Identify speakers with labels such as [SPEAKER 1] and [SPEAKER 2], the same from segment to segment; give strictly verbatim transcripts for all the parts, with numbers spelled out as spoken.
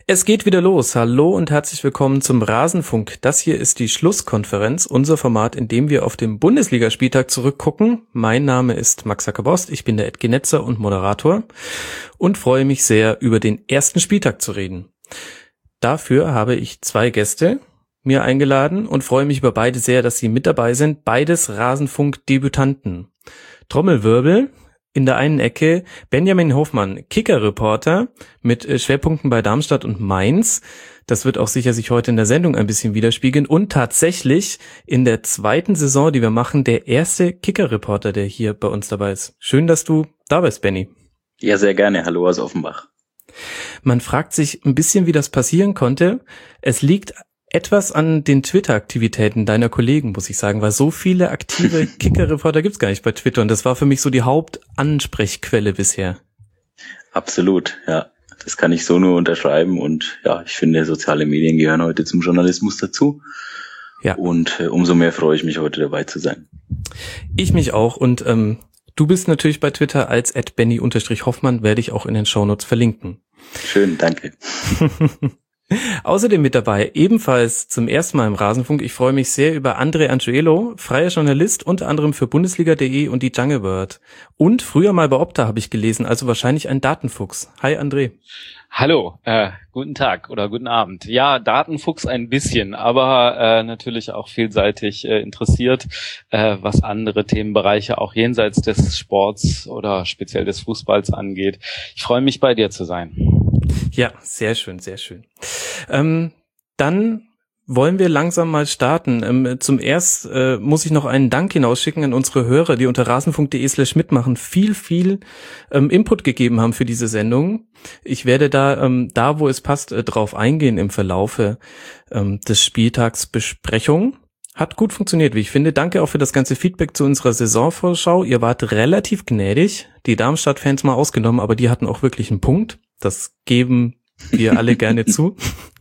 [SPEAKER 1] Es geht wieder los. Hallo und herzlich willkommen zum Rasenfunk. Das hier ist die Schlusskonferenz, unser Format, in dem wir auf den Bundesligaspieltag zurückgucken. Mein Name ist Max Ackerbost, ich bin der Ed Genetzer und Moderator und freue mich sehr, über den ersten Spieltag zu reden. Dafür habe ich zwei Gäste mir eingeladen und freue mich über beide sehr, dass sie mit dabei sind. Beides Rasenfunk-Debütanten. Trommelwirbel. In der einen Ecke Benjamin Hofmann, Kicker-Reporter mit Schwerpunkten bei Darmstadt und Mainz. Das wird auch sicher sich heute in der Sendung ein bisschen widerspiegeln. Und tatsächlich in der zweiten Saison, die wir machen, der erste Kicker-Reporter, der hier bei uns dabei ist. Schön, dass du da bist, Benny.
[SPEAKER 2] Ja, sehr gerne. Hallo aus Offenbach.
[SPEAKER 1] Man fragt sich ein bisschen, wie das passieren konnte. Es liegt etwas an den Twitter-Aktivitäten deiner Kollegen, muss ich sagen, weil so viele aktive Kicker-Reporter gibt's gar nicht bei Twitter und das war für mich so die Hauptansprechquelle bisher.
[SPEAKER 2] Absolut, ja. Das kann ich so nur unterschreiben und ja, ich finde, soziale Medien gehören heute zum Journalismus dazu. Ja. Und äh, umso mehr freue ich mich, heute dabei zu sein.
[SPEAKER 1] Ich mich auch und ähm, du bist natürlich bei Twitter als at benny Hoffmann, werde ich auch in den Shownotes verlinken.
[SPEAKER 2] Schön, danke.
[SPEAKER 1] Außerdem mit dabei, ebenfalls zum ersten Mal im Rasenfunk, ich freue mich sehr über André Angello, freier Journalist, unter anderem für Bundesliga punkt de und die Jungle World. Und früher mal bei Opta habe ich gelesen, also wahrscheinlich ein Datenfuchs. Hi André.
[SPEAKER 3] Hallo, äh, guten Tag oder guten Abend. Ja, Datenfuchs ein bisschen, aber äh, natürlich auch vielseitig äh, interessiert, äh, was andere Themenbereiche auch jenseits des Sports oder speziell des Fußballs angeht. Ich freue mich, bei dir zu sein.
[SPEAKER 1] Ja, sehr schön, sehr schön. Ähm, dann wollen wir langsam mal starten. Ähm, zum Erst äh, muss ich noch einen Dank hinausschicken an unsere Hörer, die unter rasenfunk.de slash mitmachen viel, viel ähm, Input gegeben haben für diese Sendung. Ich werde da, ähm, da wo es passt, äh, drauf eingehen im Verlaufe ähm, des Spieltags Besprechung. Hat gut funktioniert, wie ich finde. Danke auch für das ganze Feedback zu unserer Saisonvorschau. Ihr wart relativ gnädig, die Darmstadt-Fans mal ausgenommen, aber die hatten auch wirklich einen Punkt. Das geben wir alle gerne zu.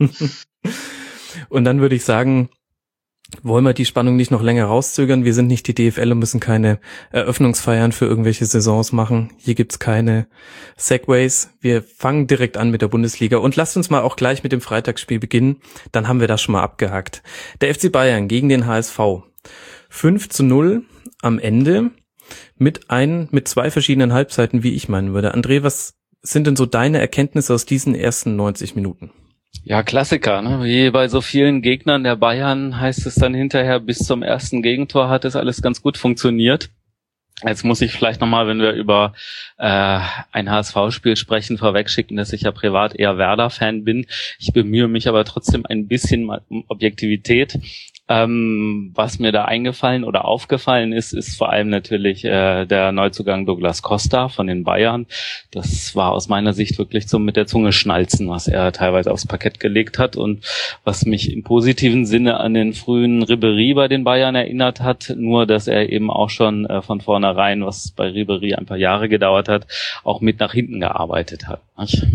[SPEAKER 1] Und dann würde ich sagen, wollen wir die Spannung nicht noch länger rauszögern. Wir sind nicht die D F L und müssen keine Eröffnungsfeiern für irgendwelche Saisons machen. Hier gibt's keine Segways. Wir fangen direkt an mit der Bundesliga. Und lasst uns mal auch gleich mit dem Freitagsspiel beginnen. Dann haben wir das schon mal abgehakt. Der F C Bayern gegen den H S V. fünf zu null am Ende mit ein, mit zwei verschiedenen Halbzeiten, wie ich meinen würde. André, was sind denn so deine Erkenntnisse aus diesen ersten neunzig Minuten?
[SPEAKER 3] Ja, Klassiker, ne? Wie bei so vielen Gegnern der Bayern heißt es dann hinterher, bis zum ersten Gegentor hat es alles ganz gut funktioniert. Jetzt muss ich vielleicht nochmal, wenn wir über äh, ein H S V-Spiel sprechen, vorwegschicken, dass ich ja privat eher Werder-Fan bin. Ich bemühe mich aber trotzdem ein bisschen mal um Objektivität. Ähm, was mir da eingefallen oder aufgefallen ist, ist vor allem natürlich äh, der Neuzugang Douglas Costa von den Bayern. Das war aus meiner Sicht wirklich so mit der Zunge schnalzen, was er teilweise aufs Parkett gelegt hat und was mich im positiven Sinne an den frühen Ribéry bei den Bayern erinnert hat, nur dass er eben auch schon äh, von vornherein, was bei Ribéry ein paar Jahre gedauert hat, auch mit nach hinten gearbeitet hat.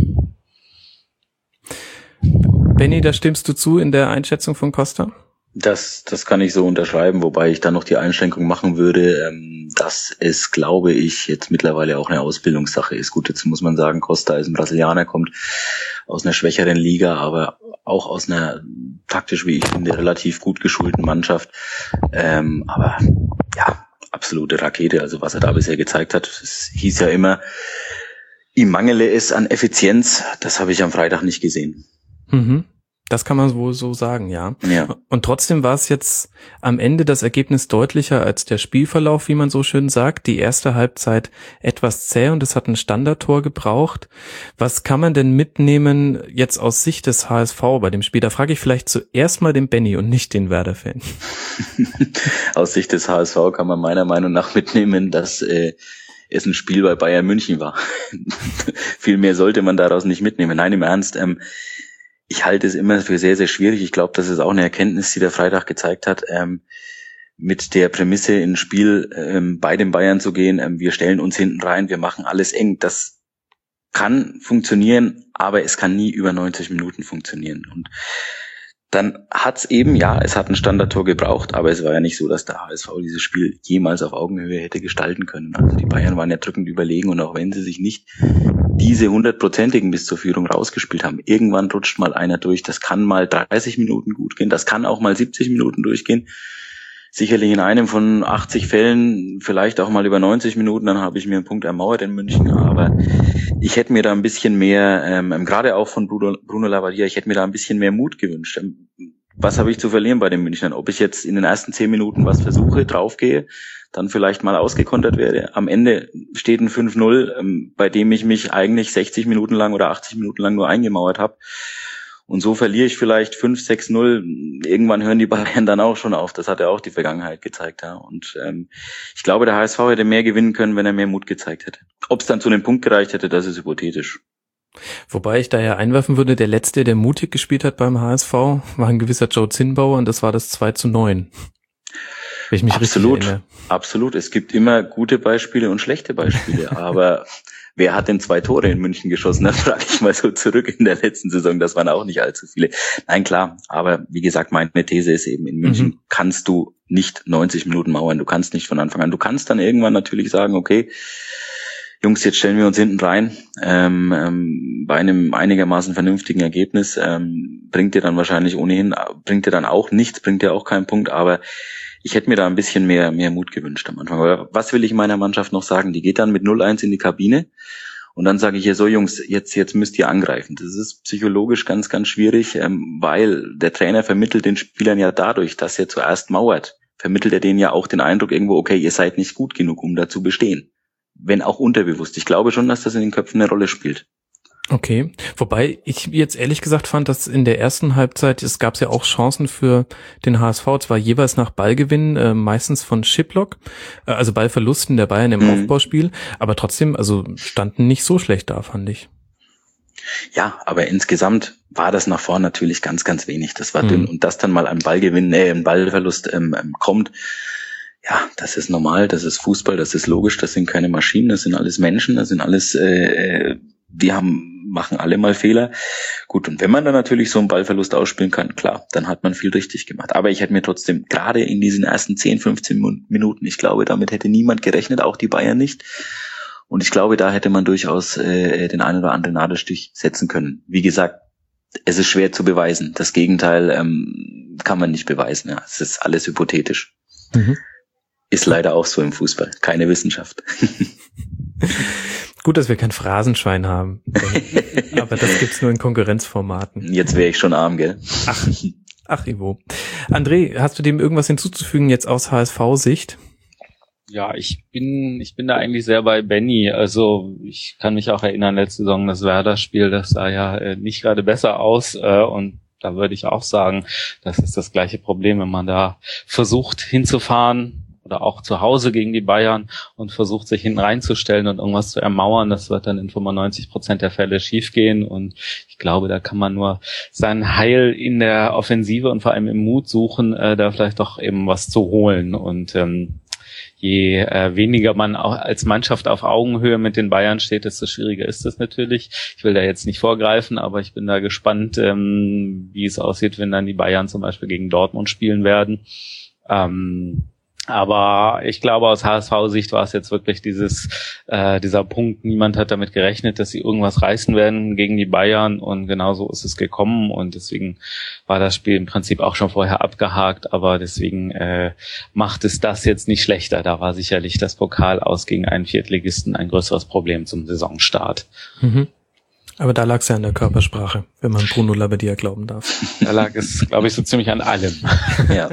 [SPEAKER 1] Benny, da stimmst du zu in der Einschätzung von Costa?
[SPEAKER 2] Das, das kann ich so unterschreiben, wobei ich dann noch die Einschränkung machen würde, ähm, dass es, glaube ich, jetzt mittlerweile auch eine Ausbildungssache ist. Gut, jetzt muss man sagen, Costa ist ein Brasilianer, kommt aus einer schwächeren Liga, aber auch aus einer taktisch, wie ich finde, relativ gut geschulten Mannschaft. Ähm, aber ja, absolute Rakete, also was er da bisher gezeigt hat. Es hieß ja immer, ihm mangele es an Effizienz. Das habe ich am Freitag nicht gesehen.
[SPEAKER 1] Mhm. Das kann man wohl so sagen, ja.
[SPEAKER 2] ja.
[SPEAKER 1] Und trotzdem war es jetzt am Ende das Ergebnis deutlicher als der Spielverlauf, wie man so schön sagt. Die erste Halbzeit etwas zäh und es hat ein Standardtor gebraucht. Was kann man denn mitnehmen jetzt aus Sicht des H S V bei dem Spiel? Da frage ich vielleicht zuerst mal den Benny und nicht den Werder-Fan.
[SPEAKER 2] Aus Sicht des H S V kann man meiner Meinung nach mitnehmen, dass äh, es ein Spiel bei Bayern München war. Viel mehr sollte man daraus nicht mitnehmen. Nein, im Ernst, ähm, ich halte es immer für sehr, sehr schwierig. Ich glaube, das ist auch eine Erkenntnis, die der Freitag gezeigt hat, ähm, mit der Prämisse ins Spiel ähm, bei den Bayern zu gehen. Ähm, wir stellen uns hinten rein, wir machen alles eng. Das kann funktionieren, aber es kann nie über neunzig Minuten funktionieren. Und dann hat's eben, ja, es hat ein Standardtor gebraucht, aber es war ja nicht so, dass der H S V dieses Spiel jemals auf Augenhöhe hätte gestalten können. Also die Bayern waren ja drückend überlegen und auch wenn sie sich nicht diese hundertprozentigen bis zur Führung rausgespielt haben, irgendwann rutscht mal einer durch. Das kann mal dreißig Minuten gut gehen, das kann auch mal siebzig Minuten durchgehen. Sicherlich in einem von achtzig Fällen, vielleicht auch mal über neunzig Minuten, dann habe ich mir einen Punkt ermauert in München, aber ich hätte mir da ein bisschen mehr, ähm, gerade auch von Bruno, Bruno Labbadia, ich hätte mir da ein bisschen mehr Mut gewünscht. Was habe ich zu verlieren bei den Münchnern? Ob ich jetzt in den ersten zehn Minuten was versuche, draufgehe, dann vielleicht mal ausgekontert werde. Am Ende steht ein fünf null, ähm, bei dem ich mich eigentlich sechzig Minuten lang oder achtzig Minuten lang nur eingemauert habe. Und so verliere ich vielleicht fünf, sechs null. Irgendwann hören die Bayern dann auch schon auf. Das hat ja auch die Vergangenheit gezeigt. Ja. Und ähm, ich glaube, der H S V hätte mehr gewinnen können, wenn er mehr Mut gezeigt hätte. Ob es dann zu einem Punkt gereicht hätte, das ist hypothetisch.
[SPEAKER 1] Wobei ich da ja einwerfen würde, der Letzte, der mutig gespielt hat beim H S V, war ein gewisser Joe Zinnbauer und das war das zwei zu neun. Wenn ich mich
[SPEAKER 2] absolut,
[SPEAKER 1] richtig erinnere.
[SPEAKER 2] Absolut. Es gibt immer gute Beispiele und schlechte Beispiele, aber wer hat denn zwei Tore in München geschossen? Das frage ich mal so zurück in der letzten Saison. Das waren auch nicht allzu viele. Nein, klar. Aber wie gesagt, meine These ist eben, in München mhm. kannst du nicht neunzig Minuten mauern. Du kannst nicht von Anfang an. Du kannst dann irgendwann natürlich sagen, okay, Jungs, jetzt stellen wir uns hinten rein. Ähm, ähm, bei einem einigermaßen vernünftigen Ergebnis ähm, bringt dir dann wahrscheinlich ohnehin, bringt dir dann auch nichts, bringt dir auch keinen Punkt. Aber ich hätte mir da ein bisschen mehr mehr Mut gewünscht am Anfang. Aber was will ich meiner Mannschaft noch sagen? Die geht dann mit null eins in die Kabine und dann sage ich ihr so, Jungs, jetzt jetzt müsst ihr angreifen. Das ist psychologisch ganz, ganz schwierig, ähm, weil der Trainer vermittelt den Spielern ja dadurch, dass er zuerst mauert, vermittelt er denen ja auch den Eindruck irgendwo, okay, ihr seid nicht gut genug, um da zu bestehen. Wenn auch unterbewusst. Ich glaube schon, dass das in den Köpfen eine Rolle spielt.
[SPEAKER 1] Okay, wobei ich jetzt ehrlich gesagt fand, dass in der ersten Halbzeit, es gab ja auch Chancen für den H S V, zwar jeweils nach Ballgewinn, äh, meistens von Schiplock, äh, also Ballverlusten der Bayern im mhm. Aufbauspiel, aber trotzdem, also standen nicht so schlecht da, fand ich.
[SPEAKER 2] Ja, aber insgesamt war das nach vorne natürlich ganz, ganz wenig. Das war mhm. dünn und dass dann mal ein Ballgewinn, äh, ein Ballverlust ähm, ähm, kommt, ja, das ist normal, das ist Fußball, das ist logisch, das sind keine Maschinen, das sind alles Menschen, das sind alles, äh, die haben machen alle mal Fehler. Gut, und wenn man dann natürlich so einen Ballverlust ausspielen kann, klar, dann hat man viel richtig gemacht. Aber ich hätte mir trotzdem, gerade in diesen ersten zehn, fünfzehn Minuten, ich glaube, damit hätte niemand gerechnet, auch die Bayern nicht. Und ich glaube, da hätte man durchaus äh, den einen oder anderen Nadelstich setzen können. Wie gesagt, es ist schwer zu beweisen. Das Gegenteil ähm, kann man nicht beweisen. Ja. Es ist alles hypothetisch. Mhm. Ist leider auch so im Fußball. Keine Wissenschaft.
[SPEAKER 1] Gut, dass wir kein Phrasenschwein haben. Aber das gibt's nur in Konkurrenzformaten.
[SPEAKER 2] Jetzt wäre ich schon arm, gell?
[SPEAKER 1] Ach, ach Ivo. André, hast du dem irgendwas hinzuzufügen jetzt aus H S V-Sicht?
[SPEAKER 3] Ja, ich bin ich bin da eigentlich sehr bei Benny. Also ich kann mich auch erinnern, letzte Saison das Werder-Spiel, das sah ja äh, nicht gerade besser aus. Äh, und da würde ich auch sagen, das ist das gleiche Problem, wenn man da versucht hinzufahren, oder auch zu Hause gegen die Bayern und versucht, sich hinten reinzustellen und irgendwas zu ermauern. Das wird dann in fünfundneunzig Prozent der Fälle schiefgehen. Und ich glaube, da kann man nur sein Heil in der Offensive und vor allem im Mut suchen, äh, da vielleicht doch eben was zu holen. Und ähm, je äh, weniger man auch als Mannschaft auf Augenhöhe mit den Bayern steht, desto schwieriger ist es natürlich. Ich will da jetzt nicht vorgreifen, aber ich bin da gespannt, ähm, wie es aussieht, wenn dann die Bayern zum Beispiel gegen Dortmund spielen werden. Ähm, Aber ich glaube, aus H S V-Sicht war es jetzt wirklich dieses äh, dieser Punkt, niemand hat damit gerechnet, dass sie irgendwas reißen werden gegen die Bayern und genauso ist es gekommen und deswegen war das Spiel im Prinzip auch schon vorher abgehakt, aber deswegen äh, macht es das jetzt nicht schlechter. Da war sicherlich das Pokal aus gegen einen Viertligisten ein größeres Problem zum Saisonstart.
[SPEAKER 1] Mhm. Aber da lag es ja an der Körpersprache, wenn man Bruno Labbadia glauben darf.
[SPEAKER 3] Da lag es, glaube ich, so ziemlich an allem.
[SPEAKER 2] Ja.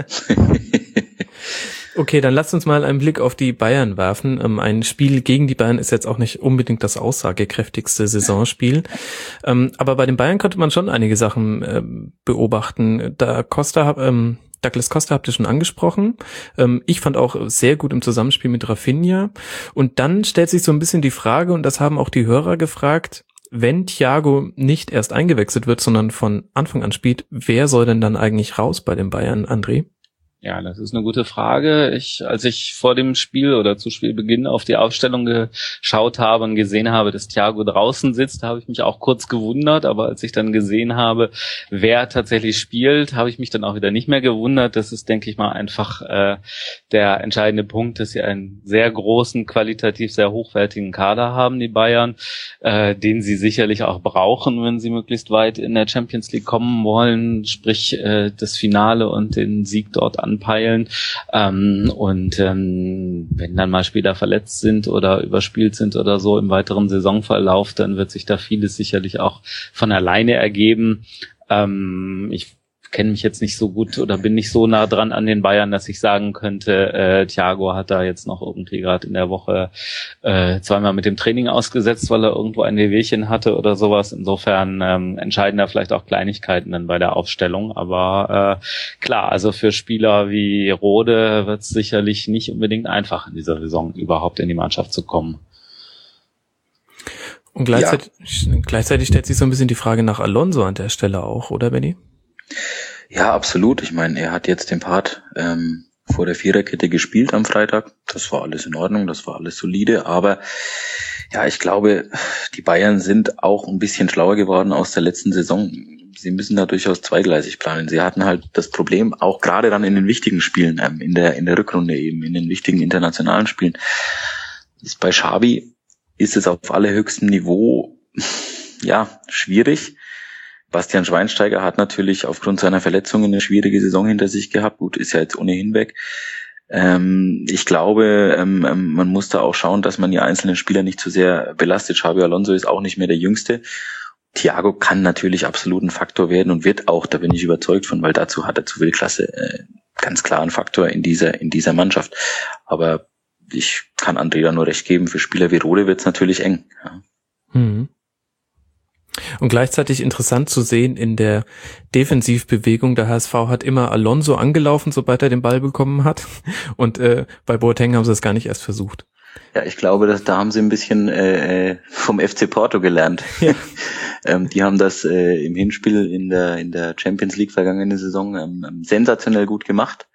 [SPEAKER 1] Okay, dann lasst uns mal einen Blick auf die Bayern werfen. Ähm, ein Spiel gegen die Bayern ist jetzt auch nicht unbedingt das aussagekräftigste Saisonspiel. Ähm, aber bei den Bayern konnte man schon einige Sachen ähm, beobachten. Da Costa, ähm, Douglas Costa habt ihr schon angesprochen. Ähm, ich fand auch sehr gut im Zusammenspiel mit Rafinha. Und dann stellt sich so ein bisschen die Frage, und das haben auch die Hörer gefragt, wenn Thiago nicht erst eingewechselt wird, sondern von Anfang an spielt, wer soll denn dann eigentlich raus bei den Bayern, André?
[SPEAKER 3] Ja, das ist eine gute Frage. Ich, als ich vor dem Spiel oder zu Spielbeginn auf die Aufstellung geschaut habe und gesehen habe, dass Thiago draußen sitzt, habe ich mich auch kurz gewundert. Aber als ich dann gesehen habe, wer tatsächlich spielt, habe ich mich dann auch wieder nicht mehr gewundert. Das ist, denke ich mal, einfach äh, der entscheidende Punkt, dass sie einen sehr großen, qualitativ sehr hochwertigen Kader haben, die Bayern, äh, den sie sicherlich auch brauchen, wenn sie möglichst weit in der Champions League kommen wollen, sprich äh, das Finale und den Sieg dort an peilen ähm, und ähm, wenn dann mal Spieler verletzt sind oder überspielt sind oder so im weiteren Saisonverlauf, dann wird sich da vieles sicherlich auch von alleine ergeben. Ähm, ich kenne mich jetzt nicht so gut oder bin nicht so nah dran an den Bayern, dass ich sagen könnte, äh, Thiago hat da jetzt noch irgendwie gerade in der Woche äh, zweimal mit dem Training ausgesetzt, weil er irgendwo ein Wehwehchen hatte oder sowas. Insofern ähm, entscheiden da vielleicht auch Kleinigkeiten dann bei der Aufstellung. Aber äh, klar, also für Spieler wie Rode wird es sicherlich nicht unbedingt einfach in dieser Saison überhaupt in die Mannschaft zu kommen.
[SPEAKER 1] Und gleichzeitig, ja. gleichzeitig stellt sich so ein bisschen die Frage nach Alonso an der Stelle auch, oder Benni?
[SPEAKER 2] Ja, absolut. Ich meine, er hat jetzt den Part ähm, vor der Viererkette gespielt am Freitag. Das war alles in Ordnung, das war alles solide. Aber ja, ich glaube, die Bayern sind auch ein bisschen schlauer geworden aus der letzten Saison. Sie müssen da durchaus zweigleisig planen. Sie hatten halt das Problem, auch gerade dann in den wichtigen Spielen, ähm, in der in der Rückrunde eben, in den wichtigen internationalen Spielen. Das bei Xabi ist es auf allerhöchstem Niveau ja schwierig. Bastian Schweinsteiger hat natürlich aufgrund seiner Verletzungen eine schwierige Saison hinter sich gehabt. Gut, ist ja jetzt ohnehin weg. Ähm, ich glaube, ähm, man muss da auch schauen, dass man die einzelnen Spieler nicht zu sehr belastet. Xabi Alonso ist auch nicht mehr der Jüngste. Thiago kann natürlich absolut ein Faktor werden und wird auch, da bin ich überzeugt von, weil dazu hat er zu viel Klasse, äh, ganz klar ein Faktor in dieser in dieser Mannschaft. Aber ich kann Andrea nur recht geben, für Spieler wie Rode wird es natürlich eng. Ja.
[SPEAKER 1] Mhm. Und gleichzeitig interessant zu sehen in der Defensivbewegung, der H S V hat immer Alonso angelaufen, sobald er den Ball bekommen hat. Und äh, bei Boateng haben sie es gar nicht erst versucht.
[SPEAKER 2] Ja, ich glaube, dass da haben sie ein bisschen äh, vom F C Porto gelernt. Ja. ähm, die haben das äh, im Hinspiel in der in der Champions League vergangene Saison ähm, sensationell gut gemacht.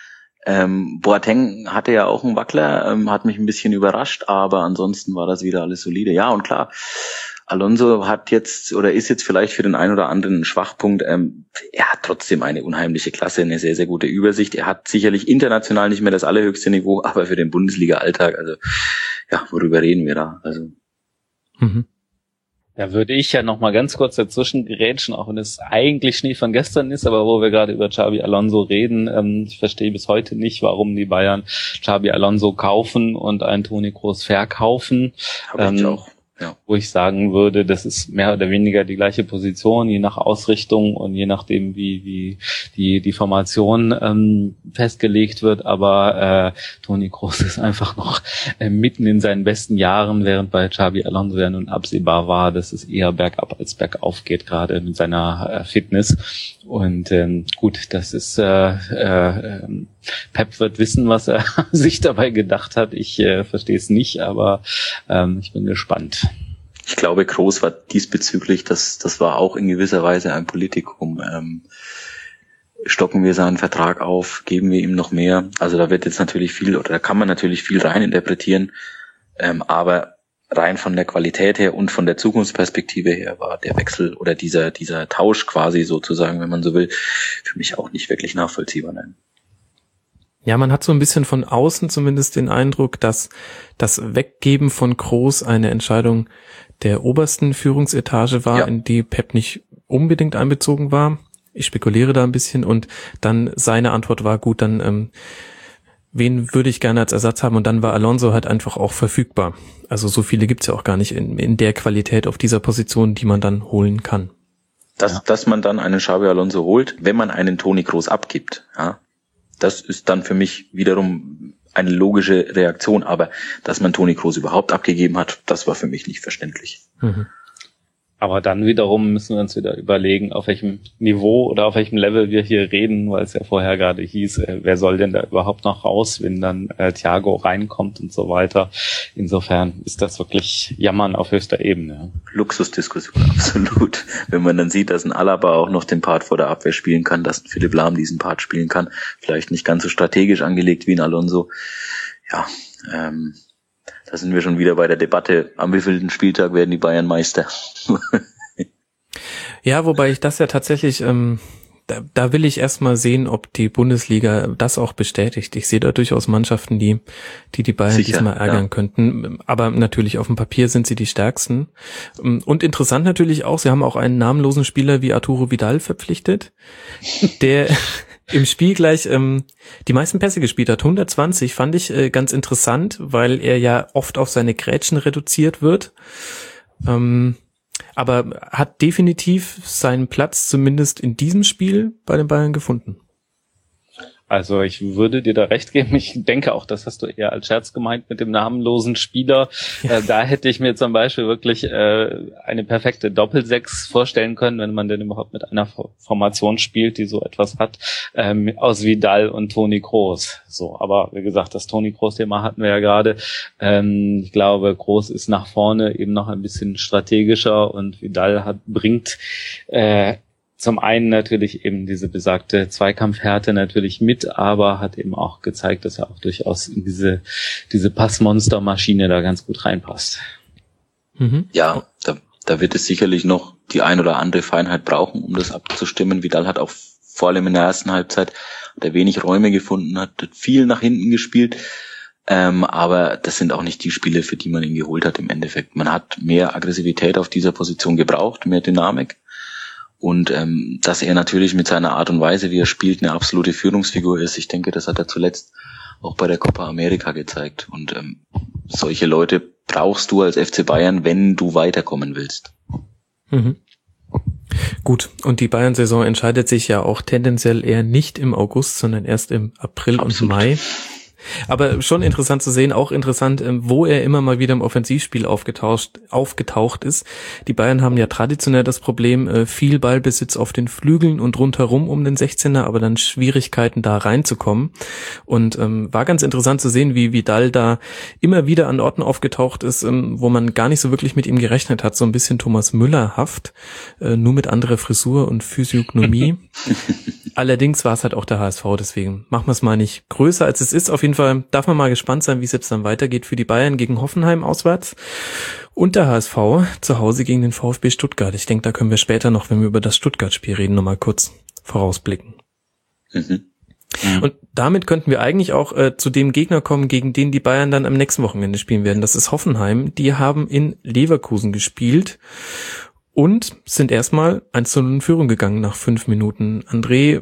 [SPEAKER 2] Ähm, Boateng hatte ja auch einen Wackler, ähm, hat mich ein bisschen überrascht, aber ansonsten war das wieder alles solide. Ja, und klar, Alonso hat jetzt oder ist jetzt vielleicht für den einen oder anderen ein Schwachpunkt. Ähm, er hat trotzdem eine unheimliche Klasse, eine sehr, sehr gute Übersicht. Er hat sicherlich international nicht mehr das allerhöchste Niveau, aber für den Bundesliga-Alltag, also ja, worüber reden wir da? Also
[SPEAKER 1] mhm.
[SPEAKER 3] Da würde ich ja noch mal ganz kurz dazwischen gerätschen, auch wenn es eigentlich Schnee von gestern ist, aber wo wir gerade über Xabi Alonso reden, ähm, ich verstehe bis heute nicht, warum die Bayern Xabi Alonso kaufen und einen Toni Kroos verkaufen.
[SPEAKER 2] Habe ich ähm, auch. Ja.
[SPEAKER 3] Wo ich sagen würde, das ist mehr oder weniger die gleiche Position, je nach Ausrichtung und je nachdem, wie wie die die Formation ähm, festgelegt wird. Aber äh, Toni Kroos ist einfach noch äh, mitten in seinen besten Jahren, während bei Xabi Alonso ja nun absehbar war, dass es eher bergab als bergauf geht, gerade mit seiner äh, Fitness. Und ähm, gut, das ist äh, äh, Pep wird wissen, was er sich dabei gedacht hat. Ich äh, verstehe es nicht, aber ähm, ich bin gespannt.
[SPEAKER 2] Ich glaube, Kroos war diesbezüglich, das das war auch in gewisser Weise ein Politikum. Ähm, stocken wir seinen Vertrag auf, geben wir ihm noch mehr. Also da wird jetzt natürlich viel, oder da kann man natürlich viel rein interpretieren, ähm, aber rein von der Qualität her und von der Zukunftsperspektive her war der Wechsel oder dieser dieser Tausch quasi sozusagen, wenn man so will, für mich auch nicht wirklich nachvollziehbar. Nein.
[SPEAKER 1] Ja, man hat so ein bisschen von außen zumindest den Eindruck, dass das Weggeben von Kroos eine Entscheidung der obersten Führungsetage war, ja, in die Pep nicht unbedingt einbezogen war. Ich spekuliere da ein bisschen und dann seine Antwort war, gut, dann ähm, wen würde ich gerne als Ersatz haben? Und dann war Alonso halt einfach auch verfügbar. Also so viele gibt's ja auch gar nicht in, in der Qualität auf dieser Position, die man dann holen kann.
[SPEAKER 2] Dass,
[SPEAKER 3] ja.
[SPEAKER 2] dass man dann einen Xabi Alonso holt, wenn man einen Toni Kroos abgibt, ja, das ist dann für mich wiederum eine logische Reaktion. Aber dass man Toni Kroos überhaupt abgegeben hat, das war für mich nicht verständlich.
[SPEAKER 1] Mhm.
[SPEAKER 3] Aber dann wiederum müssen wir uns wieder überlegen, auf welchem Niveau oder auf welchem Level wir hier reden, weil es ja vorher gerade hieß, äh, wer soll denn da überhaupt noch raus, wenn dann äh, Thiago reinkommt und so weiter. Insofern ist das wirklich Jammern auf höchster Ebene.
[SPEAKER 2] Luxusdiskussion, absolut. Wenn man dann sieht, dass ein Alaba auch noch den Part vor der Abwehr spielen kann, dass ein Philipp Lahm diesen Part spielen kann, vielleicht nicht ganz so strategisch angelegt wie ein Alonso. Ja, ähm, da sind wir schon wieder bei der Debatte, am wievielten Spieltag werden die Bayern Meister?
[SPEAKER 1] Ja, wobei ich das ja tatsächlich, ähm, da, da will ich erstmal sehen, ob die Bundesliga das auch bestätigt. Ich sehe da durchaus Mannschaften, die die, die Bayern
[SPEAKER 2] Sicher,
[SPEAKER 1] diesmal ärgern
[SPEAKER 2] ja.
[SPEAKER 1] könnten. Aber natürlich auf dem Papier sind sie die stärksten. Und interessant natürlich auch, sie haben auch einen namenlosen Spieler wie Arturo Vidal verpflichtet, der im Spiel gleich ähm, die meisten Pässe gespielt hat. hundertzwanzig fand ich äh, ganz interessant, weil er ja oft auf seine Grätschen reduziert wird. Ähm, aber hat definitiv seinen Platz zumindest in diesem Spiel bei den Bayern gefunden.
[SPEAKER 3] Also ich würde dir da recht geben. Ich denke auch, das hast du eher als Scherz gemeint mit dem namenlosen Spieler. Ja. Äh, da hätte ich mir zum Beispiel wirklich äh, eine perfekte Doppelsechs vorstellen können, wenn man denn überhaupt mit einer Formation spielt, die so etwas hat, ähm, aus Vidal und Toni Kroos. So, aber wie gesagt, das Toni Kroos-Thema hatten wir ja gerade. Ähm, ich glaube, Kroos ist nach vorne eben noch ein bisschen strategischer und Vidal hat bringt äh, zum einen natürlich eben diese besagte Zweikampfhärte natürlich mit, aber hat eben auch gezeigt, dass er auch durchaus in diese diese Passmonstermaschine da ganz gut reinpasst.
[SPEAKER 2] Mhm. Ja, da, da wird es sicherlich noch die ein oder andere Feinheit brauchen, um das abzustimmen. Vidal hat auch vor allem in der ersten Halbzeit hat er wenig Räume gefunden, hat viel nach hinten gespielt, ähm, aber das sind auch nicht die Spiele, für die man ihn geholt hat im Endeffekt. Man hat mehr Aggressivität auf dieser Position gebraucht, mehr Dynamik. Und ähm, dass er natürlich mit seiner Art und Weise, wie er spielt, eine absolute Führungsfigur ist. Ich denke, das hat er zuletzt auch bei der Copa America gezeigt. Und ähm, solche Leute brauchst du als F C Bayern, wenn du weiterkommen willst.
[SPEAKER 1] Mhm. Gut, und die Bayern-Saison entscheidet sich ja auch tendenziell eher nicht im August, sondern erst im April Absolut. und Mai. Aber schon interessant zu sehen, auch interessant, wo er immer mal wieder im Offensivspiel aufgetaucht, aufgetaucht ist. Die Bayern haben ja traditionell das Problem, viel Ballbesitz auf den Flügeln und rundherum um den sechzehner, aber dann Schwierigkeiten da reinzukommen. Und ähm, war ganz interessant zu sehen, wie Vidal da immer wieder an Orten aufgetaucht ist, ähm, wo man gar nicht so wirklich mit ihm gerechnet hat. So ein bisschen Thomas Müller-haft, äh, nur mit anderer Frisur und Physiognomie. Allerdings war es halt auch der H S V, deswegen machen wir es mal nicht größer, als es ist. Auf jeden Fall darf man mal gespannt sein, wie es jetzt dann weitergeht für die Bayern gegen Hoffenheim auswärts und der H S V zu Hause gegen den VfB Stuttgart. Ich denke, da können wir später noch, wenn wir über das Stuttgart-Spiel reden, nochmal kurz vorausblicken. Mhm. Mhm. Und damit könnten wir eigentlich auch äh, zu dem Gegner kommen, gegen den die Bayern dann am nächsten Wochenende spielen werden. Das ist Hoffenheim. Die haben in Leverkusen gespielt und sind erstmal eins zu null in Führung gegangen nach fünf Minuten. André,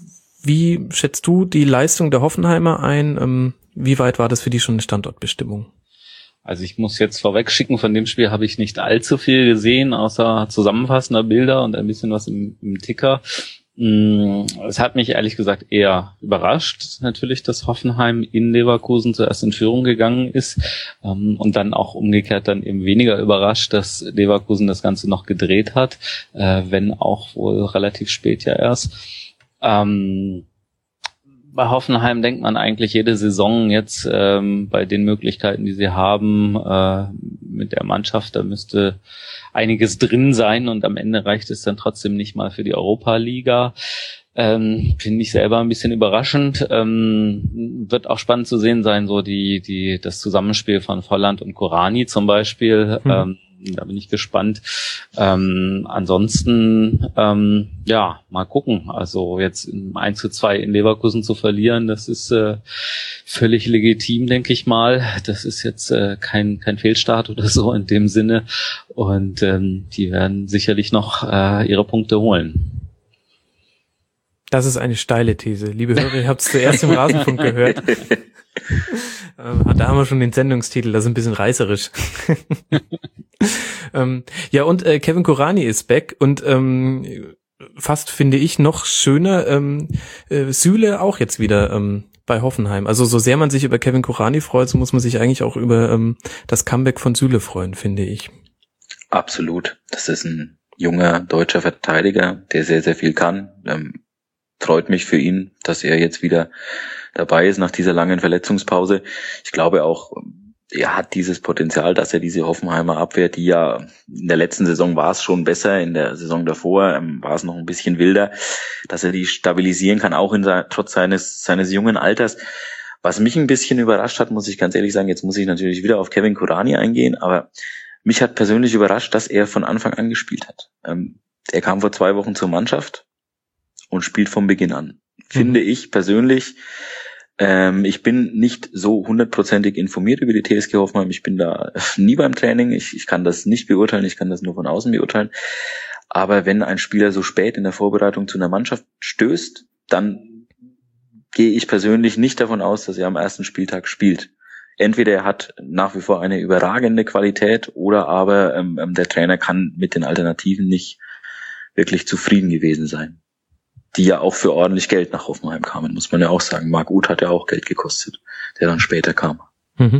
[SPEAKER 1] wie schätzt du die Leistung der Hoffenheimer ein? Ähm, wie weit war das für die schon eine Standortbestimmung?
[SPEAKER 3] Also ich muss jetzt vorweg schicken, von dem Spiel habe ich nicht allzu viel gesehen, außer zusammenfassender Bilder und ein bisschen was im, im Ticker. Es hat mich ehrlich gesagt eher überrascht, natürlich, dass Hoffenheim in Leverkusen zuerst in Führung gegangen ist und dann auch umgekehrt dann eben weniger überrascht, dass Leverkusen das Ganze noch gedreht hat, wenn auch wohl relativ spät ja erst. Ähm, bei Hoffenheim denkt man eigentlich jede Saison jetzt ähm, bei den Möglichkeiten, die sie haben, äh, mit der Mannschaft, da müsste einiges drin sein und am Ende reicht es dann trotzdem nicht mal für die Europa-Liga. Ähm, finde ich selber ein bisschen überraschend. Ähm, wird auch spannend zu sehen sein, so die die das Zusammenspiel von Volland und Korani zum Beispiel. Mhm. Ähm, da bin ich gespannt. Ähm, ansonsten, ähm, ja, mal gucken. Also jetzt eins zu zwei in Leverkusen zu verlieren, das ist äh, völlig legitim, denke ich mal. Das ist jetzt äh, kein kein Fehlstart oder so in dem Sinne. Und ähm, die werden sicherlich noch äh, ihre Punkte holen.
[SPEAKER 1] Das ist eine steile These. Liebe Hörer, ihr habt es zuerst im Rasenfunk gehört. Da haben wir schon den Sendungstitel, das ist ein bisschen reißerisch. ähm, ja, und äh, Kevin Korani ist back und ähm, fast, finde ich, noch schöner, ähm, äh, Süle auch jetzt wieder ähm, bei Hoffenheim. Also so sehr man sich über Kevin Korani freut, so muss man sich eigentlich auch über ähm, das Comeback von Süle freuen, finde ich.
[SPEAKER 2] Absolut. Das ist ein junger deutscher Verteidiger, der sehr, sehr viel kann. Ähm, freut mich für ihn, dass er jetzt wieder dabei ist nach dieser langen Verletzungspause. Ich glaube auch, er hat dieses Potenzial, dass er diese Hoffenheimer Abwehr, die ja in der letzten Saison war es schon besser, in der Saison davor ähm, war es noch ein bisschen wilder, dass er die stabilisieren kann, auch in sein, trotz seines seines jungen Alters. Was mich ein bisschen überrascht hat, muss ich ganz ehrlich sagen, jetzt muss ich natürlich wieder auf Kevin Kurani eingehen, aber mich hat persönlich überrascht, dass er von Anfang an gespielt hat. Ähm, er kam vor zwei Wochen zur Mannschaft und spielt von Beginn an. Finde mhm. ich persönlich. Ähm, ich bin nicht so hundertprozentig informiert über die T S G Hoffenheim. Ich bin da nie beim Training. Ich, ich kann das nicht beurteilen. Ich kann das nur von außen beurteilen. Aber wenn ein Spieler so spät in der Vorbereitung zu einer Mannschaft stößt, dann gehe ich persönlich nicht davon aus, dass er am ersten Spieltag spielt. Entweder er hat nach wie vor eine überragende Qualität oder aber ähm, der Trainer kann mit den Alternativen nicht wirklich zufrieden gewesen sein. Die ja auch für ordentlich Geld nach Hoffenheim kamen, muss man ja auch sagen. Marc Uth hat ja auch Geld gekostet, der dann später kam.
[SPEAKER 1] Mhm.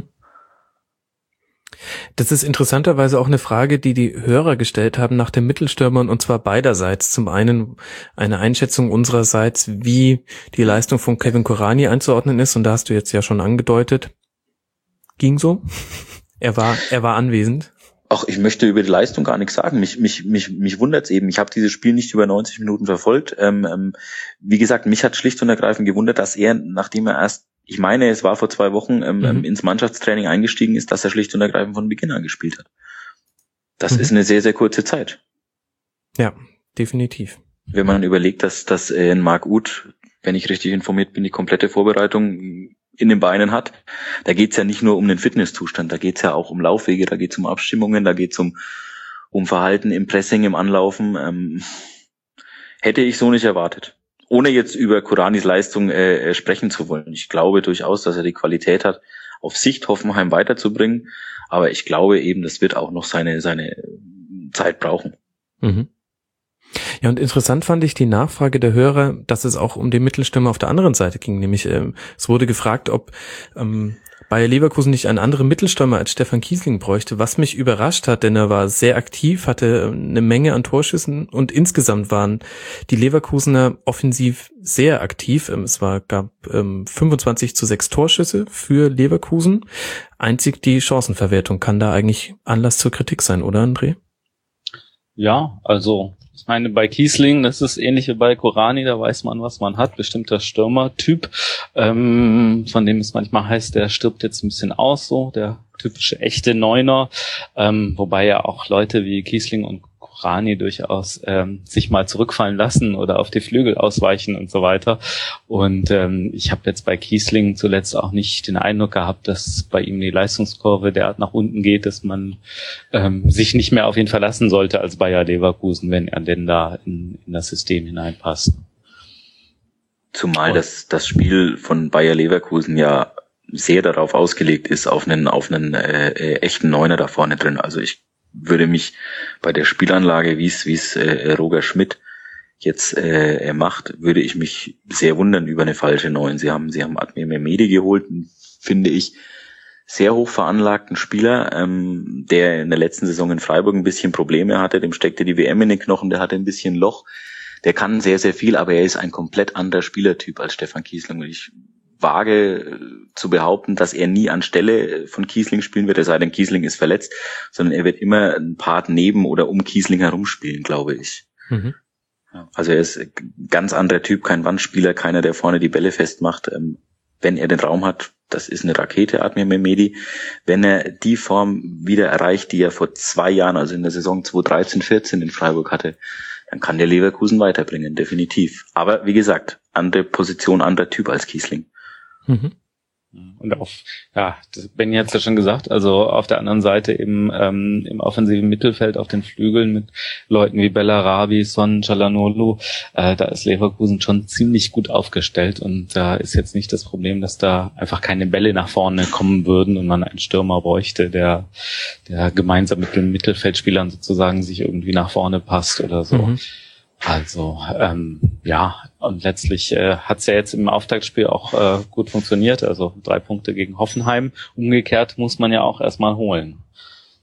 [SPEAKER 1] Das ist interessanterweise auch eine Frage, die die Hörer gestellt haben nach den Mittelstürmern, und zwar beiderseits. Zum einen eine Einschätzung unsererseits, wie die Leistung von Kevin Kurani einzuordnen ist, und da hast du jetzt ja schon angedeutet. Ging so? Er war, er war anwesend.
[SPEAKER 2] Ach, ich möchte über die Leistung gar nichts sagen. Mich, mich, mich, mich wundert's eben. Ich habe dieses Spiel nicht über neunzig Minuten verfolgt. Ähm, ähm, wie gesagt, mich hat schlicht und ergreifend gewundert, dass er, nachdem er erst, ich meine, es war vor zwei Wochen, ähm, mhm. ins Mannschaftstraining eingestiegen ist, dass er schlicht und ergreifend von Beginn an gespielt hat. Das mhm. ist eine sehr, sehr kurze Zeit.
[SPEAKER 1] Ja, definitiv.
[SPEAKER 2] Wenn man überlegt, dass, dass äh, Marc Uth, wenn ich richtig informiert bin, die komplette Vorbereitung in den Beinen hat. Da geht's ja nicht nur um den Fitnesszustand, da geht's ja auch um Laufwege, da geht's um Abstimmungen, da geht's um um Verhalten im Pressing, im Anlaufen. Ähm, hätte ich so nicht erwartet. Ohne jetzt über Kuranis Leistung äh, sprechen zu wollen. Ich glaube durchaus, dass er die Qualität hat, auf Sicht Hoffenheim weiterzubringen. Aber ich glaube eben, das wird auch noch seine seine Zeit brauchen.
[SPEAKER 1] Mhm. Ja, und interessant fand ich die Nachfrage der Hörer, dass es auch um den Mittelstürmer auf der anderen Seite ging. Nämlich, ähm, es wurde gefragt, ob ähm, Bayer Leverkusen nicht einen anderen Mittelstürmer als Stefan Kiesling bräuchte, was mich überrascht hat, denn er war sehr aktiv, hatte eine Menge an Torschüssen und insgesamt waren die Leverkusener offensiv sehr aktiv. Es war, gab ähm, fünfundzwanzig zu sechs Torschüsse für Leverkusen. Einzig die Chancenverwertung kann da eigentlich Anlass zur Kritik sein, oder André?
[SPEAKER 3] Ja, also ich meine, bei Kiesling, das ist ähnlich wie bei Kurani, da weiß man, was man hat, bestimmter Stürmertyp, ähm, von dem es manchmal heißt, der stirbt jetzt ein bisschen aus, so der typische echte Neuner, ähm, wobei ja auch Leute wie Kiesling und Kurani durchaus ähm, sich mal zurückfallen lassen oder auf die Flügel ausweichen und so weiter. Und ähm, ich habe jetzt bei Kiesling zuletzt auch nicht den Eindruck gehabt, dass bei ihm die Leistungskurve derart nach unten geht, dass man ähm, sich nicht mehr auf ihn verlassen sollte als Bayer Leverkusen, wenn er denn da in, in das System hineinpasst.
[SPEAKER 2] Zumal das, das Spiel von Bayer Leverkusen ja sehr darauf ausgelegt ist, auf einen, auf einen äh, äh, echten Neuner da vorne drin. Also ich würde mich bei der Spielanlage, wie es wie es äh, Roger Schmidt jetzt äh, er macht, würde ich mich sehr wundern über eine falsche Neun. Sie haben sie haben Admir Mehmedi geholt, finde ich, sehr hoch veranlagten Spieler, ähm, der in der letzten Saison in Freiburg ein bisschen Probleme hatte, dem steckte die W M in den Knochen, der hatte ein bisschen Loch. Der kann sehr, sehr viel, aber er ist ein komplett anderer Spielertyp als Stefan Kiesling. Und ich wage zu behaupten, dass er nie anstelle von Kiesling spielen wird, es sei denn, Kiesling ist verletzt, sondern er wird immer ein Part neben oder um Kiesling herumspielen, glaube ich. Mhm. Also er ist ein ganz anderer Typ, kein Wandspieler, keiner, der vorne die Bälle festmacht. Wenn er den Raum hat, das ist eine Rakete, Admir Mehmedi. Wenn er die Form wieder erreicht, die er vor zwei Jahren, also in der Saison zweitausenddreizehn vierzehn in Freiburg hatte, dann kann der Leverkusen weiterbringen, definitiv. Aber wie gesagt, andere Position, anderer Typ als Kiesling.
[SPEAKER 1] Mhm.
[SPEAKER 3] Und auf, ja, das Benny hat es ja schon gesagt, also auf der anderen Seite im, ähm, im offensiven Mittelfeld auf den Flügeln mit Leuten wie Bellarabi, Son, Çalhanoğlu, äh, da ist Leverkusen schon ziemlich gut aufgestellt und da äh, ist jetzt nicht das Problem, dass da einfach keine Bälle nach vorne kommen würden und man einen Stürmer bräuchte, der, der gemeinsam mit den Mittelfeldspielern sozusagen sich irgendwie nach vorne passt oder so. Mhm. Also ähm, ja, und letztlich äh, hat es ja jetzt im Auftaktspiel auch äh, gut funktioniert, also drei Punkte gegen Hoffenheim. Umgekehrt muss man ja auch erstmal holen.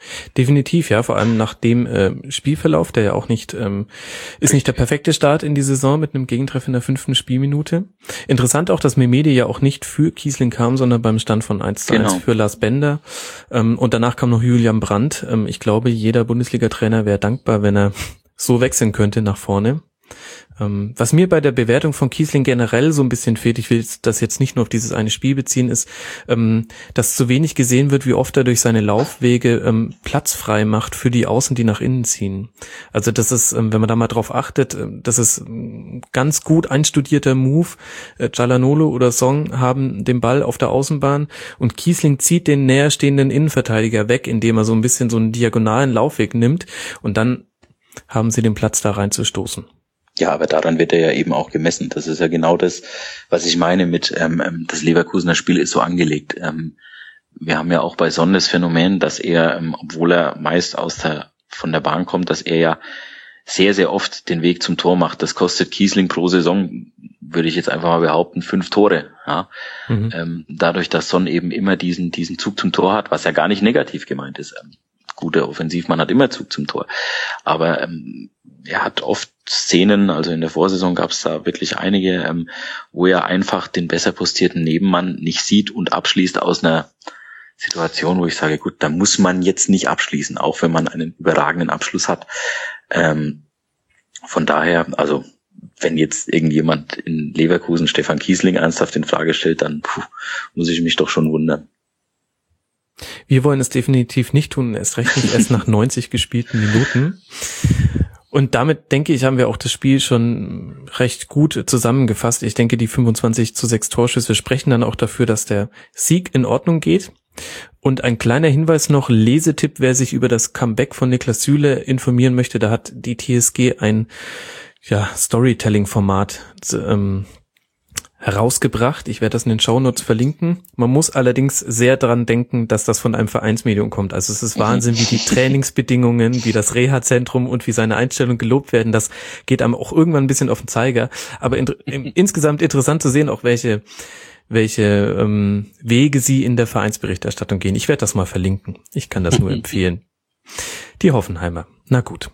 [SPEAKER 1] Definitiv, ja, vor allem nach dem äh, Spielverlauf, der ja auch nicht, ähm, ist nicht der perfekte Start in die Saison mit einem Gegentreff in der fünften Spielminute. Interessant auch, dass Memedi ja auch nicht für Kiesling kam, sondern beim Stand von eins zu eins genau. für Lars Bender. Ähm, und danach kam noch Julian Brandt. Ähm, ich glaube, jeder Bundesliga-Trainer wäre dankbar, wenn er so wechseln könnte nach vorne. Ähm, was mir bei der Bewertung von Kiesling generell so ein bisschen fehlt, ich will das jetzt nicht nur auf dieses eine Spiel beziehen, ist, ähm, dass zu wenig gesehen wird, wie oft er durch seine Laufwege ähm, Platz frei macht für die Außen, die nach innen ziehen. Also das ist, ähm, wenn man da mal drauf achtet, äh, das ist ein ganz gut einstudierter Move. Äh, Çalhanoğlu oder Song haben den Ball auf der Außenbahn und Kiesling zieht den näherstehenden Innenverteidiger weg, indem er so ein bisschen so einen diagonalen Laufweg nimmt und dann haben sie den Platz da reinzustoßen.
[SPEAKER 2] Ja, aber daran wird er ja eben auch gemessen. Das ist ja genau das, was ich meine mit, ähm, das Leverkusener Spiel ist so angelegt. Ähm, wir haben ja auch bei Son das Phänomen, dass er, ähm, obwohl er meist aus der, von der Bahn kommt, dass er ja sehr, sehr oft den Weg zum Tor macht. Das kostet Kiesling pro Saison, würde ich jetzt einfach mal behaupten, fünf Tore. Ja? Mhm. Ähm, dadurch, dass Son eben immer diesen, diesen Zug zum Tor hat, was ja gar nicht negativ gemeint ist. Ähm, guter Offensivmann hat immer Zug zum Tor. Aber ähm, er hat oft Szenen, also in der Vorsaison gab es da wirklich einige, ähm, wo er einfach den besser postierten Nebenmann nicht sieht und abschließt aus einer Situation, wo ich sage, gut, da muss man jetzt nicht abschließen, auch wenn man einen überragenden Abschluss hat. Ähm, von daher, also wenn jetzt irgendjemand in Leverkusen Stefan Kiesling ernsthaft in Frage stellt, dann puh, muss ich mich doch schon wundern.
[SPEAKER 1] Wir wollen es definitiv nicht tun, erst recht nicht erst nach neunzig gespielten Minuten. Und damit, denke ich, haben wir auch das Spiel schon recht gut zusammengefasst. Ich denke, die fünfundzwanzig zu sechs Torschüsse sprechen dann auch dafür, dass der Sieg in Ordnung geht. Und ein kleiner Hinweis noch, Lesetipp, wer sich über das Comeback von Niklas Süle informieren möchte, da hat die T S G ein ja Storytelling-Format ähm, herausgebracht. Ich werde das in den Shownotes verlinken. Man muss allerdings sehr dran denken, dass das von einem Vereinsmedium kommt. Also es ist Wahnsinn, wie die Trainingsbedingungen, wie das Reha-Zentrum und wie seine Einstellung gelobt werden. Das geht einem auch irgendwann ein bisschen auf den Zeiger. Aber in, in, insgesamt interessant zu sehen, auch welche welche ähm, Wege sie in der Vereinsberichterstattung gehen. Ich werde das mal verlinken. Ich kann das nur empfehlen. Die Hoffenheimer. Na gut.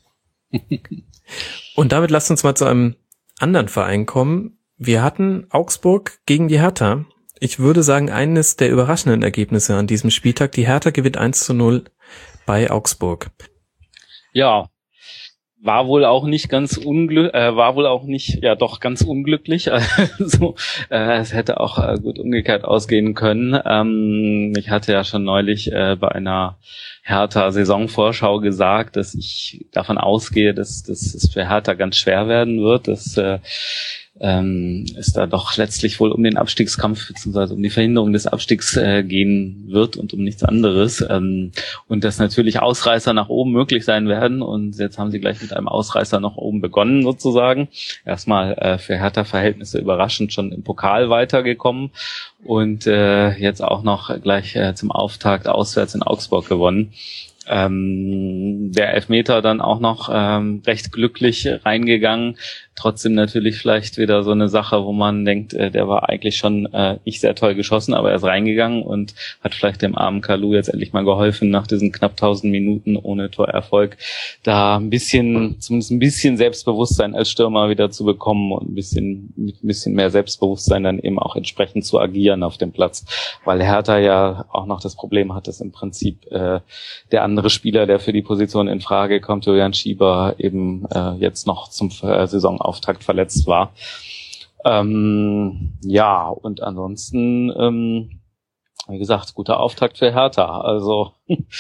[SPEAKER 1] Und damit lasst uns mal zu einem anderen Verein kommen. Wir hatten Augsburg gegen die Hertha. Ich würde sagen, eines der überraschenden Ergebnisse an diesem Spieltag. Die Hertha gewinnt eins zu null bei Augsburg.
[SPEAKER 3] Ja, war wohl auch nicht ganz unglücklich, äh, war wohl auch nicht, ja doch ganz unglücklich. Also äh, es hätte auch äh, gut umgekehrt ausgehen können. Ähm, ich hatte ja schon neulich äh, bei einer Hertha-Saisonvorschau gesagt, dass ich davon ausgehe, dass, dass es für Hertha ganz schwer werden wird, dass äh, ähm, es da doch letztlich wohl um den Abstiegskampf bzw. um die Verhinderung des Abstiegs äh, gehen wird und um nichts anderes. Ähm, und dass natürlich Ausreißer nach oben möglich sein werden. Und jetzt haben sie gleich mit einem Ausreißer nach oben begonnen sozusagen. Erstmal äh, für Hertha-Verhältnisse überraschend schon im Pokal weitergekommen und äh, jetzt auch noch gleich äh, zum Auftakt auswärts in Augsburg gewonnen. Ähm, der Elfmeter dann auch noch ähm, recht glücklich reingegangen. Trotzdem natürlich vielleicht wieder so eine Sache, wo man denkt, äh, der war eigentlich schon äh, nicht sehr toll geschossen, aber er ist reingegangen und hat vielleicht dem armen Kalou jetzt endlich mal geholfen, nach diesen knapp tausend Minuten ohne Torerfolg da ein bisschen, zumindest ein bisschen Selbstbewusstsein als Stürmer wieder zu bekommen und ein bisschen mit ein bisschen mehr Selbstbewusstsein dann eben auch entsprechend zu agieren auf dem Platz, weil Hertha ja auch noch das Problem hat, dass im Prinzip äh, der andere Spieler, der für die Position in Frage kommt, Julian Schieber, eben äh, jetzt noch zum äh, Saisonauftakt verletzt war. Ähm, ja, und ansonsten, ähm, wie gesagt, guter Auftakt für Hertha. Also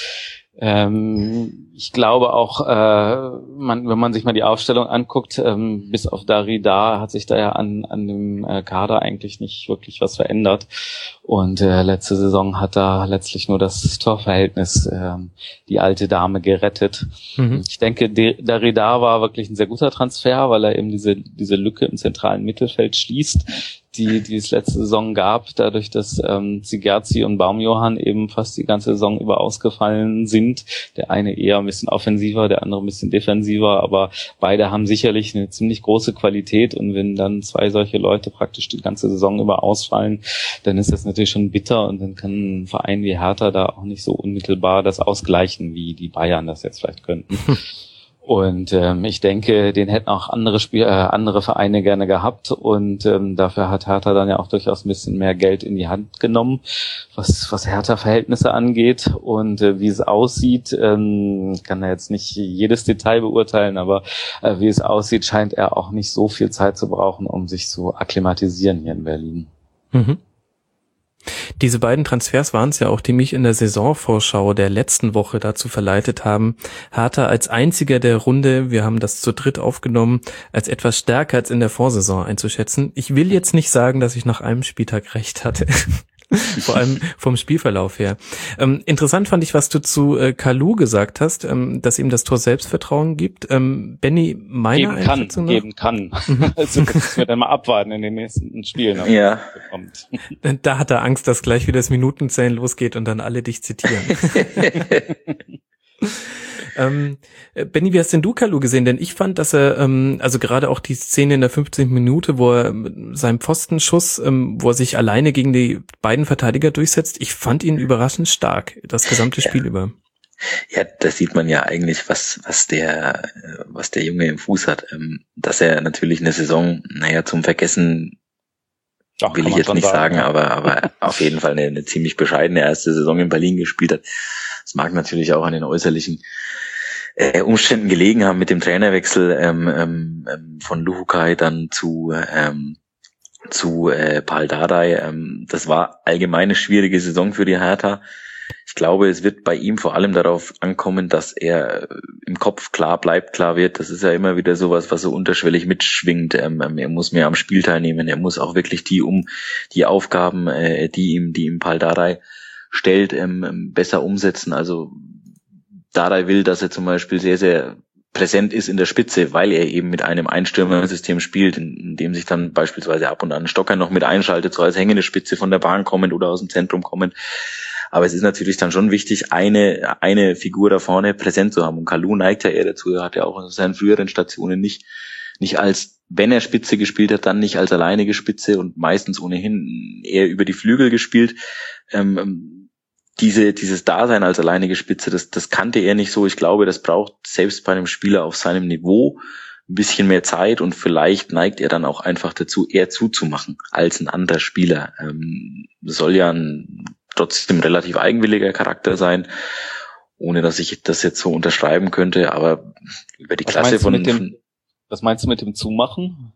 [SPEAKER 3] ähm, ich glaube auch, äh, man, wenn man sich mal die Aufstellung anguckt, ähm, bis auf Darida hat sich da ja an, an dem äh, Kader eigentlich nicht wirklich was verändert. Und äh, letzte Saison hat da letztlich nur das Torverhältnis äh, die alte Dame gerettet. Mhm. Ich denke, Darida war wirklich ein sehr guter Transfer, weil er eben diese diese Lücke im zentralen Mittelfeld schließt. die, die es letzte Saison gab, dadurch, dass ähm, Zigerzi und Baumjohann eben fast die ganze Saison über ausgefallen sind. Der eine eher ein bisschen offensiver, der andere ein bisschen defensiver, aber beide haben sicherlich eine ziemlich große Qualität, und wenn dann zwei solche Leute praktisch die ganze Saison über ausfallen, dann ist das natürlich schon bitter, und dann kann ein Verein wie Hertha da auch nicht so unmittelbar das ausgleichen, wie die Bayern das jetzt vielleicht könnten. Und ähm, ich denke, den hätten auch andere Spiel, äh, andere Vereine gerne gehabt, und ähm, dafür hat Hertha dann ja auch durchaus ein bisschen mehr Geld in die Hand genommen, was was Hertha-Verhältnisse angeht. Und äh, wie es aussieht, ähm, kann er jetzt nicht jedes Detail beurteilen, aber äh, wie es aussieht, scheint er auch nicht so viel Zeit zu brauchen, um sich zu akklimatisieren hier in Berlin.
[SPEAKER 1] Mhm. Diese beiden Transfers waren es ja auch, die mich in der Saisonvorschau der letzten Woche dazu verleitet haben, Hertha als einziger der Runde, wir haben das zu dritt aufgenommen, als etwas stärker als in der Vorsaison einzuschätzen. Ich will jetzt nicht sagen, dass ich nach einem Spieltag recht hatte. Vor allem vom Spielverlauf her. Ähm, interessant fand ich, was du zu äh, Kalou gesagt hast, ähm, dass ihm das Tor Selbstvertrauen gibt. Ähm, Benny, meiner
[SPEAKER 3] geben kann,
[SPEAKER 1] Einschätzung nach?
[SPEAKER 3] Geben kann. Also müssen wir dann mal abwarten in den nächsten Spielen.
[SPEAKER 2] Ja.
[SPEAKER 3] Kommt.
[SPEAKER 1] Da hat er Angst, dass gleich wieder das Minutenzählen losgeht und dann alle dich zitieren. ähm, Benny, wie hast denn du Kalou gesehen? Denn ich fand, dass er, ähm, also gerade auch die Szene in der fünfzehnten Minute, wo er mit seinem Pfostenschuss, ähm, wo er sich alleine gegen die beiden Verteidiger durchsetzt, ich fand ihn überraschend stark, das gesamte Spiel
[SPEAKER 2] ja.
[SPEAKER 1] über.
[SPEAKER 2] Ja, da sieht man ja eigentlich, was was der was der Junge im Fuß hat. Ähm, dass er natürlich eine Saison, naja, zum Vergessen Ach, will ich jetzt nicht sagen, sagen ja. aber aber auf jeden Fall eine, eine ziemlich bescheidene erste Saison in Berlin gespielt hat. Das mag natürlich auch an den äußerlichen äh, Umständen gelegen haben mit dem Trainerwechsel ähm, ähm, von Luhukai dann zu ähm, zu äh, Pal Dardai. Ähm, das war allgemein eine schwierige Saison für die Hertha. Ich glaube, es wird bei ihm vor allem darauf ankommen, dass er im Kopf klar bleibt, klar wird. Das ist ja immer wieder sowas, was so unterschwellig mitschwingt. Ähm, er muss mehr am Spiel teilnehmen. Er muss auch wirklich die um die Aufgaben, äh, die ihm die ihm Pal Dardai stellt, ähm, besser umsetzen. Also Dardai will, dass er zum Beispiel sehr, sehr präsent ist in der Spitze, weil er eben mit einem Einstürmer-System spielt, in, in dem sich dann beispielsweise ab und an Stocker noch mit einschaltet, so als hängende Spitze von der Bahn kommend oder aus dem Zentrum kommend. Aber es ist natürlich dann schon wichtig, eine eine Figur da vorne präsent zu haben. Und Kalou neigt ja eher dazu, er hat ja auch in seinen früheren Stationen nicht nicht als, wenn er Spitze gespielt hat, dann nicht als alleinige Spitze und meistens ohnehin eher über die Flügel gespielt. Ähm, diese dieses Dasein als alleinige Spitze, das das kannte er nicht so. Ich glaube, das braucht selbst bei einem Spieler auf seinem Niveau ein bisschen mehr Zeit, und vielleicht neigt er dann auch einfach dazu, eher zuzumachen als ein anderer Spieler. Ähm, soll ja ein trotzdem relativ eigenwilliger Charakter sein, ohne dass ich das jetzt so unterschreiben könnte, aber über die
[SPEAKER 3] was
[SPEAKER 2] Klasse von,
[SPEAKER 3] dem,
[SPEAKER 2] von
[SPEAKER 3] was meinst du mit dem Zumachen?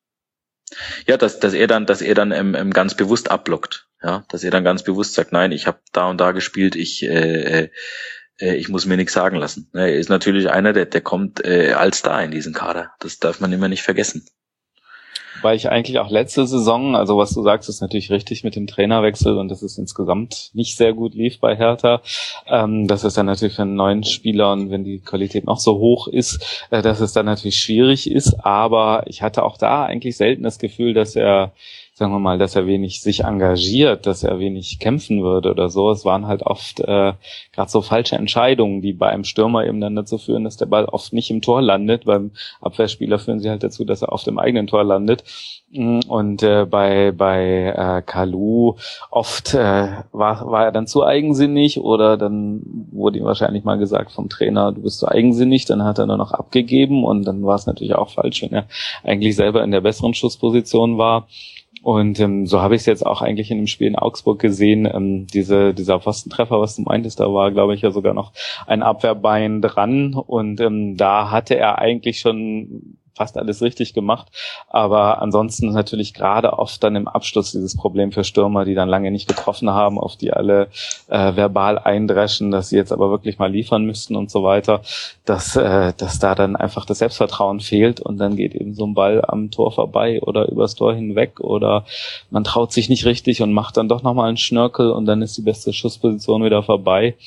[SPEAKER 2] Ja, dass dass er dann dass er dann ähm, ganz bewusst abblockt, ja, dass er dann ganz bewusst sagt, nein, ich habe da und da gespielt, ich äh, äh, ich muss mir nichts sagen lassen. Er ist natürlich einer, der der kommt äh, als Star in diesen Kader. Das darf man immer nicht vergessen.
[SPEAKER 3] Weil ich eigentlich auch letzte Saison, also was du sagst, ist natürlich richtig mit dem Trainerwechsel und dass es insgesamt nicht sehr gut lief bei Hertha. Ähm, dass es dann natürlich für einen neuen Spieler, und wenn die Qualität noch so hoch ist, äh, dass es dann natürlich schwierig ist. Aber ich hatte auch da eigentlich selten das Gefühl, dass er, sagen wir mal, dass er wenig sich engagiert, dass er wenig kämpfen würde oder so. Es waren halt oft äh, gerade so falsche Entscheidungen, die bei einem Stürmer eben dann dazu führen, dass der Ball oft nicht im Tor landet. Beim Abwehrspieler führen sie halt dazu, dass er oft im eigenen Tor landet. Und äh, bei bei äh, Kalou oft äh, war war er dann zu eigensinnig, oder dann wurde ihm wahrscheinlich mal gesagt vom Trainer, du bist zu eigensinnig, dann hat er nur noch abgegeben, und dann war es natürlich auch falsch, wenn er eigentlich selber in der besseren Schussposition war. Und ähm, so habe ich es jetzt auch eigentlich in dem Spiel in Augsburg gesehen. Ähm, diese dieser Pfostentreffer, was du meintest, da war, glaube ich, ja sogar noch ein Abwehrbein dran. Und ähm, da hatte er eigentlich schon fast alles richtig gemacht, aber ansonsten natürlich gerade oft dann im Abschluss dieses Problem für Stürmer, die dann lange nicht getroffen haben, auf die alle äh, verbal eindreschen, dass sie jetzt aber wirklich mal liefern müssten und so weiter, dass äh, dass da dann einfach das Selbstvertrauen fehlt, und dann geht eben so ein Ball am Tor vorbei oder übers Tor hinweg, oder man traut sich nicht richtig und macht dann doch nochmal einen Schnörkel, und dann ist die beste Schussposition wieder vorbei.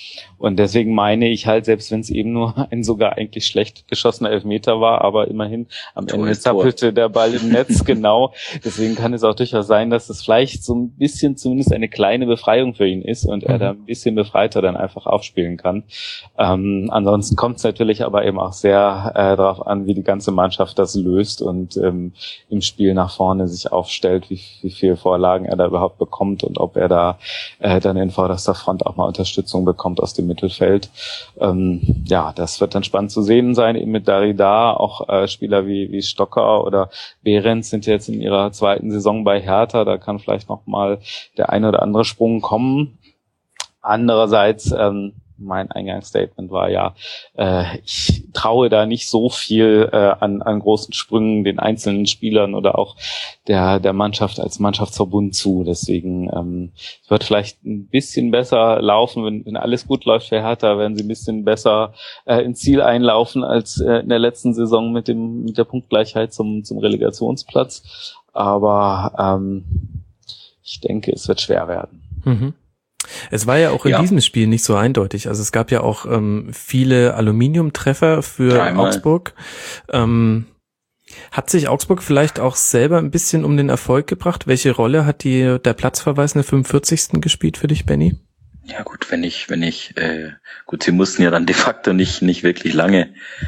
[SPEAKER 3] Und deswegen meine ich halt, selbst wenn es eben nur ein sogar eigentlich schlecht geschossener Elfmeter war, aber immerhin am
[SPEAKER 2] Tor
[SPEAKER 3] Ende zappelte der Ball im Netz, genau. Deswegen kann es auch durchaus sein, dass es vielleicht so ein bisschen zumindest eine kleine Befreiung für ihn ist und er da ein bisschen befreiter dann einfach aufspielen kann. Ähm, ansonsten kommt es natürlich aber eben auch sehr äh, darauf an, wie die ganze Mannschaft das löst und ähm, im Spiel nach vorne sich aufstellt, wie, wie viel Vorlagen er da überhaupt bekommt und ob er da äh, dann in vorderster Front auch mal Unterstützung bekommt aus dem Mittelfeld. Ähm, ja, das wird dann spannend zu sehen sein, eben mit Darida, auch äh, Spieler wie wie Stocker oder Behrens sind jetzt in ihrer zweiten Saison bei Hertha, da kann vielleicht noch mal der eine oder andere Sprung kommen. Andererseits, ähm, mein Eingangsstatement war ja, äh, ich traue da nicht so viel äh, an, an großen Sprüngen den einzelnen Spielern oder auch der der Mannschaft als Mannschaftsverbund zu. Deswegen ähm, es wird vielleicht ein bisschen besser laufen, wenn, wenn alles gut läuft für Hertha, werden sie ein bisschen besser äh, ins Ziel einlaufen als äh, in der letzten Saison mit dem mit der Punktgleichheit zum zum Relegationsplatz. Aber ähm, ich denke, es wird schwer werden.
[SPEAKER 1] Mhm. Es war ja auch in
[SPEAKER 2] ja.
[SPEAKER 1] diesem Spiel nicht so eindeutig. Also es gab ja auch ähm, viele Aluminiumtreffer für
[SPEAKER 2] Dreimal.
[SPEAKER 1] Augsburg. Ähm, hat sich Augsburg vielleicht auch selber ein bisschen um den Erfolg gebracht? Welche Rolle hat die der Platzverweis in der fünfundvierzigsten gespielt für dich, Benny?
[SPEAKER 2] Ja gut, wenn ich, wenn ich, äh, gut, sie mussten ja dann de facto nicht nicht wirklich lange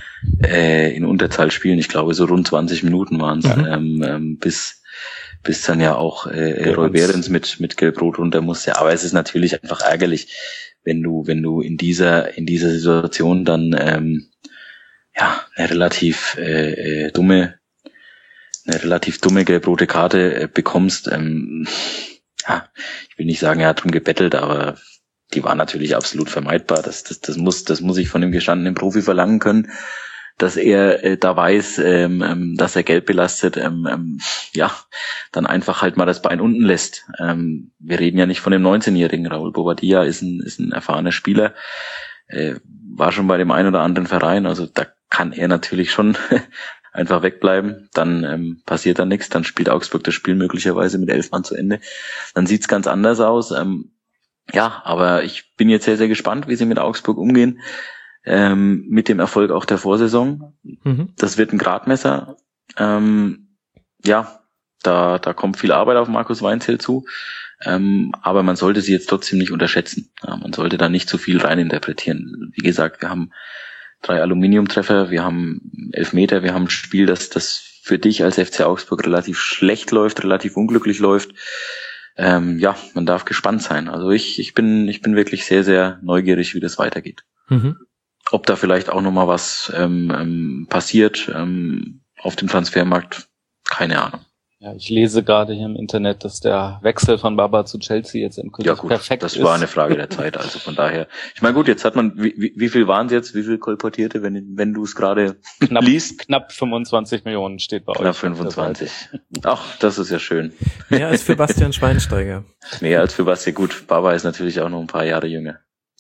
[SPEAKER 2] äh, in Unterzahl spielen. Ich glaube, so rund zwanzig Minuten waren es, mhm. ähm, ähm, bis bis dann ja auch äh, Roy Behrens mit mit Gelb-Rot runter musste. Aber es ist natürlich einfach ärgerlich, wenn du wenn du in dieser in dieser Situation dann ähm, ja eine relativ äh, äh, dumme eine relativ dumme gelb-rote Karte äh, bekommst. Ähm, ja, ich will nicht sagen, er hat drum gebettelt, aber die war natürlich absolut vermeidbar. Das das das muss das muss ich von dem gestandenen Profi verlangen können, dass er äh, da weiß, ähm, ähm, dass er Geld belastet, ähm, ähm, ja, dann einfach halt mal das Bein unten lässt. Ähm, wir reden ja nicht von dem neunzehnjährigen Raúl Bobadilla, ist ein ist ein erfahrener Spieler, äh, war schon bei dem einen oder anderen Verein, also da kann er natürlich schon einfach wegbleiben, dann ähm, passiert da nichts, dann spielt Augsburg das Spiel möglicherweise mit elf Mann zu Ende, dann sieht's ganz anders aus. Ähm, ja, aber ich bin jetzt sehr, sehr gespannt, wie sie mit Augsburg umgehen. Ähm, mit dem Erfolg auch der Vorsaison. Mhm. Das wird ein Gradmesser. Ähm, ja, da da kommt viel Arbeit auf Markus Weinzierl zu. Ähm, aber man sollte sie jetzt trotzdem nicht unterschätzen. Ja, man sollte da nicht zu viel reininterpretieren. Wie gesagt, wir haben drei Aluminiumtreffer, wir haben Elfmeter, wir haben ein Spiel, das das für dich als F C Augsburg relativ schlecht läuft, relativ unglücklich läuft. Ähm, ja, man darf gespannt sein. Also ich ich bin ich bin wirklich sehr, sehr neugierig, wie das weitergeht. Mhm. Ob da vielleicht auch nochmal was ähm, ähm, passiert ähm, auf dem Transfermarkt, keine Ahnung.
[SPEAKER 3] Ja, ich lese gerade hier im Internet, dass der Wechsel von Baba zu Chelsea jetzt endgültig
[SPEAKER 2] ja, gut,
[SPEAKER 3] perfekt
[SPEAKER 2] das
[SPEAKER 3] ist.
[SPEAKER 2] Das war eine Frage der Zeit, also von daher. Ich meine, gut, jetzt hat man, wie, wie, wie viel waren es jetzt, wie viel kolportierte, wenn wenn du es gerade liest?
[SPEAKER 3] Knapp fünfundzwanzig Millionen steht bei
[SPEAKER 2] knapp
[SPEAKER 3] euch.
[SPEAKER 2] Knapp fünfundzwanzig. Ach, das ist ja schön.
[SPEAKER 1] Mehr als für Bastian Schweinsteiger.
[SPEAKER 2] Mehr als für Bastian, gut, Baba ist natürlich auch noch ein paar Jahre jünger.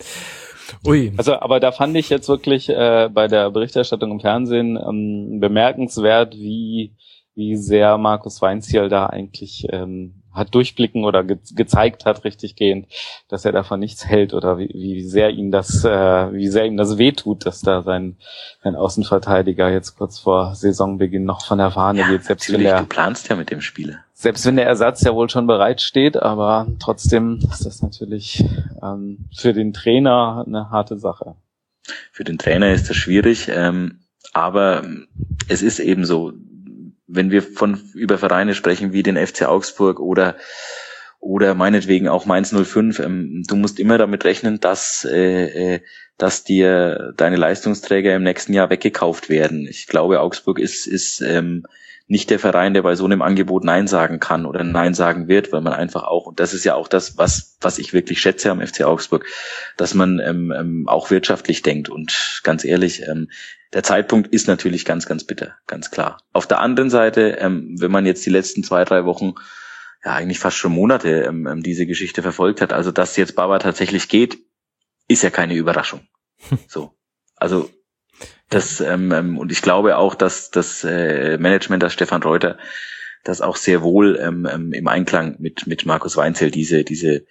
[SPEAKER 3] Ui. Also, aber da fand ich jetzt wirklich äh, bei der Berichterstattung im Fernsehen ähm, bemerkenswert, wie wie sehr Markus Weinzierl da eigentlich ähm, hat durchblicken oder ge- gezeigt hat, richtig gehend, dass er davon nichts hält oder wie, wie sehr ihm das, äh, wie sehr ihm das wehtut, dass da sein, sein Außenverteidiger jetzt kurz vor Saisonbeginn noch von der Fahne
[SPEAKER 2] ja,
[SPEAKER 3] geht. Selbst wenn der,
[SPEAKER 2] du planst ja mit dem Spieler.
[SPEAKER 3] Selbst wenn der Ersatz ja wohl schon bereit steht, aber trotzdem ist das natürlich ähm, für den Trainer eine harte Sache.
[SPEAKER 2] Für den Trainer ist das schwierig, ähm, aber es ist eben so, wenn wir von über Vereine sprechen wie den F C Augsburg oder oder meinetwegen auch Mainz null fünf, ähm, du musst immer damit rechnen, dass äh, dass dir deine Leistungsträger im nächsten Jahr weggekauft werden. Ich glaube, Augsburg ist ist ähm, nicht der Verein, der bei so einem Angebot Nein sagen kann oder Nein sagen wird, weil man einfach auch, und das ist ja auch das, was was ich wirklich schätze am F C Augsburg, dass man ähm, ähm, auch wirtschaftlich denkt. Und ganz ehrlich, ähm, der Zeitpunkt ist natürlich ganz, ganz bitter, ganz klar. Auf der anderen Seite, ähm, wenn man jetzt die letzten zwei, drei Wochen, ja eigentlich fast schon Monate ähm, diese Geschichte verfolgt hat, also dass jetzt Baba tatsächlich geht, ist ja keine Überraschung. So, also das ähm, und ich glaube auch, dass das äh, Management, das Stefan Reuter, das auch sehr wohl ähm, im Einklang mit mit Markus Weinzierl diese diese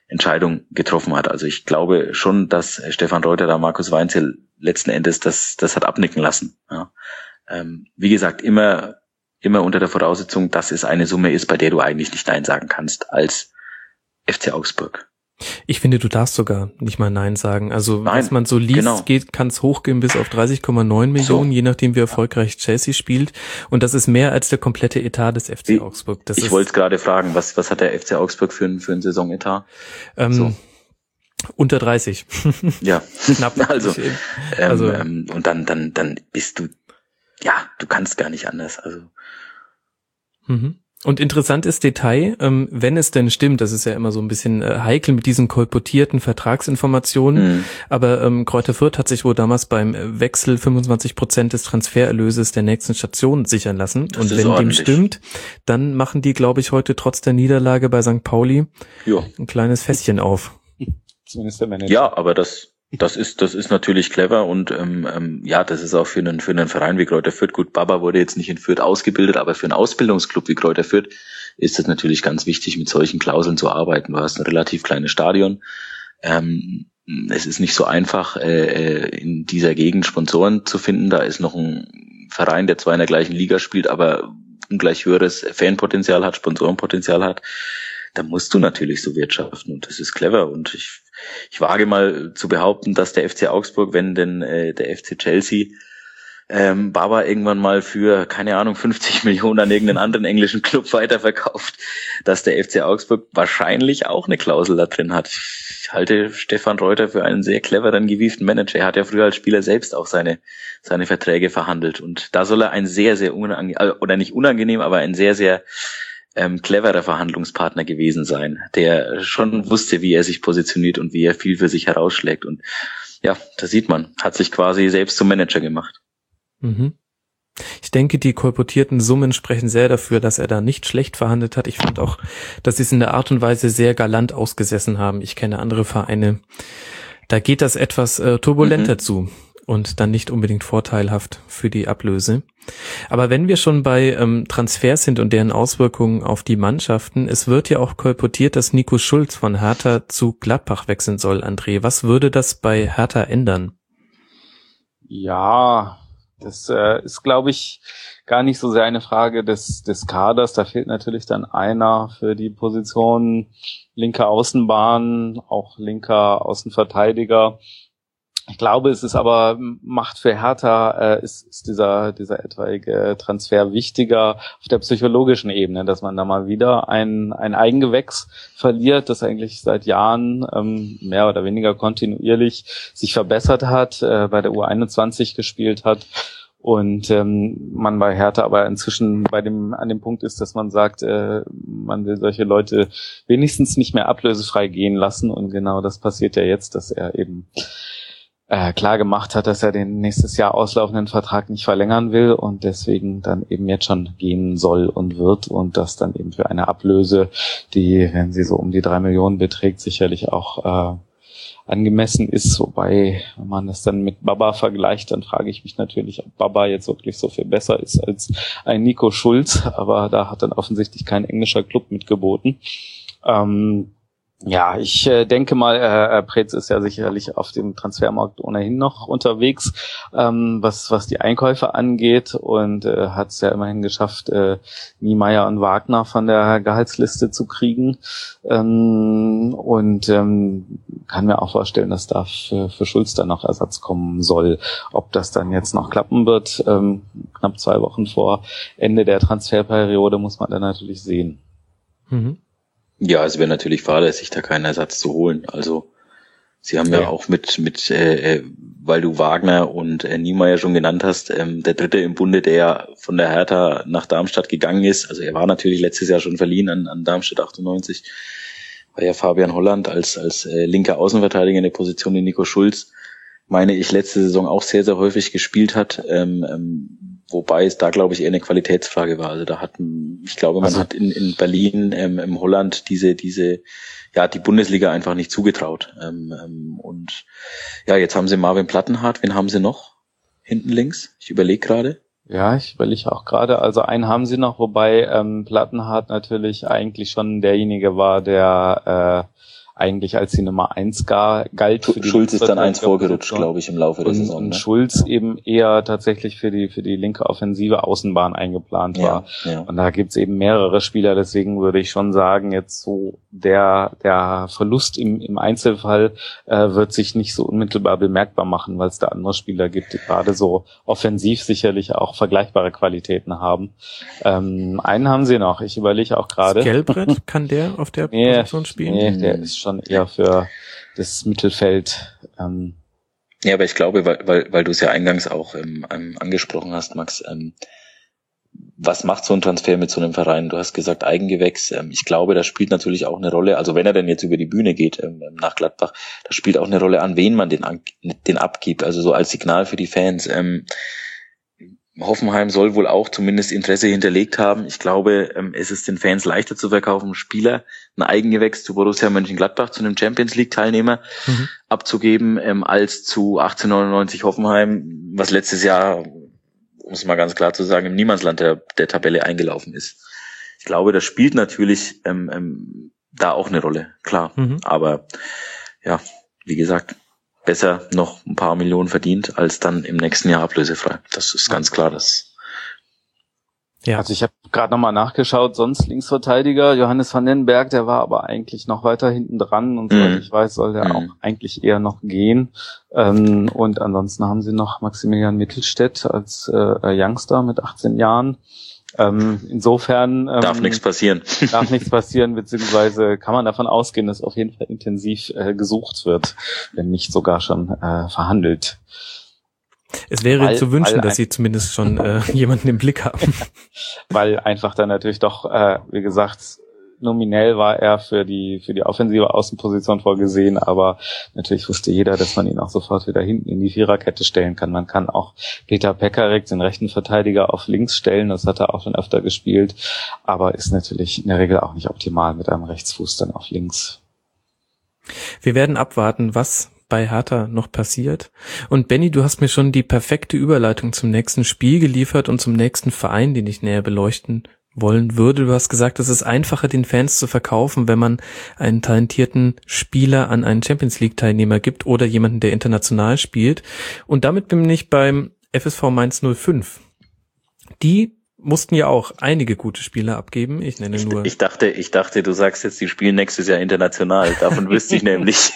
[SPEAKER 2] Entscheidung getroffen hat. Also ich glaube schon, dass Stefan Reuter da Markus Weinzierl letzten Endes das, das hat abnicken lassen. Ja. Ähm, wie gesagt, immer, immer unter der Voraussetzung, dass es eine Summe ist, bei der du eigentlich nicht Nein sagen kannst als F C Augsburg.
[SPEAKER 1] Ich finde, du darfst sogar nicht mal Nein sagen. Also
[SPEAKER 2] Nein,
[SPEAKER 1] was man so liest,
[SPEAKER 2] genau.
[SPEAKER 1] geht, kann es hochgehen bis auf dreißig Komma neun Millionen, so. Je nachdem wie erfolgreich Chelsea spielt. Und das ist mehr als der komplette Etat des F C
[SPEAKER 2] ich,
[SPEAKER 1] Augsburg. Das
[SPEAKER 2] ich wollte gerade fragen, was was hat der F C Augsburg für ein für ein Saisonetat?
[SPEAKER 1] Ähm, so. Unter dreißig.
[SPEAKER 2] Ja,
[SPEAKER 1] knapp.
[SPEAKER 2] Also, ähm,
[SPEAKER 1] also
[SPEAKER 2] ähm, und dann dann dann bist du, ja, du kannst gar nicht anders. Also.
[SPEAKER 1] Mhm. Und interessantes Detail, ähm, wenn es denn stimmt, das ist ja immer so ein bisschen äh, heikel mit diesen kolportierten Vertragsinformationen, mhm. aber ähm, Kräuter Fürth hat sich wohl damals beim Wechsel fünfundzwanzig Prozent des Transfererlöses der nächsten Station sichern lassen. Das und wenn ordentlich. Dem stimmt, dann machen die, glaube ich, heute trotz der Niederlage bei Sankt Pauli jo. ein kleines Fässchen auf.
[SPEAKER 3] Zumindest der Manager.
[SPEAKER 2] Ja, aber das Das ist, das ist natürlich clever und ähm, ähm, ja, das ist auch für einen für einen Verein wie Kräuter Fürth. Gut, Baba wurde jetzt nicht in Fürth ausgebildet, aber für einen Ausbildungsclub wie Kräuter Fürth ist es natürlich ganz wichtig, mit solchen Klauseln zu arbeiten. Du hast ein relativ kleines Stadion. Ähm, es ist nicht so einfach, äh, in dieser Gegend Sponsoren zu finden. Da ist noch ein Verein, der zwar in der gleichen Liga spielt, aber ungleich höheres Fanpotenzial hat, Sponsorenpotenzial hat. Da musst du natürlich so wirtschaften und das ist clever und ich ich wage mal zu behaupten, dass der F C Augsburg, wenn denn äh, der F C Chelsea ähm, Baba irgendwann mal für, keine Ahnung, fünfzig Millionen an irgendeinen anderen englischen Club weiterverkauft, dass der F C Augsburg wahrscheinlich auch eine Klausel da drin hat. Ich halte Stefan Reuter für einen sehr cleveren, gewieften Manager. Er hat ja früher als Spieler selbst auch seine seine Verträge verhandelt und da soll er ein sehr, sehr unangenehm, oder nicht unangenehm, aber ein sehr, sehr Ähm, cleverer Verhandlungspartner gewesen sein, der schon wusste, wie er sich positioniert und wie er viel für sich herausschlägt. Und ja, da sieht man, hat sich quasi selbst zum Manager gemacht.
[SPEAKER 1] Mhm. Ich denke, die kolportierten Summen sprechen sehr dafür, dass er da nicht schlecht verhandelt hat. Ich fand auch, dass sie es in der Art und Weise sehr galant ausgesessen haben. Ich kenne andere Vereine, da geht das etwas äh, turbulenter mhm. zu. Und dann nicht unbedingt vorteilhaft für die Ablöse. Aber wenn wir schon bei ähm, Transfers sind und deren Auswirkungen auf die Mannschaften, es wird ja auch kolportiert, dass Nico Schulz von Hertha zu Gladbach wechseln soll, André. Was würde das bei Hertha ändern?
[SPEAKER 3] Ja, das äh, ist, glaube ich, gar nicht so sehr eine Frage des, des Kaders. Da fehlt natürlich dann einer für die Position linker Außenbahn, auch linker Außenverteidiger. Ich glaube, es ist aber, macht für Hertha, äh, ist, ist dieser, dieser etwaige Transfer wichtiger auf der psychologischen Ebene, dass man da mal wieder ein, ein Eigengewächs verliert, das eigentlich seit Jahren ähm, mehr oder weniger kontinuierlich sich verbessert hat, äh, bei der U einundzwanzig gespielt hat. Und ähm, man bei Hertha aber inzwischen bei dem an dem Punkt ist, dass man sagt, äh, man will solche Leute wenigstens nicht mehr ablösefrei gehen lassen. Und genau das passiert ja jetzt, dass er eben Äh, klar gemacht hat, dass er den nächstes Jahr auslaufenden Vertrag nicht verlängern will und deswegen dann eben jetzt schon gehen soll und wird und das dann eben für eine Ablöse, die, wenn sie so um die drei Millionen beträgt, sicherlich auch äh, angemessen ist. Wobei, wenn man das dann mit Baba vergleicht, dann frage ich mich natürlich, ob Baba jetzt wirklich so viel besser ist als ein Nico Schulz, aber da hat dann offensichtlich kein englischer Club mitgeboten. Ähm, Ja, ich äh, denke mal, äh, Preetz ist ja sicherlich auf dem Transfermarkt ohnehin noch unterwegs, ähm, was was die Einkäufe angeht und äh, hat es ja immerhin geschafft, äh, Niemeyer und Wagner von der Gehaltsliste zu kriegen ähm, und ähm, kann mir auch vorstellen, dass da für, für Schulz dann noch Ersatz kommen soll. Ob das dann jetzt noch klappen wird, ähm, knapp zwei Wochen vor Ende der Transferperiode, muss man dann natürlich sehen.
[SPEAKER 1] Mhm.
[SPEAKER 2] Ja, es wäre natürlich fahrlässig, da keinen Ersatz zu holen. Also sie haben ja, ja auch mit, mit äh, weil du Wagner und äh, Niemeyer schon genannt hast, ähm, der dritte im Bunde, der ja von der Hertha nach Darmstadt gegangen ist. Also er war natürlich letztes Jahr schon verliehen an, an Darmstadt achtundneunzig. War ja Fabian Holland als als äh, linker Außenverteidiger in der Position de Nico Schulz, meine ich, letzte Saison auch sehr, sehr häufig gespielt hat. Ähm, ähm, Wobei es da, glaube ich, eher eine Qualitätsfrage war. Also da hat, ich glaube, man also, hat in, in Berlin, ähm, im Holland diese, diese, ja, die Bundesliga einfach nicht zugetraut. Ähm, ähm, und ja, jetzt haben sie Marvin Plattenhardt. Wen haben sie noch hinten links? Ich überlege gerade.
[SPEAKER 3] Ja, ich überlege auch gerade. Also einen haben sie noch, wobei ähm, Plattenhardt natürlich eigentlich schon derjenige war, der äh, eigentlich als die Nummer eins gar, galt.
[SPEAKER 2] Für die Schulz ist dann eins vorgerutscht, glaube ich, im Laufe der
[SPEAKER 3] und,
[SPEAKER 2] Saison.
[SPEAKER 3] Und
[SPEAKER 2] ne?
[SPEAKER 3] Schulz eben eher tatsächlich für die für die linke offensive Außenbahn eingeplant war.
[SPEAKER 2] Ja, ja.
[SPEAKER 3] Und da gibt's eben mehrere Spieler, deswegen würde ich schon sagen, jetzt so der der Verlust im, im Einzelfall äh, wird sich nicht so unmittelbar bemerkbar machen, weil es da andere Spieler gibt, die gerade so offensiv sicherlich auch vergleichbare Qualitäten haben. Ähm, einen haben sie noch, ich überlege auch gerade.
[SPEAKER 1] Skelbrett, kann der auf der
[SPEAKER 3] nee,
[SPEAKER 1] Position spielen?
[SPEAKER 3] Nee, der ist schon eher für das Mittelfeld. Ähm.
[SPEAKER 2] Ja, aber ich glaube, weil, weil, weil du es ja eingangs auch ähm, angesprochen hast, Max, ähm, was macht so ein Transfer mit so einem Verein? Du hast gesagt Eigengewächs. Ähm, ich glaube, das spielt natürlich auch eine Rolle. Also wenn er denn jetzt über die Bühne geht ähm, nach Gladbach, das spielt auch eine Rolle, an wen man den, den abgibt. Also so als Signal für die Fans. Ähm, Hoffenheim soll wohl auch zumindest Interesse hinterlegt haben. Ich glaube, ähm, es ist den Fans leichter zu verkaufen, Spieler ein Eigengewächs zu Borussia Mönchengladbach, zu einem Champions-League-Teilnehmer mhm. abzugeben, ähm, als zu achtzehnhundertneunundneunzig Hoffenheim, was letztes Jahr, um es mal ganz klar zu sagen, im Niemandsland der, der Tabelle eingelaufen ist. Ich glaube, das spielt natürlich ähm, ähm, da auch eine Rolle, klar. Mhm. Aber ja, wie gesagt, besser noch ein paar Millionen verdient, als dann im nächsten Jahr ablösefrei. Das ist ganz klar, das.
[SPEAKER 3] Ja, also ich habe gerade nochmal nachgeschaut, sonst Linksverteidiger, Johannes van den Berg, der war aber eigentlich noch weiter hinten dran und soweit mm. ich weiß, soll der mm. auch eigentlich eher noch gehen. Ähm, und ansonsten haben sie noch Maximilian Mittelstädt als äh, Youngster mit achtzehn Jahren. Ähm, insofern ähm,
[SPEAKER 2] darf nichts passieren.
[SPEAKER 3] Darf nichts passieren, beziehungsweise kann man davon ausgehen, dass auf jeden Fall intensiv äh, gesucht wird, wenn nicht sogar schon äh, verhandelt.
[SPEAKER 1] Es wäre weil, zu wünschen, dass sie zumindest schon äh, jemanden im Blick haben.
[SPEAKER 3] Weil einfach dann natürlich doch, äh, wie gesagt, nominell war er für die für die offensive Außenposition vorgesehen, aber natürlich wusste jeder, dass man ihn auch sofort wieder hinten in die Viererkette stellen kann. Man kann auch Peter Pekarik, den rechten Verteidiger, auf links stellen, das hat er auch schon öfter gespielt, aber ist natürlich in der Regel auch nicht optimal mit einem Rechtsfuß dann auf links.
[SPEAKER 1] Wir werden abwarten, was bei Hertha noch passiert. Und Benny, du hast mir schon die perfekte Überleitung zum nächsten Spiel geliefert und zum nächsten Verein, den ich näher beleuchten wollen würde. Du hast gesagt, es ist einfacher, den Fans zu verkaufen, wenn man einen talentierten Spieler an einen Champions-League-Teilnehmer gibt oder jemanden, der international spielt. Und damit bin ich beim F S V Mainz null fünf. Die mussten ja auch einige gute Spieler abgeben. Ich nenne nur...
[SPEAKER 2] Ich, ich dachte, ich dachte, du sagst jetzt, die spielen nächstes Jahr international. Davon wüsste ich nämlich.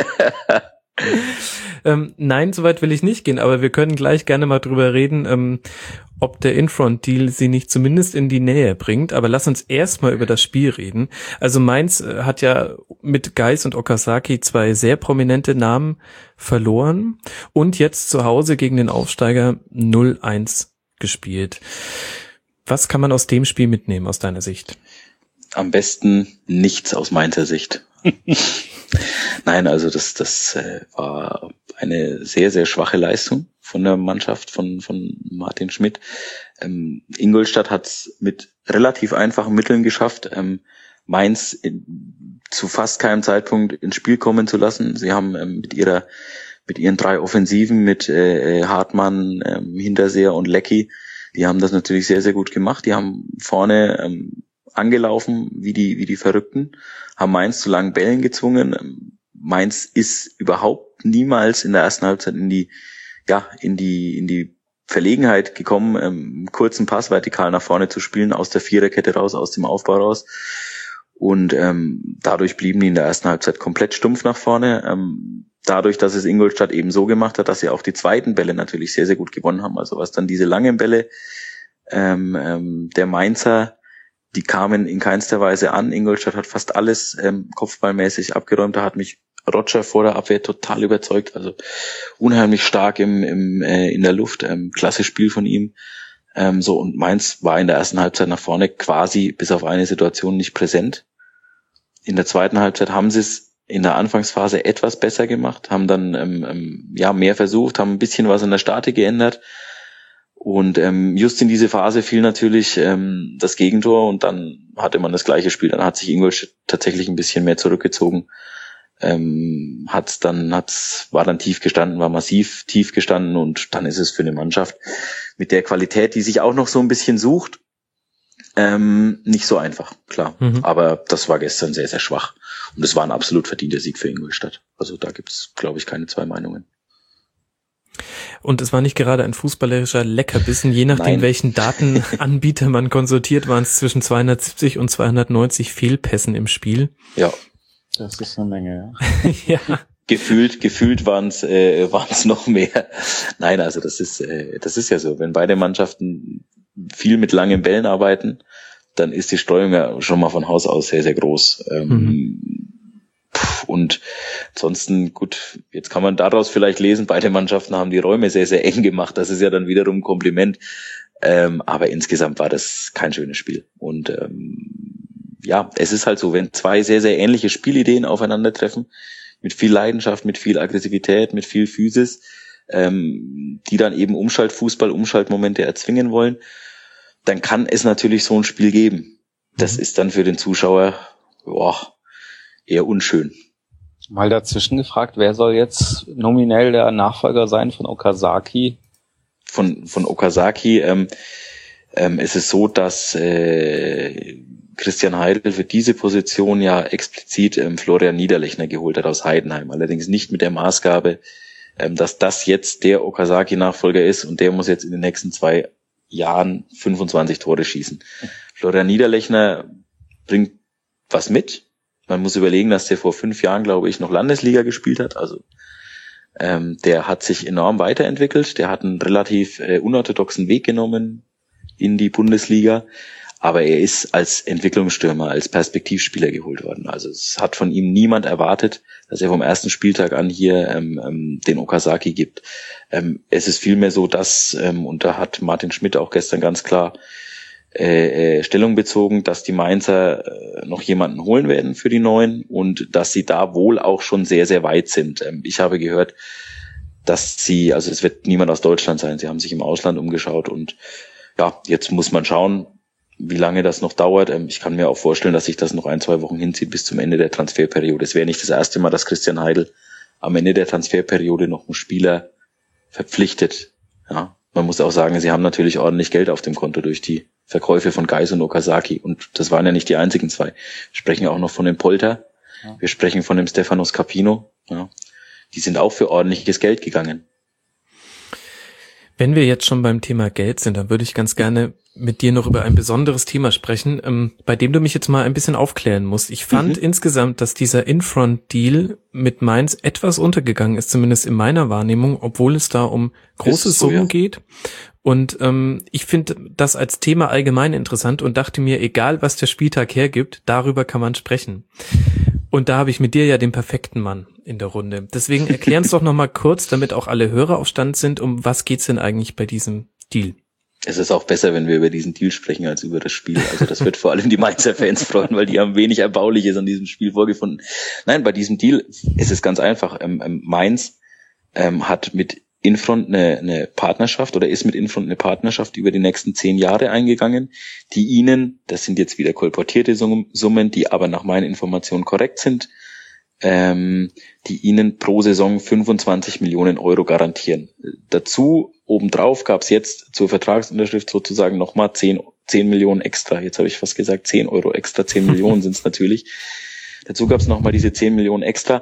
[SPEAKER 1] ähm, nein, soweit will ich nicht gehen, aber wir können gleich gerne mal drüber reden, ähm, ob der Infront-Deal sie nicht zumindest in die Nähe bringt. Aber lass uns erstmal über das Spiel reden. Also Mainz äh, hat ja mit Geis und Okazaki zwei sehr prominente Namen verloren und jetzt zu Hause gegen den Aufsteiger null eins gespielt. Was kann man aus dem Spiel mitnehmen, aus deiner Sicht?
[SPEAKER 2] Am besten nichts aus Mainzer Sicht. Nein, also das das äh, war eine sehr, sehr schwache Leistung von der Mannschaft von von Martin Schmidt. Ähm, Ingolstadt hat es mit relativ einfachen Mitteln geschafft, ähm, Mainz in, zu fast keinem Zeitpunkt ins Spiel kommen zu lassen. Sie haben ähm, mit ihrer mit ihren drei Offensiven, mit äh, Hartmann, ähm, Hinterseher und Lecky, die haben das natürlich sehr, sehr gut gemacht. Die haben vorne ähm, angelaufen wie die wie die Verrückten, haben Mainz zu langen Bällen gezwungen. Mainz ist überhaupt niemals in der ersten Halbzeit in die ja in die in die Verlegenheit gekommen, ähm, einen kurzen Pass vertikal nach vorne zu spielen, aus der Viererkette raus, aus dem Aufbau raus. Und ähm, dadurch blieben die in der ersten Halbzeit komplett stumpf nach vorne. Ähm, dadurch, dass es Ingolstadt eben so gemacht hat, dass sie auch die zweiten Bälle natürlich sehr, sehr gut gewonnen haben. Also was dann diese langen Bälle ähm, ähm, der Mainzer, die kamen in keinster Weise an. Ingolstadt hat fast alles ähm, kopfballmäßig abgeräumt. Da hat mich Roger vor der Abwehr total überzeugt. Also unheimlich stark im, im äh, in der Luft. Ähm, klasse Spiel von ihm. Ähm, so und Mainz war in der ersten Halbzeit nach vorne quasi bis auf eine Situation nicht präsent. In der zweiten Halbzeit haben sie es in der Anfangsphase etwas besser gemacht, haben dann ähm, ähm, ja mehr versucht, haben ein bisschen was in der Statik geändert. Und ähm, just in diese Phase fiel natürlich ähm, das Gegentor und dann hatte man das gleiche Spiel. Dann hat sich Ingolstadt tatsächlich ein bisschen mehr zurückgezogen. Ähm, hat's dann, hat's, war dann tief gestanden, war massiv tief gestanden und dann ist es für eine Mannschaft mit der Qualität, die sich auch noch so ein bisschen sucht, Ähm, nicht so einfach, klar.
[SPEAKER 1] Mhm.
[SPEAKER 2] Aber das war gestern sehr, sehr schwach. Und es war ein absolut verdienter Sieg für Ingolstadt. Also da gibt's, glaube ich, keine zwei Meinungen.
[SPEAKER 1] Und es war nicht gerade ein fußballerischer Leckerbissen. Je nachdem,
[SPEAKER 2] Nein.
[SPEAKER 1] welchen Datenanbieter man konsultiert, waren es zwischen zweihundertsiebzig und zweihundertneunzig Fehlpässen im Spiel.
[SPEAKER 2] Ja.
[SPEAKER 3] Das ist eine Menge,
[SPEAKER 1] ja.
[SPEAKER 2] ja. Gefühlt, gefühlt waren es äh, waren's noch mehr. Nein, also das ist, äh, das ist ja so. Wenn beide Mannschaften viel mit langen Bällen arbeiten, dann ist die Streuung ja schon mal von Haus aus sehr, sehr groß. Ähm, mhm. Und ansonsten, gut, jetzt kann man daraus vielleicht lesen, beide Mannschaften haben die Räume sehr, sehr eng gemacht. Das ist ja dann wiederum ein Kompliment. Ähm, aber insgesamt war das kein schönes Spiel. Und ähm, ja, es ist halt so, wenn zwei sehr, sehr ähnliche Spielideen aufeinandertreffen, mit viel Leidenschaft, mit viel Aggressivität, mit viel Physis, ähm, die dann eben Umschaltfußball, Umschaltmomente erzwingen wollen, dann kann es natürlich so ein Spiel geben. Das mhm. ist dann für den Zuschauer boah, eher unschön.
[SPEAKER 3] Mal dazwischen gefragt, wer soll jetzt nominell der Nachfolger sein von Okazaki?
[SPEAKER 2] Von von Okazaki ähm, ähm, ist es so, dass äh, Christian Heidel für diese Position ja explizit ähm, Florian Niederlechner geholt hat aus Heidenheim. Allerdings nicht mit der Maßgabe, ähm, dass das jetzt der Okazaki-Nachfolger ist und der muss jetzt in den nächsten zwei Jahren fünfundzwanzig Tore schießen. Florian Niederlechner bringt was mit. Man muss überlegen, dass der vor fünf Jahren, glaube ich, noch Landesliga gespielt hat. Also ähm, der hat sich enorm weiterentwickelt. Der hat einen relativ äh, unorthodoxen Weg genommen in die Bundesliga. Aber er ist als Entwicklungsstürmer, als Perspektivspieler geholt worden. Also es hat von ihm niemand erwartet, dass er vom ersten Spieltag an hier ähm, ähm, den Okazaki gibt. Ähm, es ist vielmehr so, dass, ähm, und da hat Martin Schmidt auch gestern ganz klar äh, äh, Stellung bezogen, dass die Mainzer äh, noch jemanden holen werden für die Neuen und dass sie da wohl auch schon sehr, sehr weit sind. Ähm, ich habe gehört, dass sie, also es wird niemand aus Deutschland sein, sie haben sich im Ausland umgeschaut und ja, jetzt muss man schauen, wie lange das noch dauert. Ich kann mir auch vorstellen, dass sich das noch ein, zwei Wochen hinzieht bis zum Ende der Transferperiode. Es wäre nicht das erste Mal, dass Christian Heidel am Ende der Transferperiode noch einen Spieler verpflichtet. Ja, man muss auch sagen, sie haben natürlich ordentlich Geld auf dem Konto durch die Verkäufe von Geis und Okazaki. Und das waren ja nicht die einzigen zwei. Wir sprechen auch noch von dem Polter. Wir sprechen von dem Stefanos Capino. Ja, die sind auch für ordentliches Geld gegangen.
[SPEAKER 1] Wenn wir jetzt schon beim Thema Geld sind, dann würde ich ganz gerne mit dir noch über ein besonderes Thema sprechen, ähm, bei dem du mich jetzt mal ein bisschen aufklären musst. Ich fand mhm. insgesamt, dass dieser In-Front-Deal mit Mainz etwas untergegangen ist, zumindest in meiner Wahrnehmung, obwohl es da um große so, Summen ja. geht. Und ähm, ich finde das als Thema allgemein interessant und dachte mir, egal was der Spieltag hergibt, darüber kann man sprechen. Und da habe ich mit dir ja den perfekten Mann in der Runde. Deswegen erklär uns doch nochmal kurz, damit auch alle Hörer auf Stand sind, um was geht's denn eigentlich bei diesem Deal?
[SPEAKER 2] Es ist auch besser, wenn wir über diesen Deal sprechen, als über das Spiel. Also das wird vor allem die Mainzer Fans freuen, weil die haben wenig Erbauliches an diesem Spiel vorgefunden. Nein, bei diesem Deal ist es ganz einfach. Ähm, ähm, Mainz ähm, hat mit Infront eine, eine Partnerschaft oder ist mit Infront eine Partnerschaft über die nächsten zehn Jahre eingegangen, die ihnen, das sind jetzt wieder kolportierte Summen, die aber nach meinen Informationen korrekt sind, ähm, die ihnen pro Saison fünfundzwanzig Millionen Euro garantieren. Dazu, obendrauf, gab es jetzt zur Vertragsunterschrift sozusagen nochmal zehn Millionen extra. Jetzt habe ich fast gesagt zehn Euro extra, zehn Millionen sind es natürlich. Dazu gab es nochmal diese zehn Millionen extra.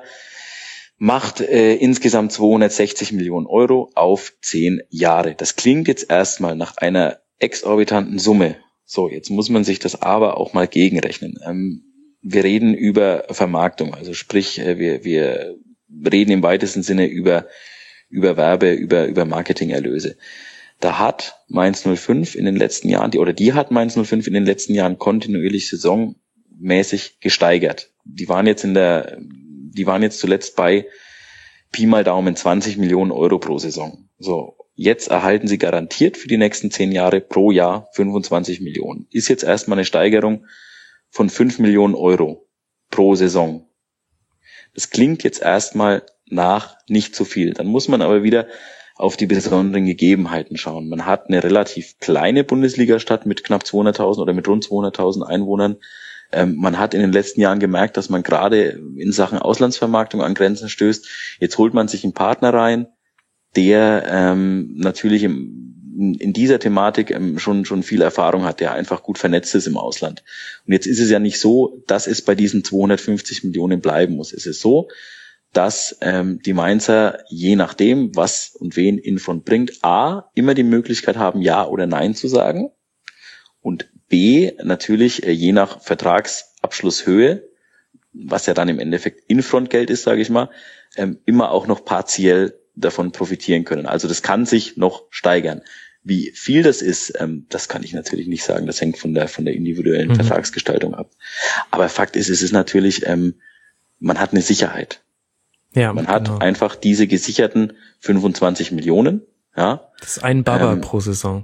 [SPEAKER 2] Macht äh, insgesamt zweihundertsechzig Millionen Euro auf zehn Jahre. Das klingt jetzt erstmal nach einer exorbitanten Summe. So, jetzt muss man sich das aber auch mal gegenrechnen. Ähm, wir reden über Vermarktung, also sprich, äh, wir, wir reden im weitesten Sinne über, über Werbe, über, über Marketingerlöse. Da hat Mainz null fünf in den letzten Jahren, die, oder die hat Mainz null fünf in den letzten Jahren kontinuierlich saisonmäßig gesteigert. Die waren jetzt in der Die waren jetzt zuletzt bei Pi mal Daumen zwanzig Millionen Euro pro Saison. So, jetzt erhalten sie garantiert für die nächsten zehn Jahre pro Jahr fünfundzwanzig Millionen. Ist jetzt erstmal eine Steigerung von fünf Millionen Euro pro Saison. Das klingt jetzt erstmal nach nicht so viel. Dann muss man aber wieder auf die besonderen Gegebenheiten schauen. Man hat eine relativ kleine Bundesliga-Stadt mit knapp zweihunderttausend oder mit rund zweihunderttausend Einwohnern. Ähm, man hat in den letzten Jahren gemerkt, dass man gerade in Sachen Auslandsvermarktung an Grenzen stößt. Jetzt holt man sich einen Partner rein, der ähm, natürlich im, in dieser Thematik ähm, schon schon viel Erfahrung hat, der einfach gut vernetzt ist im Ausland. Und jetzt ist es ja nicht so, dass es bei diesen zweihundertfünfzig Millionen bleiben muss. Es ist so, dass ähm, die Mainzer, je nachdem, was und wen Infront bringt, A, immer die Möglichkeit haben, Ja oder Nein zu sagen, und B, natürlich äh, je nach Vertragsabschlusshöhe, was ja dann im Endeffekt Infront-Geld ist, sage ich mal, ähm, immer auch noch partiell davon profitieren können. Also das kann sich noch steigern. Wie viel das ist, ähm, das kann ich natürlich nicht sagen. Das hängt von der von der individuellen mhm. Vertragsgestaltung ab. Aber Fakt ist, es ist natürlich, ähm, man hat eine Sicherheit. Ja, man hat genau. einfach diese gesicherten fünfundzwanzig Millionen. Ja,
[SPEAKER 1] das ist ein Baba ähm, pro Saison.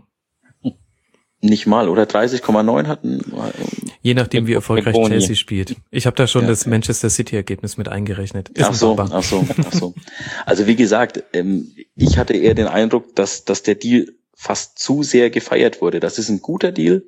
[SPEAKER 2] Nicht mal, oder dreißig Komma neun hatten.
[SPEAKER 1] Je nachdem, wie erfolgreich Chelsea spielt. Ich habe da schon ja, das Manchester City-Ergebnis mit eingerechnet.
[SPEAKER 2] Ist ach so, ach so, ach so. Also wie gesagt, ähm, ich hatte eher den Eindruck, dass dass der Deal fast zu sehr gefeiert wurde. Das ist ein guter Deal,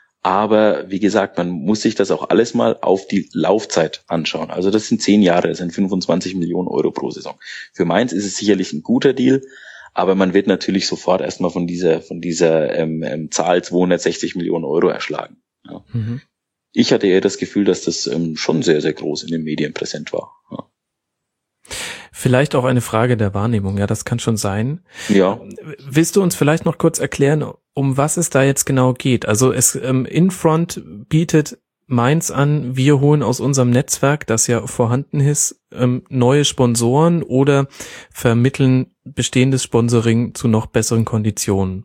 [SPEAKER 2] aber wie gesagt, man muss sich das auch alles mal auf die Laufzeit anschauen. Also das sind zehn Jahre, das sind fünfundzwanzig Millionen Euro pro Saison. Für Mainz ist es sicherlich ein guter Deal, aber man wird natürlich sofort erstmal von dieser von dieser ähm, ähm, Zahl zweihundertsechzig Millionen Euro erschlagen. Ja. Mhm. Ich hatte eher das Gefühl, dass das ähm, schon sehr, sehr groß in den Medien präsent war. Ja.
[SPEAKER 1] Vielleicht auch eine Frage der Wahrnehmung, ja, das kann schon sein.
[SPEAKER 2] Ja.
[SPEAKER 1] Willst du uns vielleicht noch kurz erklären, um was es da jetzt genau geht? Also es ähm, Infront bietet Mainz an, wir holen aus unserem Netzwerk, das ja vorhanden ist, ähm, neue Sponsoren oder vermitteln bestehendes Sponsoring zu noch besseren Konditionen.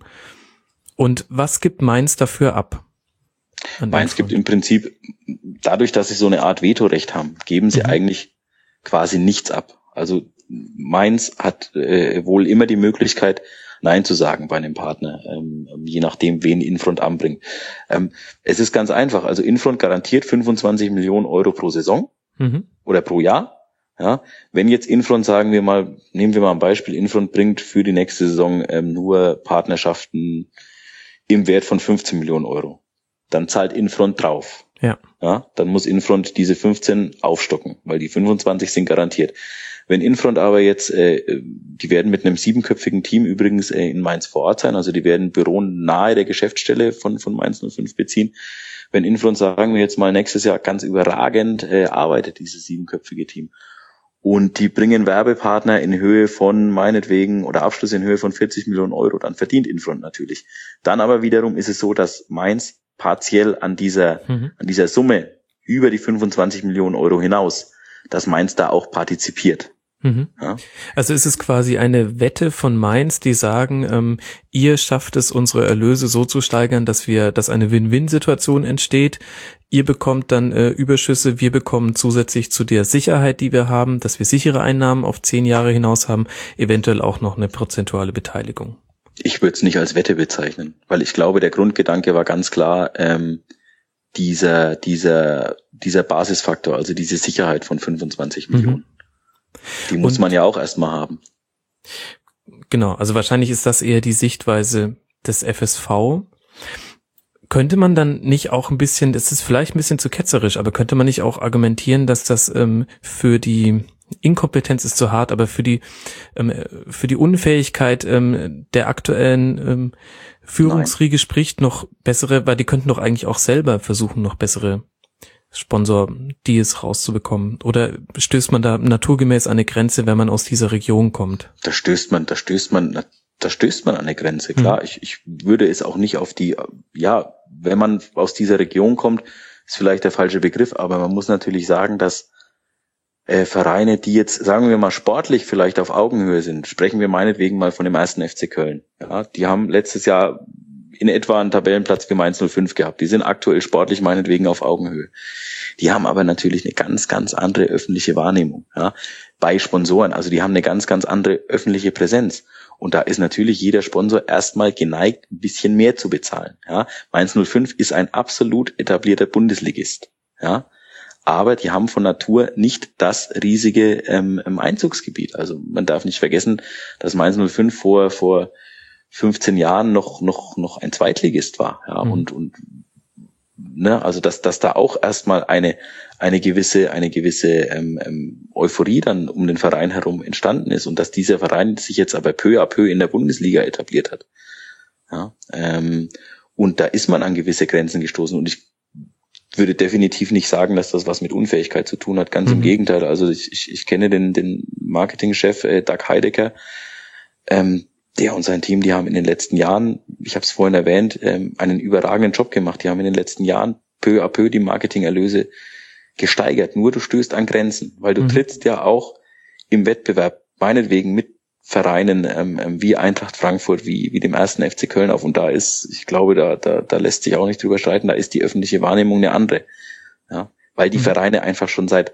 [SPEAKER 1] Und was gibt Mainz dafür ab?
[SPEAKER 2] Mainz gibt im Prinzip, dadurch, dass sie so eine Art Vetorecht haben, geben sie mhm. eigentlich quasi nichts ab. Also Mainz hat äh, wohl immer die Möglichkeit, Nein zu sagen bei einem Partner, ähm, je nachdem, wen Infront anbringt. Ähm, es ist ganz einfach. Also Infront garantiert fünfundzwanzig Millionen Euro pro Saison mhm. oder pro Jahr. Ja, wenn jetzt Infront, sagen wir mal, nehmen wir mal ein Beispiel, Infront bringt für die nächste Saison ähm, nur Partnerschaften im Wert von fünfzehn Millionen Euro, dann zahlt Infront drauf.
[SPEAKER 1] Ja.
[SPEAKER 2] Ja, dann muss Infront diese fünfzehn aufstocken, weil die fünfundzwanzig sind garantiert. Wenn Infront aber jetzt, äh, die werden mit einem siebenköpfigen Team übrigens äh, in Mainz vor Ort sein, also die werden Büro nahe der Geschäftsstelle von von Mainz null fünf beziehen. Wenn Infront, sagen wir jetzt mal, nächstes Jahr ganz überragend äh, arbeitet, dieses siebenköpfige Team, und die bringen Werbepartner in Höhe von meinetwegen oder Abschluss in Höhe von vierzig Millionen Euro, dann verdient Infront natürlich. Dann aber wiederum ist es so, dass Mainz partiell an dieser mhm. an dieser Summe über die fünfundzwanzig Millionen Euro hinaus, dass Mainz da auch partizipiert.
[SPEAKER 1] Mhm. Ja. Also ist es quasi eine Wette von Mainz, die sagen, ähm, ihr schafft es, unsere Erlöse so zu steigern, dass wir, dass eine Win-Win-Situation entsteht. Ihr bekommt dann äh, Überschüsse, wir bekommen zusätzlich zu der Sicherheit, die wir haben, dass wir sichere Einnahmen auf zehn Jahre hinaus haben, eventuell auch noch eine prozentuale Beteiligung.
[SPEAKER 2] Ich würde es nicht als Wette bezeichnen, weil ich glaube, der Grundgedanke war ganz klar, ähm, dieser, dieser, dieser Basisfaktor, also diese Sicherheit von fünfundzwanzig mhm. Millionen. Die muss Und, man ja auch erstmal haben.
[SPEAKER 1] Genau, also wahrscheinlich ist das eher die Sichtweise des F S V. Könnte man dann nicht auch ein bisschen, das ist vielleicht ein bisschen zu ketzerisch, aber könnte man nicht auch argumentieren, dass das ähm, für die Inkompetenz ist zu hart, aber für die ähm, für die Unfähigkeit ähm, der aktuellen ähm, Führungsriege Nein. spricht, noch bessere, weil die könnten doch eigentlich auch selber versuchen, noch bessere Sponsor-Deals rauszubekommen? Oder stößt man da naturgemäß an eine Grenze, wenn man aus dieser Region kommt?
[SPEAKER 2] Da stößt man, da stößt man, da stößt man an eine Grenze, klar. Hm. Ich, ich würde es auch nicht auf die, ja, wenn man aus dieser Region kommt, ist vielleicht der falsche Begriff, aber man muss natürlich sagen, dass äh, Vereine, die jetzt, sagen wir mal, sportlich vielleicht auf Augenhöhe sind, sprechen wir meinetwegen mal von dem ersten F C Köln. Ja, die haben letztes Jahr in etwa einen Tabellenplatz wie Mainz null fünf gehabt. Die sind aktuell sportlich meinetwegen auf Augenhöhe. Die haben aber natürlich eine ganz, ganz andere öffentliche Wahrnehmung, ja, bei Sponsoren. Also die haben eine ganz, ganz andere öffentliche Präsenz. Und da ist natürlich jeder Sponsor erstmal geneigt, ein bisschen mehr zu bezahlen. Ja. Mainz null fünf ist ein absolut etablierter Bundesligist. Ja. Aber die haben von Natur nicht das riesige ähm, Einzugsgebiet. Also man darf nicht vergessen, dass Mainz null fünf vor vor fünfzehn Jahren noch noch noch ein Zweitligist war, ja, mhm. und und ne, also dass dass da auch erstmal eine eine gewisse eine gewisse ähm, ähm, Euphorie dann um den Verein herum entstanden ist und dass dieser Verein sich jetzt aber peu à peu in der Bundesliga etabliert hat. Ja, ähm, und da ist man an gewisse Grenzen gestoßen. Und ich würde definitiv nicht sagen, dass das was mit Unfähigkeit zu tun hat. Ganz mhm. im Gegenteil. Also ich, ich, ich kenne den, den Marketingchef äh, Doug Heidecker, ähm, der und sein Team, die haben in den letzten Jahren, ich habe es vorhin erwähnt, ähm, einen überragenden Job gemacht. Die haben in den letzten Jahren peu à peu die Marketingerlöse gesteigert. Nur du stößt an Grenzen, weil du mhm. trittst ja auch im Wettbewerb meinetwegen mit Vereinen ähm, wie Eintracht Frankfurt, wie wie dem ersten F C Köln auf. Und da ist, ich glaube, da da da lässt sich auch nicht drüber streiten, da ist die öffentliche Wahrnehmung eine andere. Ja, weil die mhm. Vereine einfach schon seit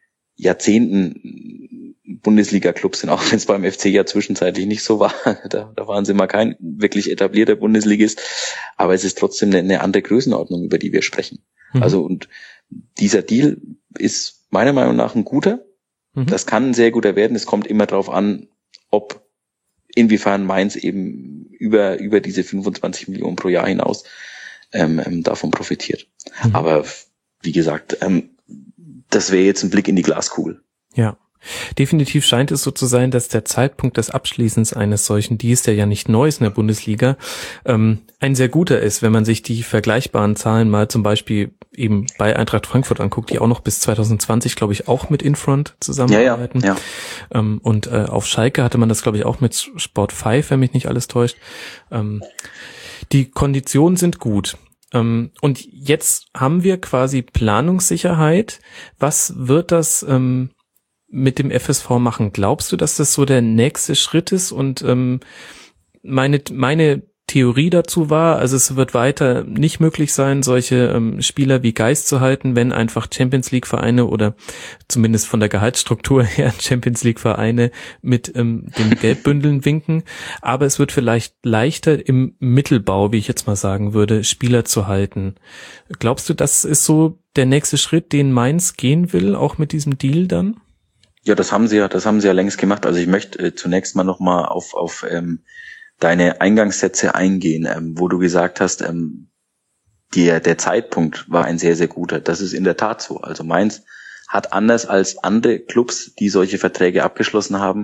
[SPEAKER 2] Jahrzehnten Bundesliga-Clubs sind, auch wenn es beim F C ja zwischenzeitlich nicht so war. Da, da waren sie mal kein wirklich etablierter Bundesligist. Aber es ist trotzdem eine, eine andere Größenordnung, über die wir sprechen. Mhm. Also und dieser Deal ist meiner Meinung nach ein guter. Mhm. Das kann ein sehr guter werden. Es kommt immer darauf an, ob inwiefern Mainz eben über über diese fünfundzwanzig Millionen pro Jahr hinaus ähm, ähm, davon profitiert. Mhm. Aber wie gesagt, ähm, das wäre jetzt ein Blick in die Glaskugel.
[SPEAKER 1] Ja. Definitiv scheint es so zu sein, dass der Zeitpunkt des Abschließens eines solchen Deals, der ja nicht neu ist in der Bundesliga, ähm, ein sehr guter ist, wenn man sich die vergleichbaren Zahlen mal zum Beispiel eben bei Eintracht Frankfurt anguckt, die auch noch bis zwanzig zwanzig, glaube ich, auch mit Infront zusammenarbeiten. Ja, ja, ja. Ähm, und äh, auf Schalke hatte man das, glaube ich, auch mit Sport fünf, wenn mich nicht alles täuscht. Ähm, die Konditionen sind gut. Ähm, und jetzt haben wir quasi Planungssicherheit. Was wird das ähm, mit dem F S V machen? Glaubst du, dass das so der nächste Schritt ist? Und ähm, meine meine Theorie dazu war, also es wird weiter nicht möglich sein, solche ähm, Spieler wie Geist zu halten, wenn einfach Champions League Vereine oder zumindest von der Gehaltsstruktur her Champions League Vereine mit ähm, den Geldbündeln winken. Aber es wird vielleicht leichter im Mittelbau, wie ich jetzt mal sagen würde, Spieler zu halten. Glaubst du, das ist so der nächste Schritt, den Mainz gehen will, auch mit diesem Deal dann?
[SPEAKER 2] Ja, das haben sie ja, das haben sie ja längst gemacht. Also ich möchte äh, zunächst mal nochmal auf auf ähm, deine Eingangssätze eingehen, ähm, wo du gesagt hast, ähm, der der Zeitpunkt war ein sehr sehr guter. Das ist in der Tat so. Also Mainz hat anders als andere Clubs, die solche Verträge abgeschlossen haben,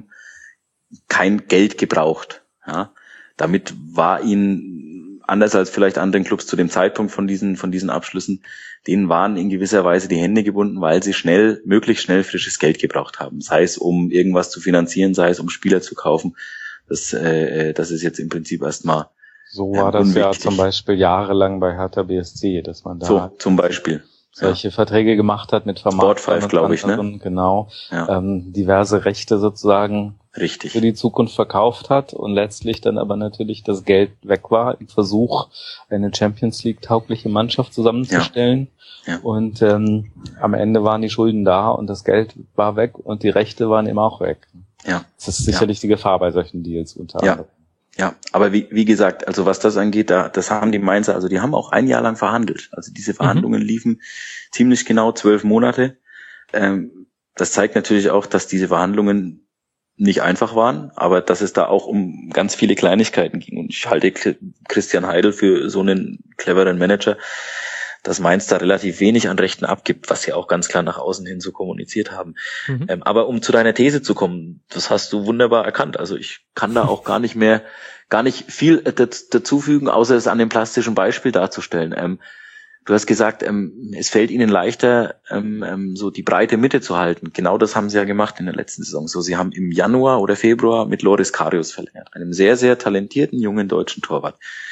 [SPEAKER 2] kein Geld gebraucht. Ja, damit war ihnen anders als vielleicht anderen Clubs zu dem Zeitpunkt von diesen von diesen Abschlüssen, denen waren in gewisser Weise die Hände gebunden, weil sie schnell, möglichst schnell frisches Geld gebraucht haben. Sei es, um irgendwas zu finanzieren, sei es, um Spieler zu kaufen. Das, äh, das ist jetzt im Prinzip erstmal
[SPEAKER 3] so war das ja zum Beispiel jahrelang bei Hertha B S C, dass man da
[SPEAKER 2] so zum Beispiel
[SPEAKER 3] solche ja. Verträge gemacht hat mit
[SPEAKER 2] Sport fünf, glaube ich, ne?
[SPEAKER 3] Genau, ja. ähm, diverse Rechte sozusagen
[SPEAKER 2] Richtig.
[SPEAKER 3] für die Zukunft verkauft hat und letztlich dann aber natürlich das Geld weg war im Versuch, eine Champions League taugliche Mannschaft zusammenzustellen. Ja. Ja. Und ähm, am Ende waren die Schulden da und das Geld war weg und die Rechte waren eben auch weg.
[SPEAKER 2] Ja.
[SPEAKER 3] Das ist sicherlich ja. die Gefahr bei solchen Deals unter
[SPEAKER 2] ja.
[SPEAKER 3] anderem.
[SPEAKER 2] Ja, aber wie, wie gesagt, also was das angeht, da, das haben die Mainzer, also die haben auch ein Jahr lang verhandelt. Also diese Verhandlungen mhm. liefen ziemlich genau zwölf Monate. Ähm, das zeigt natürlich auch, dass diese Verhandlungen nicht einfach waren, aber dass es da auch um ganz viele Kleinigkeiten ging. Und ich halte Christian Heidel für so einen cleveren Manager, dass Mainz da relativ wenig an Rechten abgibt, was sie auch ganz klar nach außen hin so kommuniziert haben. Mhm. Ähm, aber um zu deiner These zu kommen, das hast du wunderbar erkannt. Also ich kann da auch gar nicht mehr, gar nicht viel dazufügen, außer es an dem plastischen Beispiel darzustellen. Ähm, du hast gesagt, ähm, es fällt ihnen leichter, ähm, ähm, so die breite Mitte zu halten. Genau das haben sie ja gemacht in der letzten Saison. So, sie haben im Januar oder Februar mit Loris Karius verlängert, einem sehr, sehr talentierten jungen deutschen Torwart.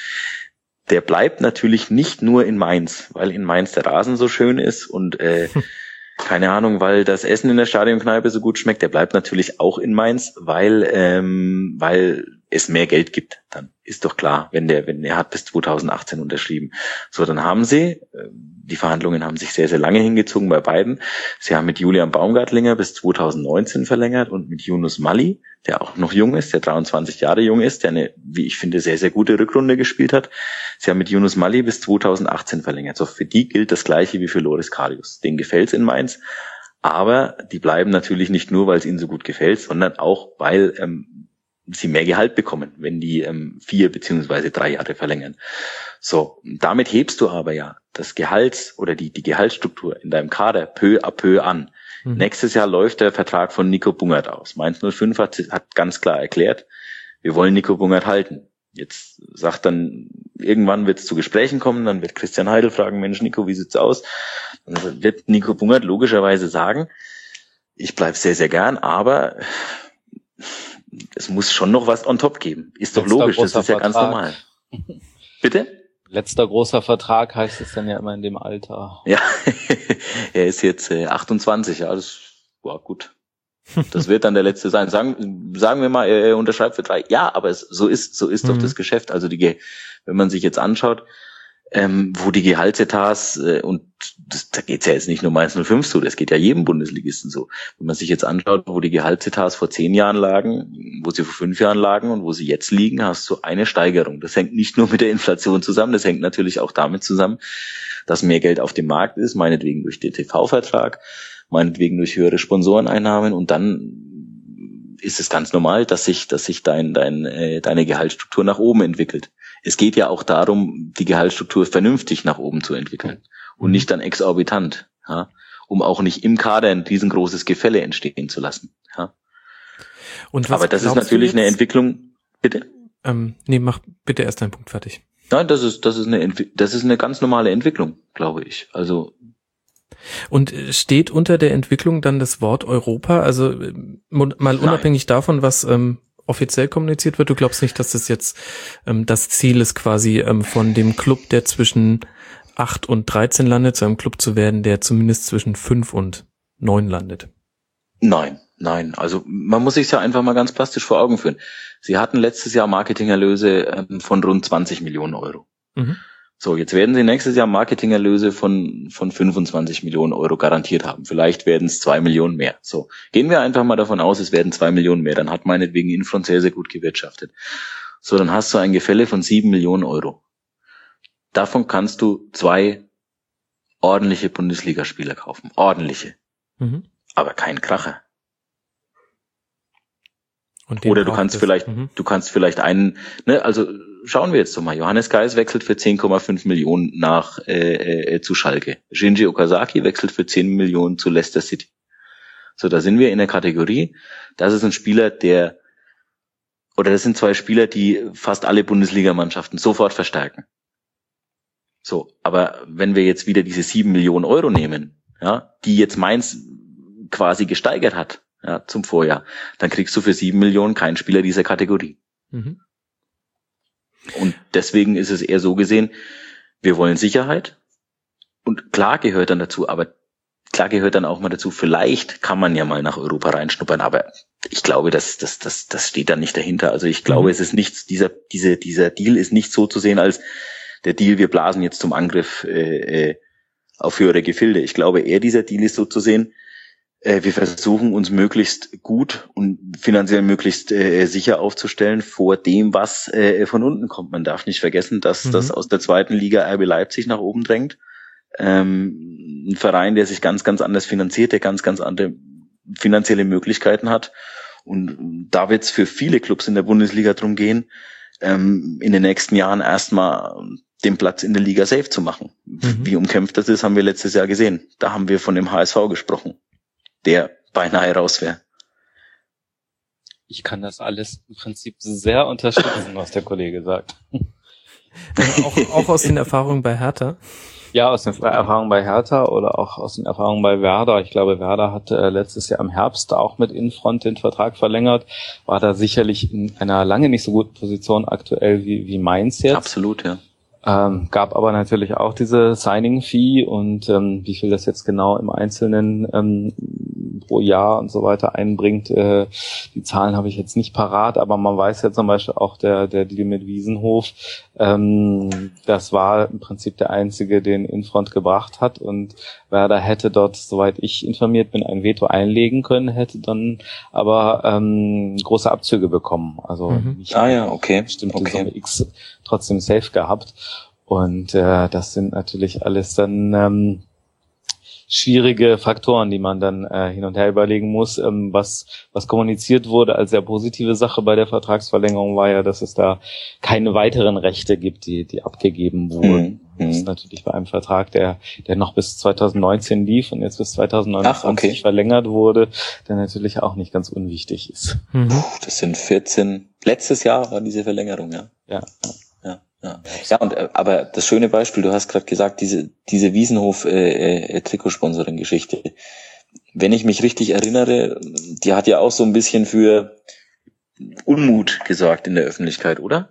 [SPEAKER 2] Der bleibt natürlich nicht nur in Mainz, weil in Mainz der Rasen so schön ist und äh, keine Ahnung, weil das Essen in der Stadionkneipe so gut schmeckt. Der bleibt natürlich auch in Mainz, weil ähm, weil es mehr Geld gibt. Dann ist doch klar, wenn der wenn er hat bis zweitausendachtzehn unterschrieben. So, dann haben sie äh, die Verhandlungen haben sich sehr sehr lange hingezogen bei beiden. Sie haben mit Julian Baumgartlinger bis zweitausendneunzehn verlängert und mit Yunus Mali, der auch noch jung ist, der dreiundzwanzig Jahre jung ist, der eine, wie ich finde, sehr sehr gute Rückrunde gespielt hat. Sie haben mit Yunus Mali bis zweitausendachtzehn verlängert. So, für die gilt das Gleiche wie für Loris Karius. Denen gefällt's in Mainz, aber die bleiben natürlich nicht nur, weil es ihnen so gut gefällt, sondern auch, weil ähm, sie mehr Gehalt bekommen, wenn die ähm, vier beziehungsweise drei Jahre verlängern. So, damit hebst du aber ja das Gehalts- oder die die Gehaltsstruktur in deinem Kader peu à peu an. Mhm. Nächstes Jahr läuft der Vertrag von Nico Bungert aus. Mainz null fünf hat, hat ganz klar erklärt, wir wollen Nico Bungert halten. Jetzt sagt dann, irgendwann wird es zu Gesprächen kommen, dann wird Christian Heidel fragen, Mensch Nico, wie sieht's aus? Dann wird Nico Bungert logischerweise sagen, ich bleib sehr, sehr gern, aber es muss schon noch was on top geben. Ist doch
[SPEAKER 3] Letzter
[SPEAKER 2] logisch, das ist ja
[SPEAKER 3] Vertrag.
[SPEAKER 2] ganz normal. Bitte?
[SPEAKER 3] Letzter großer Vertrag heißt es dann ja immer in dem Alter.
[SPEAKER 2] Ja, er ist jetzt äh, achtundzwanzig, ja, das war gut. Das wird dann der letzte sein. Sagen, sagen wir mal, er unterschreibt für drei. Ja, aber es, so ist, so ist mhm. doch das Geschäft. Also die, wenn man sich jetzt anschaut, ähm, wo die Gehaltsetats, äh, und das, da geht's ja jetzt nicht nur um eins null fünf so, das geht ja jedem Bundesligisten so. Wenn man sich jetzt anschaut, wo die Gehaltsetats vor zehn Jahren lagen, wo sie vor fünf Jahren lagen und wo sie jetzt liegen, hast du eine Steigerung. Das hängt nicht nur mit der Inflation zusammen, das hängt natürlich auch damit zusammen, dass mehr Geld auf dem Markt ist, meinetwegen durch den T V-Vertrag, meinetwegen durch höhere Sponsoreneinnahmen, und dann ist es ganz normal, dass sich, dass sich dein, dein, äh, deine Gehaltsstruktur nach oben entwickelt. Es geht ja auch darum, die Gehaltsstruktur vernünftig nach oben zu entwickeln und nicht dann exorbitant, ja, um auch nicht im Kader ein riesengroßes Gefälle entstehen zu lassen. Ja.
[SPEAKER 1] Und was
[SPEAKER 2] Aber das ist natürlich eine Entwicklung. Bitte?
[SPEAKER 1] Ähm, nee, mach bitte erst deinen Punkt fertig.
[SPEAKER 2] Nein, das ist, das ist eine, das ist eine ganz normale Entwicklung, glaube ich. Also.
[SPEAKER 1] Und steht unter der Entwicklung dann das Wort Europa? Also mal unabhängig Nein. davon, was ähm, offiziell kommuniziert wird. Du glaubst nicht, dass das jetzt ähm, das Ziel ist, quasi ähm, von dem Club, der zwischen acht und dreizehn landet, zu einem Club zu werden, der zumindest zwischen fünf und neun landet?
[SPEAKER 2] Nein, nein. Also man muss sich ja einfach mal ganz plastisch vor Augen führen. Sie hatten letztes Jahr Marketingerlöse ähm, von rund zwanzig Millionen Euro. Mhm. So, jetzt werden sie nächstes Jahr Marketingerlöse von von fünfundzwanzig Millionen Euro garantiert haben. Vielleicht werden es zwei Millionen mehr. So, gehen wir einfach mal davon aus, es werden zwei Millionen mehr. Dann hat meinetwegen Infront sehr, sehr gut gewirtschaftet. So, dann hast du ein Gefälle von sieben Millionen Euro. Davon kannst du zwei ordentliche Bundesligaspieler kaufen. Ordentliche. Mhm. Aber kein Kracher. Oder du kannst vielleicht, mhm. du kannst vielleicht einen, ne, also schauen wir jetzt doch mal. Johannes Geis wechselt für zehn Komma fünf Millionen nach äh, äh, zu Schalke. Shinji Okazaki wechselt für zehn Millionen zu Leicester City. So, da sind wir in der Kategorie. Das ist ein Spieler, der, oder das sind zwei Spieler, die fast alle Bundesligamannschaften sofort verstärken. So, aber wenn wir jetzt wieder diese sieben Millionen Euro nehmen, ja, die jetzt Mainz quasi gesteigert hat, ja, zum Vorjahr, dann kriegst du für sieben Millionen keinen Spieler dieser Kategorie. Mhm. Und deswegen ist es eher so gesehen, wir wollen Sicherheit. Und klar gehört dann dazu, aber klar gehört dann auch mal dazu, vielleicht kann man ja mal nach Europa reinschnuppern, aber ich glaube, das, das, das, das steht dann nicht dahinter. Also ich glaube, mhm. es ist nichts, dieser, diese, dieser Deal ist nicht so zu sehen als der Deal, wir blasen jetzt zum Angriff äh, äh, auf höhere Gefilde. Ich glaube eher, dieser Deal ist so zu sehen, wir versuchen uns möglichst gut und finanziell möglichst äh, sicher aufzustellen vor dem, was äh, von unten kommt. Man darf nicht vergessen, dass mhm. das aus der zweiten Liga R B Leipzig nach oben drängt. Ähm, ein Verein, der sich ganz, ganz anders finanziert, der ganz, ganz andere finanzielle Möglichkeiten hat. Und da wird es für viele Clubs in der Bundesliga drum gehen, ähm, in den nächsten Jahren erstmal den Platz in der Liga safe zu machen. Mhm. Wie umkämpft das ist, haben wir letztes Jahr gesehen. Da haben wir von dem H S V gesprochen, der beinahe raus wäre.
[SPEAKER 3] Ich kann das alles im Prinzip sehr unterstützen, was der Kollege sagt.
[SPEAKER 1] auch, auch aus den Erfahrungen bei Hertha?
[SPEAKER 3] Ja, aus den Erfahrungen bei Hertha oder auch aus den Erfahrungen bei Werder. Ich glaube, Werder hat äh, letztes Jahr im Herbst auch mit Infront den Vertrag verlängert, war da sicherlich in einer lange nicht so guten Position aktuell wie, wie Mainz jetzt.
[SPEAKER 2] Absolut, ja.
[SPEAKER 3] Ähm, gab aber natürlich auch diese Signing-Fee und ähm, wie viel das jetzt genau im Einzelnen ähm, pro Jahr und so weiter einbringt, äh, die Zahlen habe ich jetzt nicht parat, aber man weiß ja zum Beispiel auch der der Deal mit Wiesenhof, ähm, das war im Prinzip der einzige, den Infront gebracht hat und Werder hätte dort, soweit ich informiert bin, ein Veto einlegen können, hätte dann aber ähm, große Abzüge bekommen, also
[SPEAKER 2] mhm. nicht ah ja, okay,
[SPEAKER 3] bestimmte
[SPEAKER 2] okay.
[SPEAKER 3] Summe X trotzdem safe gehabt. Und äh, das sind natürlich alles dann ähm, schwierige Faktoren, die man dann äh, hin und her überlegen muss. Ähm, was was kommuniziert wurde als sehr positive Sache bei der Vertragsverlängerung war ja, dass es da keine weiteren Rechte gibt, die die abgegeben wurden. Das ist natürlich bei einem Vertrag, der der noch bis zwanzig neunzehn lief und jetzt bis zwanzig neunundzwanzig okay. verlängert wurde, der natürlich auch nicht ganz unwichtig ist.
[SPEAKER 2] Mhm. Puh, das sind vierzehn, letztes Jahr war diese Verlängerung, ja.
[SPEAKER 3] Ja,
[SPEAKER 2] ja, ja. Ja, und aber das schöne Beispiel, du hast gerade gesagt, diese diese Wiesenhof äh, äh, Trikotsponsoring-Geschichte. Wenn ich mich richtig erinnere, die hat ja auch so ein bisschen für Unmut gesorgt in der Öffentlichkeit, oder?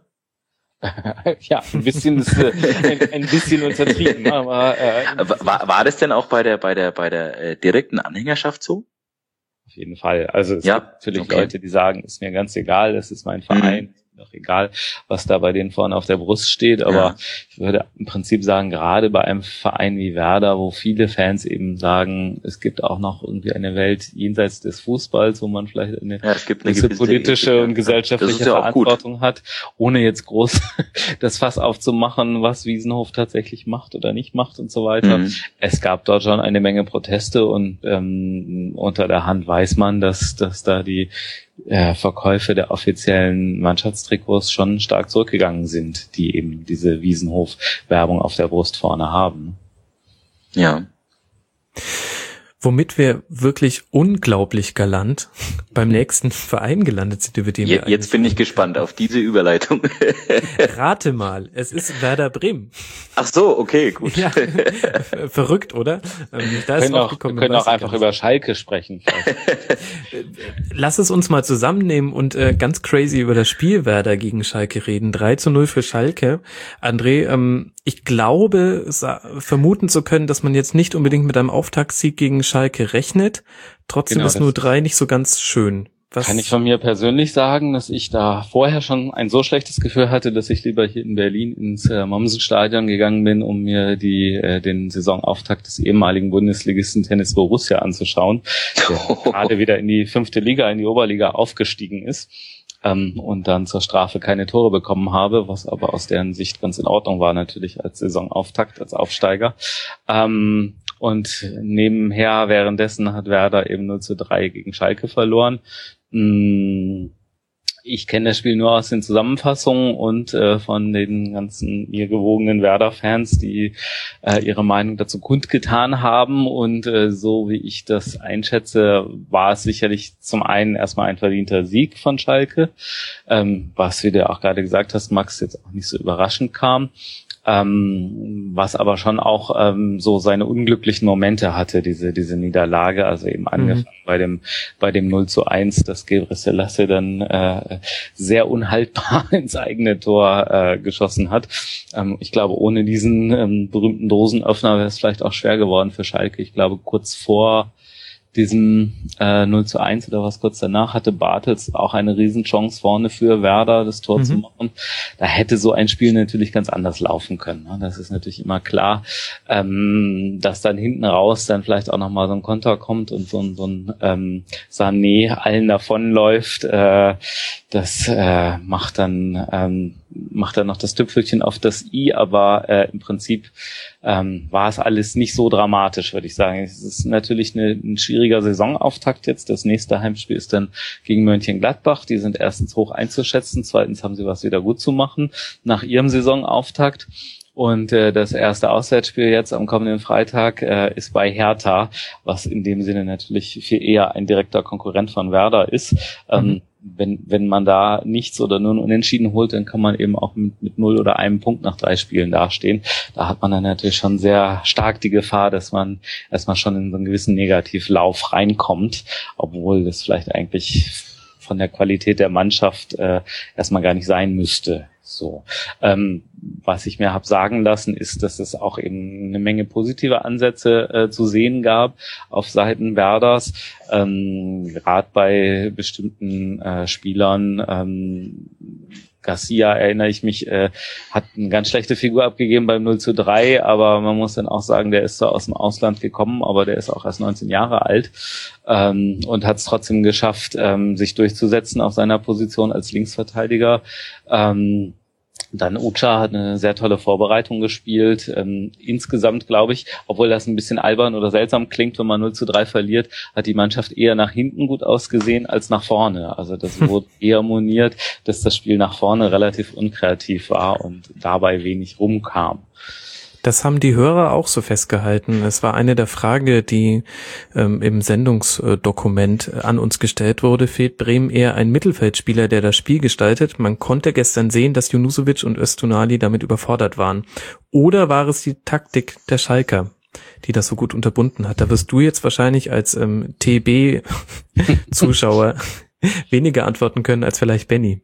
[SPEAKER 3] Ja, ein bisschen ist äh, ein, ein bisschen untertrieben, aber äh,
[SPEAKER 2] war, war das denn auch bei der bei der bei der äh, direkten Anhängerschaft so?
[SPEAKER 3] Auf jeden Fall. Also es
[SPEAKER 2] ja,
[SPEAKER 3] gibt natürlich
[SPEAKER 2] okay.
[SPEAKER 3] Leute, die sagen, ist mir ganz egal, das ist mein Verein. Mhm. Doch egal, was da bei denen vorne auf der Brust steht, aber ja. ich würde im Prinzip sagen, gerade bei einem Verein wie Werder, wo viele Fans eben sagen, es gibt auch noch irgendwie eine Welt jenseits des Fußballs, wo man vielleicht eine,
[SPEAKER 2] ja, es gibt eine
[SPEAKER 3] gewisse politische Ethik, und gesellschaftliche ja Verantwortung hat, ohne jetzt groß das Fass aufzumachen, was Wiesenhof tatsächlich macht oder nicht macht und so weiter. Mhm. Es gab dort schon eine Menge Proteste und ähm, unter der Hand weiß man, dass dass da die äh, Verkäufe der offiziellen Mannschaftstrikots schon stark zurückgegangen sind, die eben diese Wiesenhof-Werbung auf der Brust vorne haben.
[SPEAKER 2] Ja.
[SPEAKER 1] Womit wir wirklich unglaublich galant beim nächsten Verein gelandet sind, über den
[SPEAKER 2] Je,
[SPEAKER 1] wir
[SPEAKER 2] Jetzt bin ich gespannt auf diese Überleitung.
[SPEAKER 1] Rate mal, es ist Werder Bremen.
[SPEAKER 2] Ach so, okay, gut.
[SPEAKER 1] Ja, verrückt, oder?
[SPEAKER 3] Da ist wir können auch, wir können auch einfach über Schalke sprechen.
[SPEAKER 1] Lass es uns mal zusammennehmen und äh, ganz crazy über das Spiel Werder gegen Schalke reden. drei zu null für Schalke. André, ähm, ich glaube, vermuten zu können, dass man jetzt nicht unbedingt mit einem Auftaktsieg gegen Schalke rechnet. Trotzdem genau, ist nur drei nicht so ganz schön. Was
[SPEAKER 3] kann ich von mir persönlich sagen, dass ich da vorher schon ein so schlechtes Gefühl hatte, dass ich lieber hier in Berlin ins äh, Mommsen-Stadion gegangen bin, um mir die äh, den Saisonauftakt des ehemaligen Bundesligisten Tennis Borussia anzuschauen, der oh. gerade wieder in die fünfte Liga, in die Oberliga aufgestiegen ist. Ähm, und dann zur Strafe keine Tore bekommen habe, was aber aus deren Sicht ganz in Ordnung war, natürlich als Saisonauftakt, als Aufsteiger. Ähm, und nebenher, währenddessen hat Werder eben null zu drei gegen Schalke verloren. Ich kenne das Spiel nur aus den Zusammenfassungen und äh, von den ganzen mir gewogenen Werder-Fans, die äh, ihre Meinung dazu kundgetan haben. Und äh, so wie ich das einschätze, war es sicherlich zum einen erstmal ein verdienter Sieg von Schalke, ähm, was, wie du auch gerade gesagt hast, Max, jetzt auch nicht so überraschend kam. Ähm, was aber schon auch ähm, so seine unglücklichen Momente hatte, diese diese Niederlage, also eben angefangen mhm. bei dem bei dem null zu eins, das Gebre Selassie dann äh, sehr unhaltbar ins eigene Tor äh, geschossen hat. Ähm, ich glaube, ohne diesen ähm, berühmten Dosenöffner wäre es vielleicht auch schwer geworden für Schalke. Ich glaube, kurz vor diesem äh, null zu eins oder was kurz danach hatte Bartels auch eine Riesenchance vorne für Werder, das Tor mhm. zu machen. Da hätte so ein Spiel natürlich ganz anders laufen können. Ne? Das ist natürlich immer klar, ähm, dass dann hinten raus dann vielleicht auch nochmal so ein Konter kommt und so ein, so ein ähm, Sané allen davonläuft. Äh, das äh, macht dann ähm, macht dann noch das Tüpfelchen auf das I, aber äh, im Prinzip ähm, war es alles nicht so dramatisch, würde ich sagen. Es ist natürlich eine, ein schwieriger Saisonauftakt jetzt. Das nächste Heimspiel ist dann gegen Mönchengladbach. Die sind erstens hoch einzuschätzen, zweitens haben sie was wieder gut zu machen nach ihrem Saisonauftakt. Und äh, das erste Auswärtsspiel jetzt am kommenden Freitag äh, ist bei Hertha, was in dem Sinne natürlich viel eher ein direkter Konkurrent von Werder ist. Ähm, mhm. Wenn wenn man da nichts oder nur ein Unentschieden holt, dann kann man eben auch mit, mit null oder einem Punkt nach drei Spielen dastehen. Da hat man dann natürlich schon sehr stark die Gefahr, dass man erstmal schon in so einen gewissen Negativlauf reinkommt, obwohl das vielleicht eigentlich von der Qualität der Mannschaft äh, erstmal gar nicht sein müsste. So, ähm, was ich mir habe sagen lassen, ist, dass es auch eben eine Menge positive Ansätze äh, zu sehen gab auf Seiten Werders, ähm, gerade bei bestimmten äh, Spielern. Ähm, Garcia, erinnere ich mich, äh, hat eine ganz schlechte Figur abgegeben beim null zu drei, aber man muss dann auch sagen, der ist zwar aus dem Ausland gekommen, aber der ist auch erst neunzehn Jahre alt ähm, und hat es trotzdem geschafft, ähm, sich durchzusetzen auf seiner Position als Linksverteidiger. Ähm, Dann Ucha hat eine sehr tolle Vorbereitung gespielt. Ähm, insgesamt glaube ich, obwohl das ein bisschen albern oder seltsam klingt, wenn man null zu drei verliert, hat die Mannschaft eher nach hinten gut ausgesehen als nach vorne. Also das wurde eher moniert, dass das Spiel nach vorne relativ unkreativ war und dabei wenig rumkam.
[SPEAKER 1] Das haben die Hörer auch so festgehalten. Es war eine der Fragen, die ähm, im Sendungsdokument an uns gestellt wurde. Fehlt Bremen eher ein Mittelfeldspieler, der das Spiel gestaltet? Man konnte gestern sehen, dass Junusovic und Öztunali damit überfordert waren. Oder war es die Taktik der Schalker, die das so gut unterbunden hat? Da wirst du jetzt wahrscheinlich als ähm, T B-Zuschauer weniger antworten können als vielleicht Benny.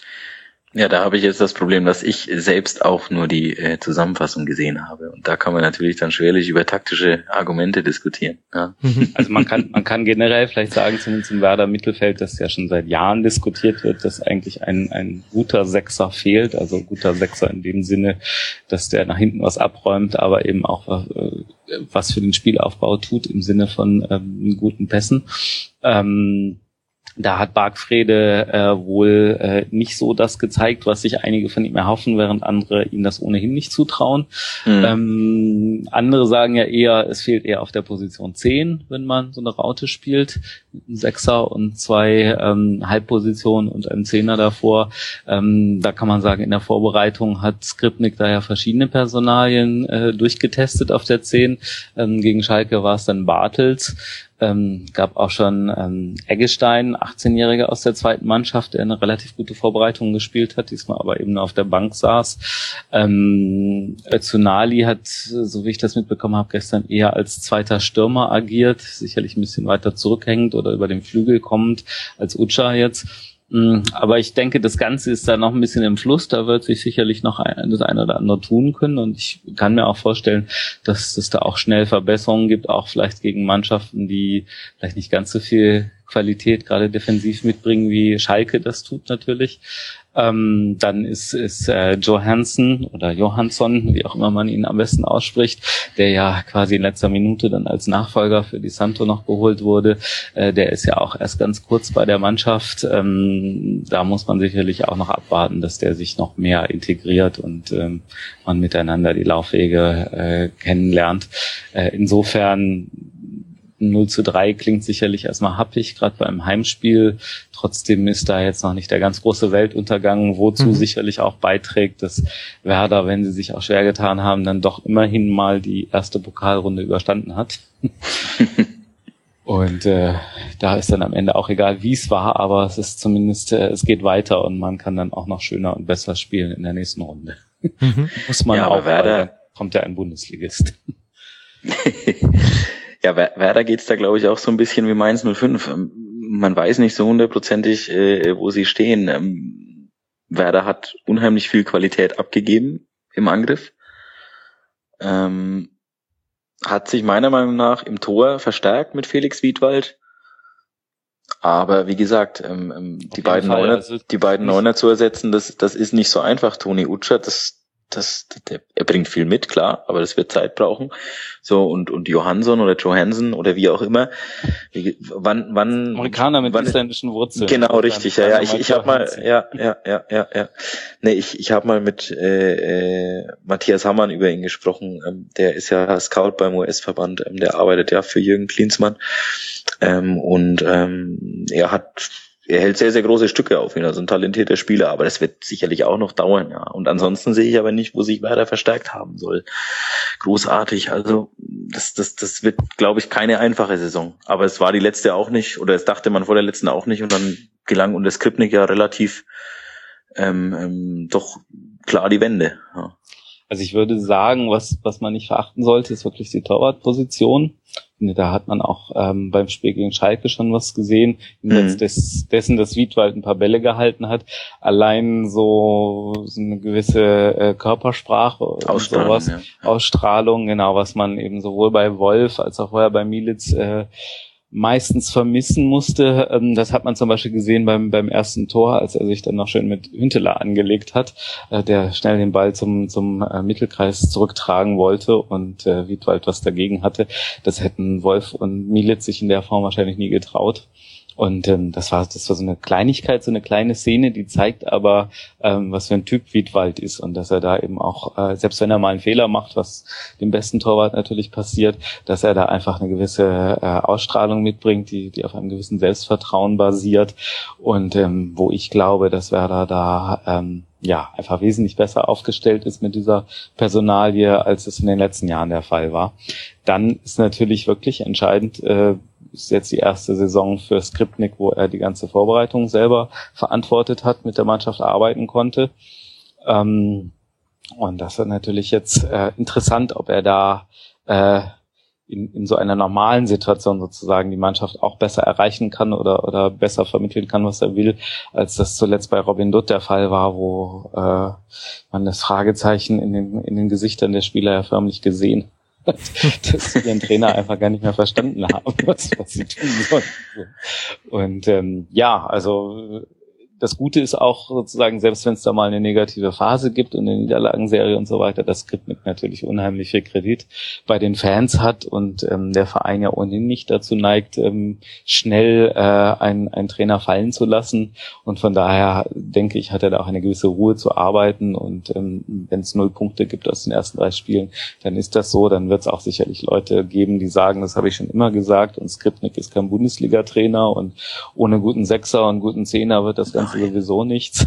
[SPEAKER 2] Ja, da habe ich jetzt das Problem, dass ich selbst auch nur die äh, Zusammenfassung gesehen habe. Und da kann man natürlich dann schwerlich über taktische Argumente diskutieren. Ja.
[SPEAKER 3] Also man kann man kann generell vielleicht sagen, zumindest im Werder Mittelfeld, das ja schon seit Jahren diskutiert wird, dass eigentlich ein ein guter Sechser fehlt. Also guter Sechser in dem Sinne, dass der nach hinten was abräumt, aber eben auch äh, was für den Spielaufbau tut im Sinne von ähm, guten Pässen. Ähm, Da hat Bargfrede äh, wohl äh, nicht so das gezeigt, was sich einige von ihm erhoffen, während andere ihm das ohnehin nicht zutrauen. Mhm. Ähm, andere sagen ja eher, es fehlt eher auf der Position zehn, wenn man so eine Raute spielt. Ein Sechser und zwei ähm, Halbpositionen und ein Zehner davor. Ähm, da kann man sagen, in der Vorbereitung hat Skripnik da ja verschiedene Personalien äh, durchgetestet auf der zehn. Ähm, gegen Schalke war es dann Bartels. Ähm, gab auch schon ähm, Eggestein, achtzehnjähriger aus der zweiten Mannschaft, der eine relativ gute Vorbereitung gespielt hat, diesmal aber eben nur auf der Bank saß. Ähm, Öztunali hat, so wie ich das mitbekommen habe, gestern eher als zweiter Stürmer agiert, sicherlich ein bisschen weiter zurückhängend oder über den Flügel kommend als Ucha jetzt. Aber ich denke, das Ganze ist da noch ein bisschen im Fluss. Da wird sich sicherlich noch ein, das eine oder andere tun können. Und ich kann mir auch vorstellen, dass es da auch schnell Verbesserungen gibt, auch vielleicht gegen Mannschaften, die vielleicht nicht ganz so viel Qualität gerade defensiv mitbringen, wie Schalke das tut natürlich. Ähm, dann ist, ist äh, Johansson oder Johansson, wie auch immer man ihn am besten ausspricht, der ja quasi in letzter Minute dann als Nachfolger für Di Santo noch geholt wurde. Äh, der ist ja auch erst ganz kurz bei der Mannschaft. Ähm, da muss man sicherlich auch noch abwarten, dass der sich noch mehr integriert und ähm, man miteinander die Laufwege äh, kennenlernt. Äh, insofern null zu drei klingt sicherlich erstmal happig, gerade beim Heimspiel. Trotzdem ist da jetzt noch nicht der ganz große Weltuntergang, wozu mhm. sicherlich auch beiträgt, dass Werder, wenn sie sich auch schwer getan haben, dann doch immerhin mal die erste Pokalrunde überstanden hat. Und äh, da ist dann am Ende auch egal, wie es war, aber es ist zumindest, äh, es geht weiter und man kann dann auch noch schöner und besser spielen in der nächsten Runde. Mhm. Muss man
[SPEAKER 2] ja,
[SPEAKER 3] auch,
[SPEAKER 2] Werder,
[SPEAKER 3] weil dann kommt ja ein Bundesligist.
[SPEAKER 2] Ja, Werder geht's da, glaube ich, auch so ein bisschen wie Mainz null fünf. Man weiß nicht so hundertprozentig, äh, wo sie stehen. Ähm, Werder hat unheimlich viel Qualität abgegeben im Angriff. Ähm, hat sich meiner Meinung nach im Tor verstärkt mit Felix Wiedwald. Aber wie gesagt, ähm, die beiden
[SPEAKER 3] Fall,
[SPEAKER 2] Neuner,
[SPEAKER 3] also
[SPEAKER 2] die beiden Neuner zu ersetzen, das, das ist nicht so einfach. Toni Utscher, das, das, der, er bringt viel mit, klar, aber das wird Zeit brauchen. So, und, und Johansson oder Johansson oder wie auch immer. Wie, wann, wann,
[SPEAKER 3] Amerikaner mit
[SPEAKER 2] wann,
[SPEAKER 3] isländischen Wurzeln.
[SPEAKER 2] Genau, richtig, ja, ja. Ich, ich habe mal, ja, ja, ja, ja, ja. Nee, ich, ich habe mal mit, äh, äh, Matthias Hammann über ihn gesprochen. Ähm, der ist ja Scout beim U S-Verband. Ähm, der arbeitet ja für Jürgen Klinsmann. Ähm, und, ähm, er hat, er hält sehr, sehr große Stücke auf ihn, also ein talentierter Spieler, aber das wird sicherlich auch noch dauern, ja. Und ansonsten sehe ich aber nicht, wo sich Werder verstärkt haben soll. Großartig, also das, das, das wird, glaube ich, keine einfache Saison. Aber es war die letzte auch nicht, oder es dachte man vor der letzten auch nicht, und dann gelang unter Skripnik ja relativ ähm, ähm, doch klar die Wende. Ja.
[SPEAKER 3] Also ich würde sagen, was was man nicht verachten sollte, ist wirklich die Torwartposition. Da hat man auch ähm, beim Spiel gegen Schalke schon was gesehen, mhm. des, dessen, dass Wiedwald ein paar Bälle gehalten hat. Allein so, so eine gewisse äh, Körpersprache und sowas, ja. Ausstrahlung, genau, was man eben sowohl bei Wolf als auch vorher bei Milic äh, meistens vermissen musste. Ähm, das hat man zum Beispiel gesehen beim beim ersten Tor, als er sich dann noch schön mit Hünteler angelegt hat, äh, der schnell den Ball zum zum äh, Mittelkreis zurücktragen wollte und äh, Wiedwald was dagegen hatte. Das hätten Wolf und Milic sich in der Form wahrscheinlich nie getraut. Und ähm, das war das war so eine Kleinigkeit, so eine kleine Szene, die zeigt aber, ähm, was für ein Typ Wiedwald ist und dass er da eben auch, äh, selbst wenn er mal einen Fehler macht, was dem besten Torwart natürlich passiert, dass er da einfach eine gewisse äh, Ausstrahlung mitbringt, die die auf einem gewissen Selbstvertrauen basiert und ähm, wo ich glaube, dass Werder da ähm, ja einfach wesentlich besser aufgestellt ist mit dieser Personalie, als es in den letzten Jahren der Fall war. Dann ist natürlich wirklich entscheidend, äh, ist jetzt die erste Saison für Skripnik, wo er die ganze Vorbereitung selber verantwortet hat, mit der Mannschaft arbeiten konnte. Ähm, und das ist natürlich jetzt äh, interessant, ob er da äh, in, in so einer normalen Situation sozusagen die Mannschaft auch besser erreichen kann oder oder besser vermitteln kann, was er will, als das zuletzt bei Robin Dutt der Fall war, wo äh, man das Fragezeichen in den in den Gesichtern der Spieler ja förmlich gesehen hat, dass sie ihren Trainer einfach gar nicht mehr verstanden haben, was, was sie tun sollen. Und ähm, ja, also das Gute ist auch sozusagen, selbst wenn es da mal eine negative Phase gibt und eine Niederlagenserie und so weiter, dass Skripnik natürlich unheimlich viel Kredit bei den Fans hat und ähm, der Verein ja ohnehin nicht dazu neigt, ähm, schnell äh, einen, einen Trainer fallen zu lassen. Und von daher denke ich, hat er da auch eine gewisse Ruhe zu arbeiten. Und ähm, wenn es null Punkte gibt aus den ersten drei Spielen, dann ist das so. Dann wird es auch sicherlich Leute geben, die sagen, das habe ich schon immer gesagt, und Skripnik ist kein Bundesliga-Trainer und ohne guten Sechser und guten Zehner wird das Ganze sowieso nichts.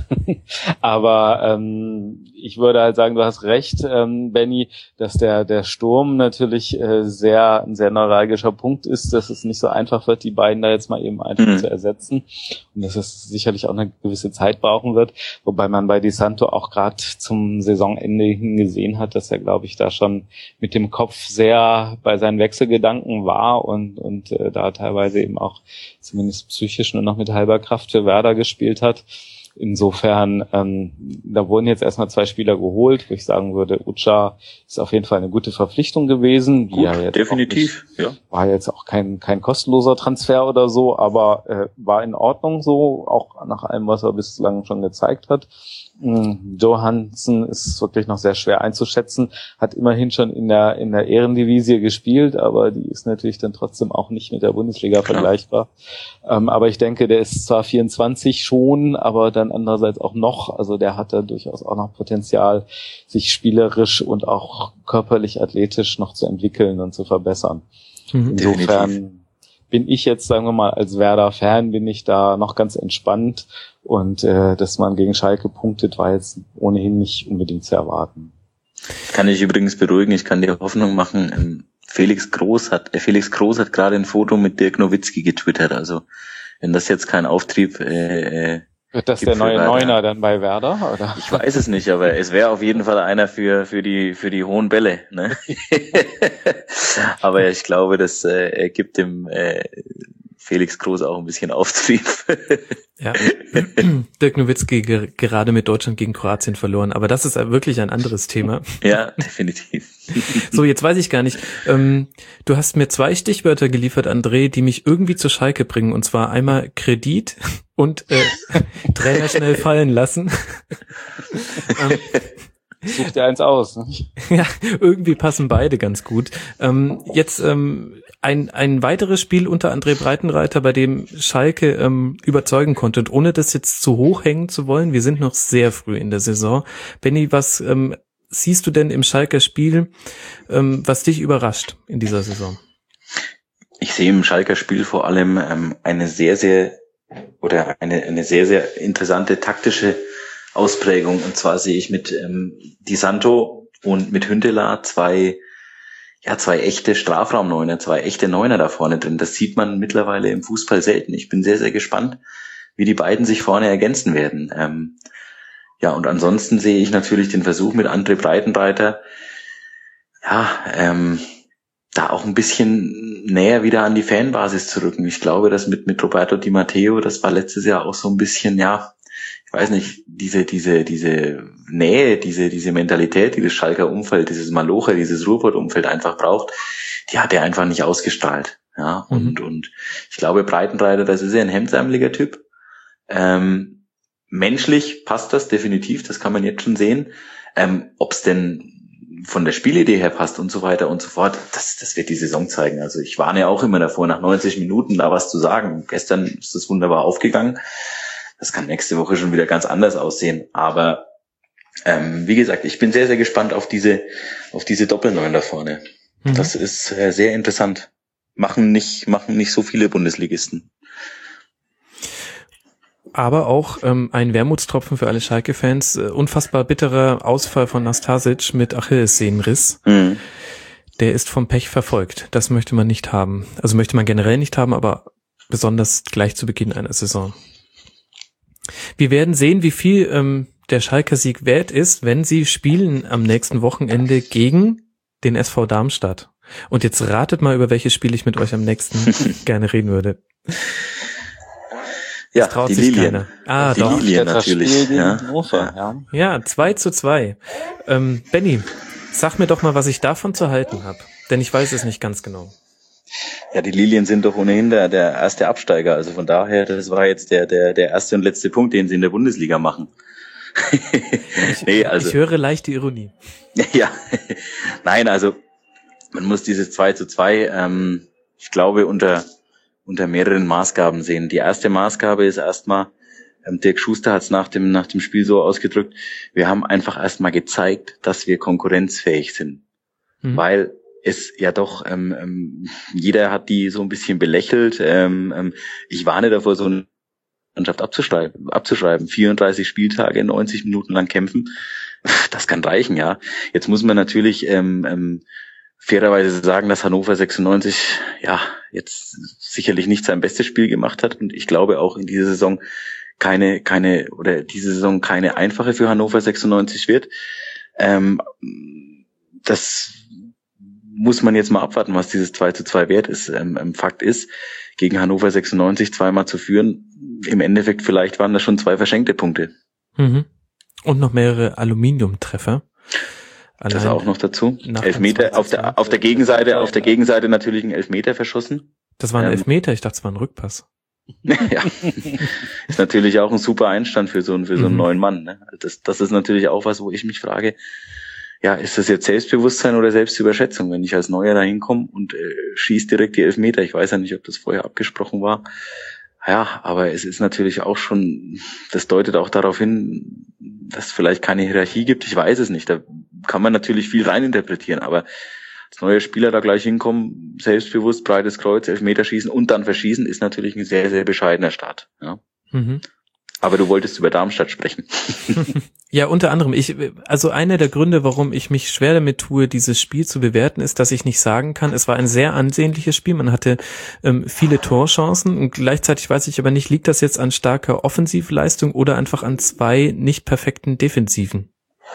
[SPEAKER 3] Aber ähm, ich würde halt sagen, du hast recht, ähm, Benny, dass der der Sturm natürlich äh, sehr ein sehr neuralgischer Punkt ist, dass es nicht so einfach wird, die beiden da jetzt mal eben einfach mhm. zu ersetzen und dass es sicherlich auch eine gewisse Zeit brauchen wird, wobei man bei Di Santo auch gerade zum Saisonende hin gesehen hat, dass er, glaube ich, da schon mit dem Kopf sehr bei seinen Wechselgedanken war und und äh, da teilweise eben auch zumindest psychisch nur noch mit halber Kraft für Werder gespielt hat. Insofern, ähm, da wurden jetzt erstmal zwei Spieler geholt, wo ich sagen würde, Ucha ist auf jeden Fall eine gute Verpflichtung gewesen.
[SPEAKER 2] Gut, ja jetzt definitiv.
[SPEAKER 3] Nicht,
[SPEAKER 2] ja.
[SPEAKER 3] War jetzt auch kein kein kostenloser Transfer oder so, aber äh, war in Ordnung so, auch nach allem, was er bislang schon gezeigt hat. Johansen ist wirklich noch sehr schwer einzuschätzen, hat immerhin schon in der in der Ehrendivisie gespielt, aber die ist natürlich dann trotzdem auch nicht mit der Bundesliga Klar. vergleichbar. Ähm, aber ich denke, der ist zwar vierundzwanzig schon, aber dann andererseits auch noch, also der hat da durchaus auch noch Potenzial, sich spielerisch und auch körperlich athletisch noch zu entwickeln und zu verbessern. Mhm. Insofern Definitiv. bin ich jetzt, sagen wir mal, als Werder-Fan bin ich da noch ganz entspannt und äh, dass man gegen Schalke punktet, war jetzt ohnehin nicht unbedingt zu erwarten.
[SPEAKER 2] Kann ich übrigens beruhigen, ich kann dir Hoffnung machen, Felix Groß hat äh, Felix Groß hat gerade ein Foto mit Dirk Nowitzki getwittert, also wenn das jetzt kein Auftrieb äh,
[SPEAKER 3] Wird das der neue Neuner dann bei Werder, oder?
[SPEAKER 2] Ich weiß es nicht, aber es wäre auf jeden Fall einer für für die für die hohen Bälle, ne? Aber ich glaube, das äh, gibt dem äh, Felix Groß auch ein bisschen Auftrieb.
[SPEAKER 1] Ja, Dirk Nowitzki ge- gerade mit Deutschland gegen Kroatien verloren, aber das ist wirklich ein anderes Thema.
[SPEAKER 2] Ja, definitiv.
[SPEAKER 1] So, jetzt weiß ich gar nicht. Ähm, du hast mir zwei Stichwörter geliefert, André, die mich irgendwie zur Schalke bringen, und zwar einmal Kredit und äh, Trainer schnell fallen lassen. ähm,
[SPEAKER 3] Such dir eins aus. Ne?
[SPEAKER 1] Ja, irgendwie passen beide ganz gut. Ähm, jetzt ähm, ein ein weiteres Spiel unter André Breitenreiter, bei dem Schalke ähm, überzeugen konnte. Und ohne das jetzt zu hoch hängen zu wollen, wir sind noch sehr früh in der Saison. Benni, was ähm, siehst du denn im Schalker Spiel, ähm, was dich überrascht in dieser Saison?
[SPEAKER 2] Ich sehe im Schalker Spiel vor allem ähm, eine sehr, sehr oder eine eine sehr, sehr interessante taktische Ausprägung, und zwar sehe ich mit ähm, Di Santo und mit Hünteler zwei ja zwei echte Strafraumneuner, zwei echte Neuner da vorne drin. Das sieht man mittlerweile im Fußball selten. Ich bin sehr, sehr gespannt, wie die beiden sich vorne ergänzen werden. Ähm, ja, und ansonsten sehe ich natürlich den Versuch mit André Breitenreiter, ja, ähm, da auch ein bisschen näher wieder an die Fanbasis zu rücken. Ich glaube, dass mit mit Roberto Di Matteo, das war letztes Jahr auch so ein bisschen, ja, ich weiß nicht, diese, diese, diese Nähe, diese, diese Mentalität, die das Schalker Umfeld, dieses Malocher, dieses Ruhrpott-Umfeld einfach braucht, die hat er einfach nicht ausgestrahlt. Ja, mhm. und, und ich glaube, Breitenreiter, das ist ja ein hemdsärmeliger Typ. Ähm, menschlich passt das definitiv, das kann man jetzt schon sehen. Ähm, ob's denn von der Spielidee her passt und so weiter und so fort, das, das wird die Saison zeigen. Also ich warne ja auch immer davor, nach neunzig Minuten da was zu sagen. Gestern ist das wunderbar aufgegangen. Das kann nächste Woche schon wieder ganz anders aussehen. Aber ähm, wie gesagt, ich bin sehr, sehr gespannt auf diese auf diese Doppelneun da vorne. Mhm. Das ist äh, sehr interessant. Machen nicht machen nicht so viele Bundesligisten.
[SPEAKER 1] Aber auch ähm, ein Wermutstropfen für alle Schalke-Fans. Äh, unfassbar bitterer Ausfall von Nastasic mit Achillessehnenriss. Mhm. Der ist vom Pech verfolgt. Das möchte man nicht haben. Also möchte man generell nicht haben, aber besonders gleich zu Beginn einer Saison. Wir werden sehen, wie viel ähm, der Schalker Sieg wert ist, wenn sie spielen am nächsten Wochenende gegen den S V Darmstadt. Und jetzt ratet mal, über welches Spiel ich mit euch am nächsten gerne reden würde.
[SPEAKER 2] Ja, die Lilien.
[SPEAKER 1] Ah,
[SPEAKER 2] die
[SPEAKER 1] doch.
[SPEAKER 2] Lilien natürlich.
[SPEAKER 3] Ja. Hannover, ja.
[SPEAKER 1] ja, zwei zu zwei. Ähm, Benni, sag mir doch mal, was ich davon zu halten habe. Denn ich weiß es nicht ganz genau.
[SPEAKER 2] Ja, die Lilien sind doch ohnehin der, der erste Absteiger. Also von daher, das war jetzt der, der, der erste und letzte Punkt, den sie in der Bundesliga machen.
[SPEAKER 1] nee, also, ich höre leichte Ironie.
[SPEAKER 2] Ja, nein, also man muss dieses zwei zu zwei, ähm, ich glaube, unter unter mehreren Maßgaben sehen. Die erste Maßgabe ist erstmal, ähm, Dirk Schuster hat es nach dem nach dem Spiel so ausgedrückt, wir haben einfach erstmal gezeigt, dass wir konkurrenzfähig sind. Mhm. Weil es ja doch, ähm, ähm, jeder hat die so ein bisschen belächelt. Ähm, ähm, ich warne davor, so eine Mannschaft abzuschreiben, abzuschreiben. vierunddreißig Spieltage, neunzig Minuten lang kämpfen, das kann reichen, ja. Jetzt muss man natürlich ähm, ähm, fairerweise sagen, dass Hannover sechsundneunzig ja jetzt sicherlich nicht sein bestes Spiel gemacht hat und ich glaube auch in dieser Saison keine keine oder diese Saison keine einfache für Hannover sechsundneunzig wird. Ähm, das muss man jetzt mal abwarten, was dieses zwei zu zwei wert ist. Ähm, Fakt ist, gegen Hannover sechsundneunzig zweimal zu führen, im Endeffekt vielleicht waren das schon zwei verschenkte Punkte.
[SPEAKER 1] Mhm. Und noch mehrere Aluminiumtreffer.
[SPEAKER 2] Allein das auch noch dazu. Elfmeter auf der auf der Gegenseite, auf der Gegenseite natürlich ein Elfmeter verschossen.
[SPEAKER 1] Das war ein ähm, Elfmeter, ich dachte, es war ein Rückpass.
[SPEAKER 2] Ja, ist natürlich auch ein super Einstand für so einen für so einen mhm. neuen Mann. Ne? Das das ist natürlich auch was, wo ich mich frage, ja, ist das jetzt Selbstbewusstsein oder Selbstüberschätzung, wenn ich als Neuer da hinkomme und äh, schieße direkt die Elfmeter? Ich weiß ja nicht, ob das vorher abgesprochen war. Ja, aber es ist natürlich auch schon, das deutet auch darauf hin, dass es vielleicht keine Hierarchie gibt. Ich weiß es nicht. Da kann man natürlich viel reininterpretieren, aber als neuer Spieler da gleich hinkommen, selbstbewusst, breites Kreuz, Elfmeter schießen und dann verschießen, ist natürlich ein sehr, sehr bescheidener Start. Ja. Mhm. Aber du wolltest über Darmstadt sprechen.
[SPEAKER 1] Ja, unter anderem. Ich, also einer der Gründe, warum ich mich schwer damit tue, dieses Spiel zu bewerten, ist, dass ich nicht sagen kann, es war ein sehr ansehnliches Spiel. Man hatte ähm, viele Torchancen und gleichzeitig weiß ich aber nicht, liegt das jetzt an starker Offensivleistung oder einfach an zwei nicht perfekten Defensiven?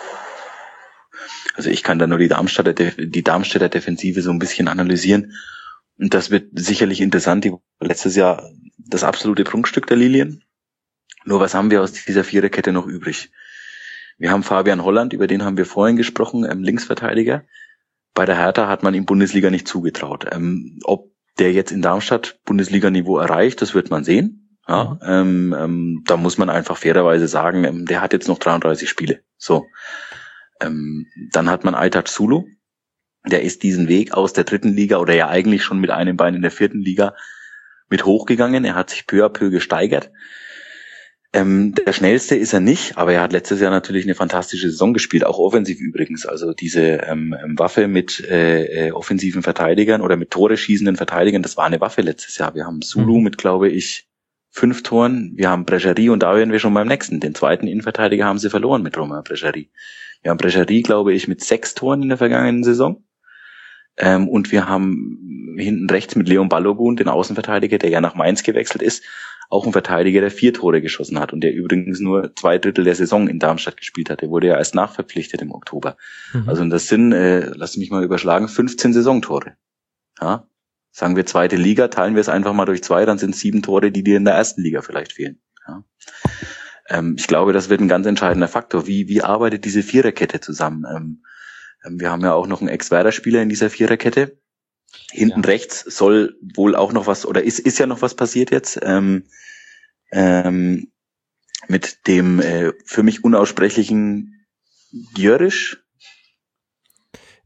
[SPEAKER 2] Also ich kann da nur die Darmstädter, die Darmstädter Defensive so ein bisschen analysieren. Und das wird sicherlich interessant. Die letztes Jahr das absolute Prunkstück der Lilien. Nur was haben wir aus dieser Viererkette noch übrig? Wir haben Fabian Holland, über den haben wir vorhin gesprochen, ähm, Linksverteidiger. Bei der Hertha hat man ihm Bundesliga nicht zugetraut. Ähm, ob der jetzt in Darmstadt Bundesliga-Niveau erreicht, das wird man sehen. Ja, ähm, ähm, da muss man einfach fairerweise sagen, ähm, der hat jetzt noch dreiunddreißig Spiele. So. Ähm, dann hat man Aytaç Sulu. Der ist diesen Weg aus der dritten Liga oder ja eigentlich schon mit einem Bein in der vierten Liga mit hochgegangen. Er hat sich peu à peu gesteigert. Ähm, der schnellste ist er nicht, aber er hat letztes Jahr natürlich eine fantastische Saison gespielt, auch offensiv übrigens. Also diese ähm, Waffe mit äh, äh, offensiven Verteidigern oder mit Tore schießenden Verteidigern, das war eine Waffe letztes Jahr. Wir haben Sulu mit, glaube ich, fünf Toren. Wir haben Brecherie und da wären wir schon beim nächsten. Den zweiten Innenverteidiger haben sie verloren mit Romain Brecherie. Wir haben Brecherie, glaube ich, mit sechs Toren in der vergangenen Saison. Ähm, und wir haben hinten rechts mit Leon Balogun, den Außenverteidiger, der ja nach Mainz gewechselt ist, auch ein Verteidiger, der vier Tore geschossen hat und der übrigens nur zwei Drittel der Saison in Darmstadt gespielt hat. Der wurde ja erst nachverpflichtet im Oktober. Mhm. Also das sind, äh, lass mich mal überschlagen, fünfzehn Saisontore. Ja? Sagen wir zweite Liga, teilen wir es einfach mal durch zwei, dann sind es sieben Tore, die dir in der ersten Liga vielleicht fehlen. Ja? Ähm, ich glaube, das wird ein ganz entscheidender Faktor. Wie, wie arbeitet diese Viererkette zusammen? Ähm, ähm, wir haben ja auch noch einen Ex-Werder-Spieler in dieser Viererkette. Hinten ja. rechts soll wohl auch noch was, oder ist ist ja noch was passiert jetzt, ähm, ähm, mit dem äh, für mich unaussprechlichen Györisch.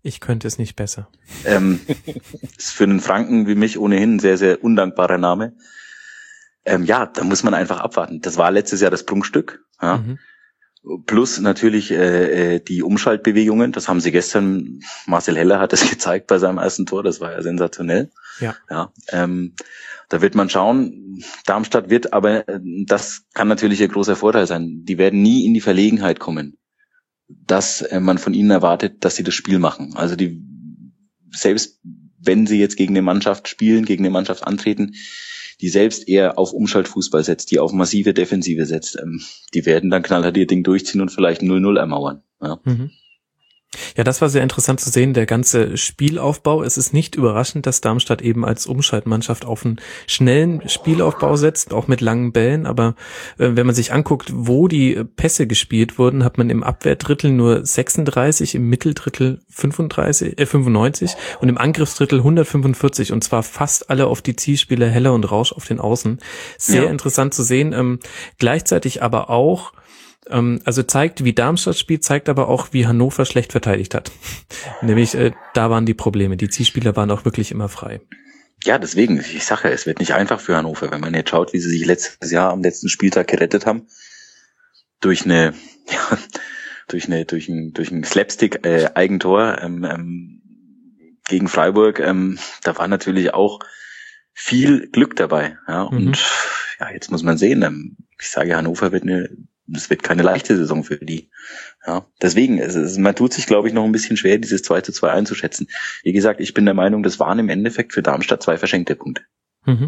[SPEAKER 1] Ich könnte es nicht besser.
[SPEAKER 2] Ähm, ist für einen Franken wie mich ohnehin ein sehr, sehr undankbarer Name. Ähm, ja, da muss man einfach abwarten. Das war letztes Jahr das Prunkstück. Ja. Mhm. Plus natürlich äh, die Umschaltbewegungen. Das haben sie gestern, Marcel Heller hat es gezeigt bei seinem ersten Tor. Das war ja sensationell.
[SPEAKER 1] Ja.
[SPEAKER 2] Ja. Ähm, da wird man schauen. Darmstadt wird, aber äh, das kann natürlich ein großer Vorteil sein. Die werden nie in die Verlegenheit kommen, dass äh, man von ihnen erwartet, dass sie das Spiel machen. Also die, selbst wenn sie jetzt gegen eine Mannschaft spielen, gegen eine Mannschaft antreten, die selbst eher auf Umschaltfußball setzt, die auf massive Defensive setzt, ähm, die werden dann knallhart ihr Ding durchziehen und vielleicht null null ermauern. Ja.
[SPEAKER 1] Mhm. Ja, das war sehr interessant zu sehen, der ganze Spielaufbau. Es ist nicht überraschend, dass Darmstadt eben als Umschaltmannschaft auf einen schnellen Spielaufbau setzt, auch mit langen Bällen. Aber äh, wenn man sich anguckt, wo die Pässe gespielt wurden, hat man im Abwehrdrittel nur sechsunddreißig, im Mitteldrittel fünfunddreißig, äh, fünfundneunzig und im Angriffsdrittel hundertfünfundvierzig. Und zwar fast alle auf die Zielspieler Heller und Rausch auf den Außen. Sehr ja. interessant zu sehen. Ähm, gleichzeitig aber auch, also zeigt, wie Darmstadt spielt, zeigt aber auch, wie Hannover schlecht verteidigt hat. Nämlich, äh, da waren die Probleme. Die Zielspieler waren auch wirklich immer frei.
[SPEAKER 2] Ja, deswegen, ich sage ja, es wird nicht einfach für Hannover, wenn man jetzt schaut, wie sie sich letztes Jahr am letzten Spieltag gerettet haben. Durch eine, ja, durch eine, durch ein, durch ein Slapstick-Eigentor ähm, ähm, gegen Freiburg. Ähm, da war natürlich auch viel Glück dabei. Ja, und mhm. ja, jetzt muss man sehen. Ähm, ich sage, Hannover wird eine Das wird keine leichte Saison für die. Ja, deswegen, es ist, man tut sich, glaube ich, noch ein bisschen schwer, dieses zwei zu zwei einzuschätzen. Wie gesagt, ich bin der Meinung, das waren im Endeffekt für Darmstadt zwei verschenkte Punkte.
[SPEAKER 3] Mhm.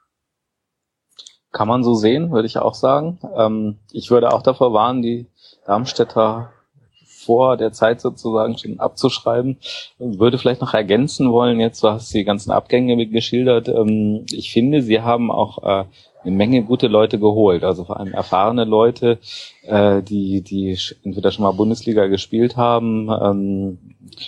[SPEAKER 3] Kann man so sehen, würde ich auch sagen. Ähm, ich würde auch davor warnen, die Darmstädter vor der Zeit sozusagen schon abzuschreiben. Würde vielleicht noch ergänzen wollen, jetzt, du hast die ganzen Abgänge mit geschildert. Ähm, ich finde, sie haben auch äh, eine Menge gute Leute geholt, also vor allem erfahrene Leute, äh, die die entweder schon mal Bundesliga gespielt haben ähm,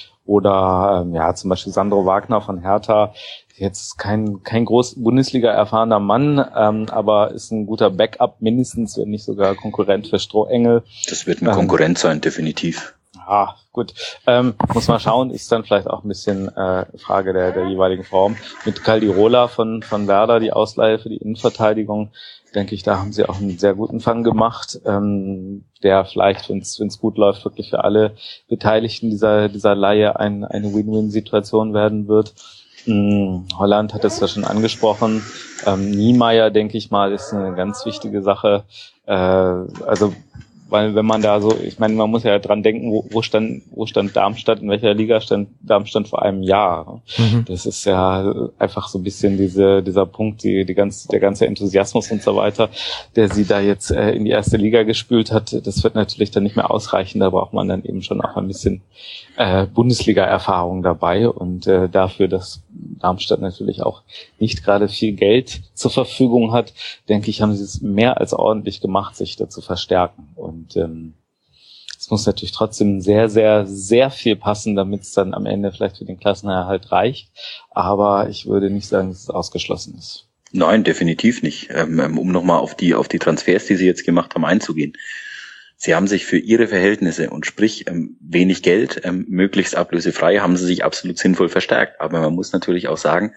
[SPEAKER 3] oder ähm, ja zum Beispiel Sandro Wagner von Hertha, jetzt kein kein groß Bundesliga erfahrener Mann, ähm, aber ist ein guter Backup mindestens, wenn nicht sogar Konkurrent für Strohengel.
[SPEAKER 2] Das wird ein Konkurrent ähm, sein, definitiv.
[SPEAKER 3] Ah, gut. Ähm, muss man schauen, ist dann vielleicht auch ein bisschen äh, Frage der, der jeweiligen Form. Mit Caldirola von, von Werder, die Ausleihe für die Innenverteidigung, denke ich, da haben sie auch einen sehr guten Fang gemacht, ähm, der vielleicht, wenn es gut läuft, wirklich für alle Beteiligten dieser, dieser Leihe ein, eine Win-Win-Situation werden wird. Ähm, Holland hat es ja schon angesprochen. Ähm, Niemeyer, denke ich mal, ist eine ganz wichtige Sache. Äh, also Weil wenn man da so, ich meine, man muss ja dran denken, wo, wo stand, wo stand Darmstadt, in welcher Liga stand Darmstadt vor einem Jahr. Mhm. Das ist ja einfach so ein bisschen diese, dieser Punkt, die, die ganze, der ganze Enthusiasmus und so weiter, der sie da jetzt äh, in die erste Liga gespült hat. Das wird natürlich dann nicht mehr ausreichen. Da braucht man dann eben schon auch ein bisschen äh, Bundesliga-Erfahrung dabei und äh, dafür, dass Darmstadt natürlich auch nicht gerade viel Geld zur Verfügung hat, denke ich, haben sie es mehr als ordentlich gemacht, sich da zu verstärken. Und ähm, es muss natürlich trotzdem sehr, sehr, sehr viel passen, damit es dann am Ende vielleicht für den Klassenerhalt reicht. Aber ich würde nicht sagen, dass es ausgeschlossen ist.
[SPEAKER 2] Nein, definitiv nicht. Ähm, um nochmal auf die auf die Transfers, die sie jetzt gemacht haben, einzugehen. Sie haben sich für ihre Verhältnisse und sprich ähm, wenig Geld, ähm, möglichst ablösefrei, haben sie sich absolut sinnvoll verstärkt. Aber man muss natürlich auch sagen,